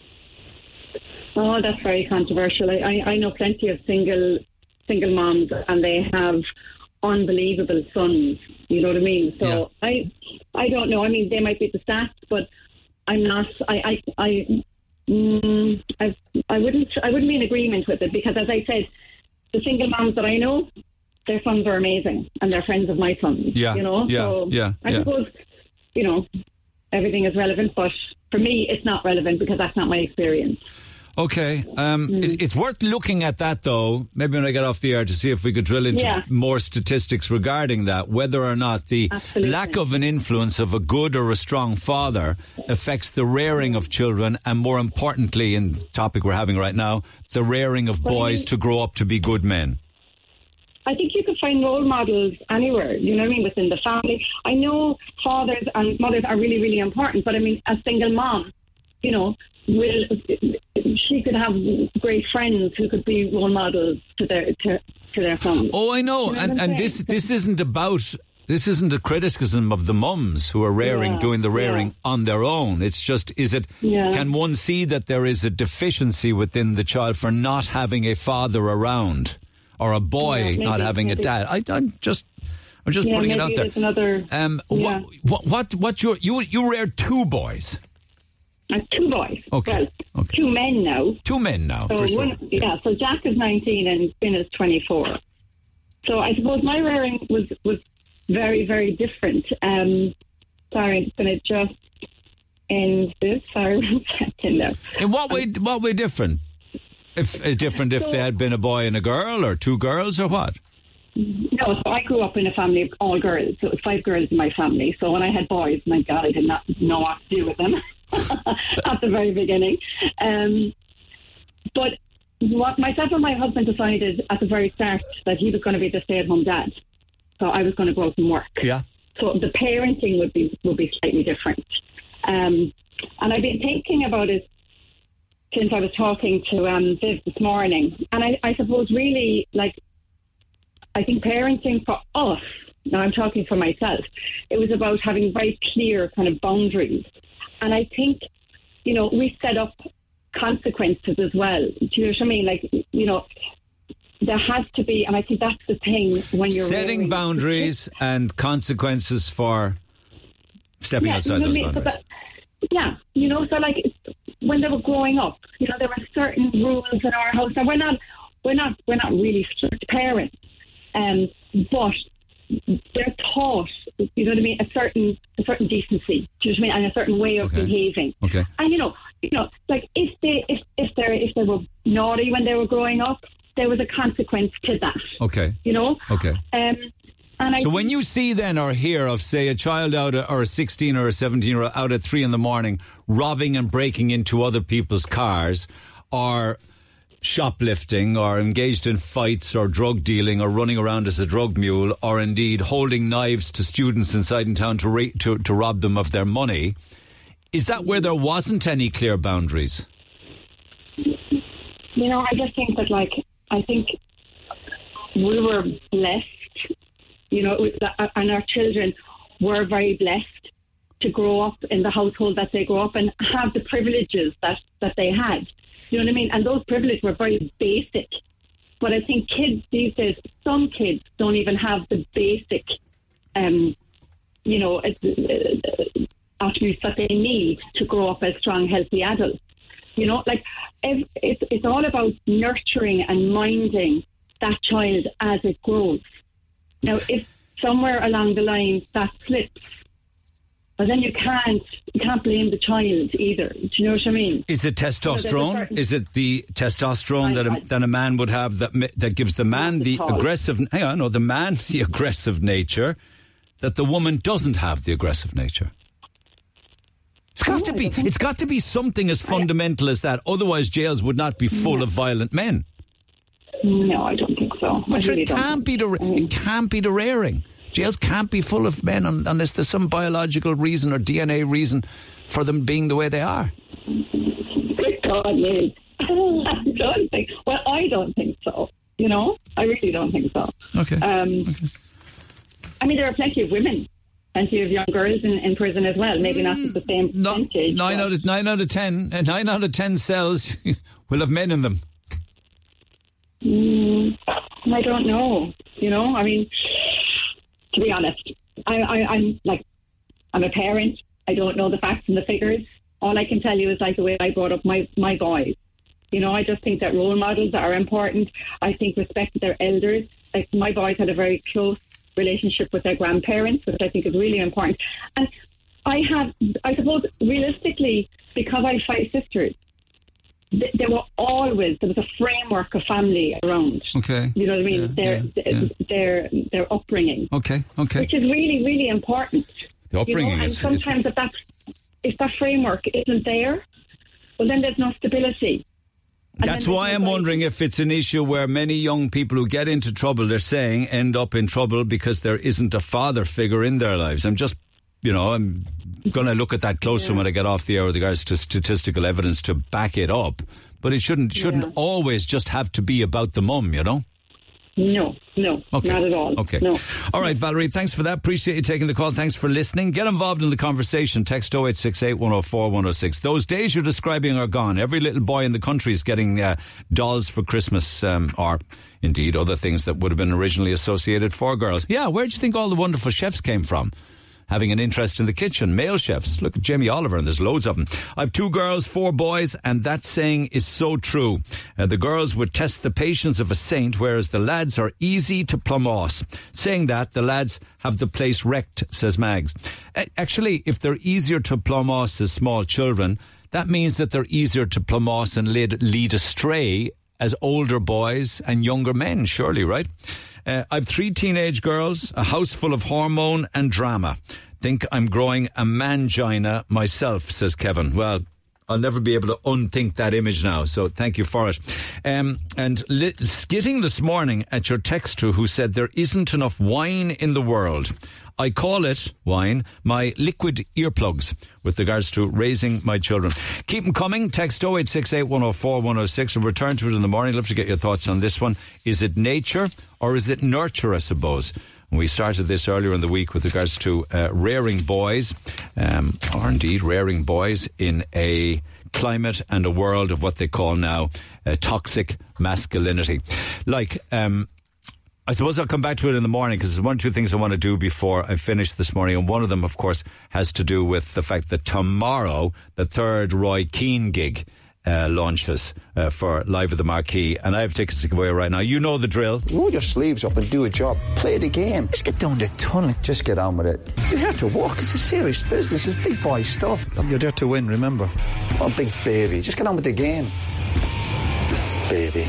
Oh, that's very controversial. I, I know plenty of single single moms, and they have unbelievable sons. You know what I mean? So yeah. I I don't know. I mean, they might be the stats, but I'm not. I I I, mm, I I wouldn't I wouldn't be in agreement with it, because, as I said, the single moms that I know, their sons are amazing, and they're friends of my sons. Yeah. You know. Yeah. So yeah. I yeah. suppose, you know, everything is relevant, but for me, it's not relevant because that's not my experience. Okay. Um, Mm. it, it's worth looking at that, though, maybe when I get off the air, to see if we could drill into Yeah. more statistics regarding that, whether or not the Absolutely. lack of an influence of a good or a strong father affects the rearing of children, and more importantly, in the topic we're having right now, the rearing of Well, boys you- to grow up to be good men. I think you could find role models anywhere, you know what I mean, within the family. I know fathers and mothers are really, really important, but I mean, a single mom, you know, will she could have great friends who could be role models to their to, to their sons. Oh, I know, You know and what I'm and this saying? this isn't about. This isn't a criticism of the mums who are rearing, Yeah, doing the rearing yeah. on their own. It's just, is it, Yeah. can one see that there is a deficiency within the child for not having a father around, or a boy Yeah, maybe- not having maybe. a dad? I, I'm just, I'm just Yeah, putting it maybe out there. there's another- um, yeah. what, what, what, what your, you, you reared two boys. Uh, two boys. Okay. Well, two men now. Two men now, So for sure. one, yeah, so Jack is nineteen and Finn is twenty-four. So I suppose my rearing was, was very, very different. Um, sorry, I'm just going to just end this. Sorry, one second there. In what way, what way different? If uh, different if So- they had been a boy and a girl, or two girls, or what? No, so I grew up in a family of all girls. So it was five girls in my family. So when I had boys, my God, I did not know what to do with them at the very beginning. Um, but what myself and my husband decided at the very start that he was going to be the stay-at-home dad. So I was going to go out and work. Yeah. So the parenting would be would be slightly different. Um, and I've been thinking about it since I was talking to um, Viv this morning. And I, I suppose really, like, I think parenting for us, now I'm talking for myself, it was about having very clear kind of boundaries. And I think, you know, we set up consequences as well. Do you know what I mean? Like, you know, there has to be, and I think that's the thing when you're Setting rearing- boundaries and consequences for stepping Yeah, outside you know those what I mean? So boundaries. that- yeah, you know, so like when they were growing up, you know, there were certain rules in our house. Now we're not, we're not, we're not really strict parents, um, but they're taught, you know what I mean, a certain, a certain decency, do you know what I mean, and a certain way of Okay. behaving. Okay. And you know, you know, like if they, if if they, if they were naughty when they were growing up, there was a consequence to that. Okay. You know. Okay. Um, and I So when think- you see then or hear of, say, a child out at, or a sixteen or a seventeen year old out at three in the morning robbing and breaking into other people's cars, or shoplifting, or engaged in fights or drug dealing, or running around as a drug mule, or indeed holding knives to students inside in town to, ra- to, to rob them of their money, is that where there wasn't any clear boundaries? You know, I just think that, like, I think we were blessed, you know, it was, and our children were very blessed to grow up in the household that they grew up and have the privileges that, that they had. You know what I mean? And those privileges were very basic. But I think kids these days, some kids don't even have the basic, um, you know, attributes that they need to grow up as strong, healthy adults. You know, like if, it's it's all about nurturing and minding that child as it grows. Now, if somewhere along the line that slips, well, then you can't you can't blame the child either. Do you know what I mean? Is it testosterone? Certain... Is it the testosterone that a, that a man would have that that gives the man the aggressive? Hang on, no, the man the aggressive nature that the woman doesn't have the aggressive nature. It's got to be. It's got to be something as fundamental as that. Otherwise, jails would not be full yeah. of violent men. No, I don't think so. But really it can't be the. It can't be the raring. Jails can't be full of men unless there's some biological reason or D N A reason for them being the way they are. Good God, Liz. I don't think. Well, I don't think so. You know, I really don't think so. Okay. Um, okay. I mean, there are plenty of women. Plenty of young girls in, in prison as well. Maybe not at the same percentage. Nine out of nine out of ten. Nine out of ten cells will have men in them. Mm, I don't know. You know, I mean, to be honest, I, I, I'm like, I'm a parent. I don't know the facts and the figures. All I can tell you is like the way I brought up my my boys. You know, I just think that role models are important. I think respect to their elders. Like my boys had a very close relationship with their grandparents, which I think is really important. And I have, I suppose, realistically, because I have five sisters, th- there were always, there was a framework of family around. Okay. You know what I mean? Yeah, their, yeah, yeah. their their upbringing. Okay, okay. Which is really, really important. The upbringing you know? And is... sometimes if that, if that framework isn't there, well, then there's no stability. And That's why I'm wondering if it's an issue where many young people who get into trouble, they're saying, end up in trouble because there isn't a father figure in their lives. I'm just, you know, I'm going to look at that closer yeah. when I get off the air with regards to statistical evidence to back it up. But it shouldn't shouldn't yeah. always just have to be about the mum, you know? No, no, okay. not at all. Okay. No. All right, Valerie, thanks for that. Appreciate you taking the call. Thanks for listening. Get involved in the conversation. Text oh eight six eight, one oh four, one oh six. Those days you're describing are gone. Every little boy in the country is getting uh, dolls for Christmas, um, or indeed other things that would have been originally associated for girls. Yeah, where do you think all the wonderful chefs came from? Having an interest in the kitchen. Male chefs. Look at Jamie Oliver, and there's loads of them. I've two girls, four boys, and that saying is so true. Uh, the girls would test the patience of a saint, whereas the lads are easy to plumb off. Saying that, the lads have the place wrecked, says Mags. Uh, actually, if they're easier to plumb off as small children, that means that they're easier to plumb off and lead, lead astray as older boys and younger men, surely, right? Uh, I've three teenage girls, a house full of hormone and drama. Think I'm growing a mangina myself, says Kevin. Well, I'll never be able to unthink that image now, so thank you for it. Um, and li- skitting this morning at your texter who said there isn't enough wine in the world. I call it, wine, my liquid earplugs with regards to raising my children. Keep them coming. Text oh eight six eight, one oh four, one oh six and return to it in the morning. Love to get your thoughts on this one. Is it nature or is it nurture, I suppose? We started this earlier in the week with regards to uh, rearing boys, um, or indeed rearing boys in a climate and a world of what they call now uh, toxic masculinity. Like, um, I suppose I'll come back to it in the morning because there's one or two things I want to do before I finish this morning. And one of them, of course, has to do with the fact that tomorrow, the third Roy Keane gig uh, launches uh, for Live at the Marquee. And I have tickets to give away right now. You know the drill. Roll your sleeves up and do a job. Play the game. Just get down the tunnel. Just get on with it. You're here to work. It's a serious business. It's big boy stuff. You're there to win, remember. Oh, big baby. Just get on with the game. Baby.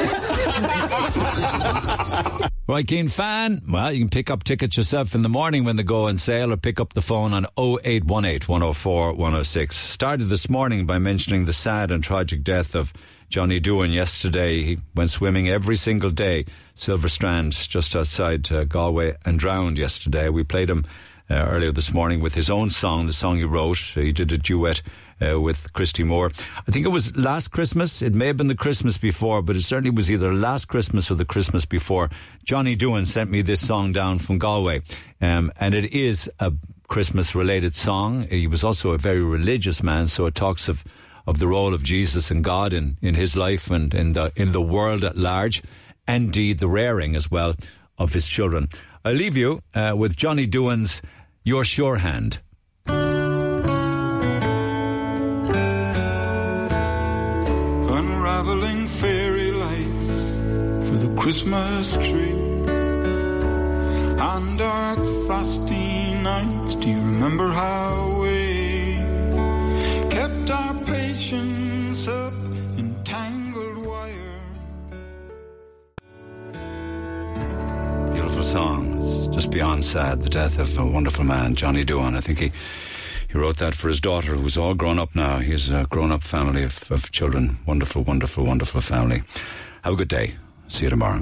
Roy Keane fan? Well, you can pick up tickets yourself in the morning when they go on sale or pick up the phone on oh eight one eight, one oh four, one oh six. Started this morning by mentioning the sad and tragic death of Johnny Doohan yesterday. He went swimming every single day, Silver Strand, just outside uh, Galway, and drowned yesterday. We played him uh, earlier this morning with his own song, the song he wrote. He did a duet uh, with Christy Moore. I think it was last Christmas. It may have been the Christmas before, but it certainly was either last Christmas or the Christmas before. Johnny Doohan sent me this song down from Galway, um, and it is a Christmas-related song. He was also a very religious man, so it talks of, of the role of Jesus and God in, in his life and in the in the world at large, and indeed the rearing as well of his children. I leave you uh, with Johnny Doohan's Your Sure Hand. Unraveling fairy lights for the Christmas tree. On dark frosty nights, do you remember how we kept our patience up in tangled wire? Beautiful song. It's just beyond sad. The death of a wonderful man, Johnny Doohan. I think he, he wrote that for his daughter, who's all grown up now. He's a grown-up family of, of children. Wonderful, wonderful, wonderful family. Have a good day. See you tomorrow.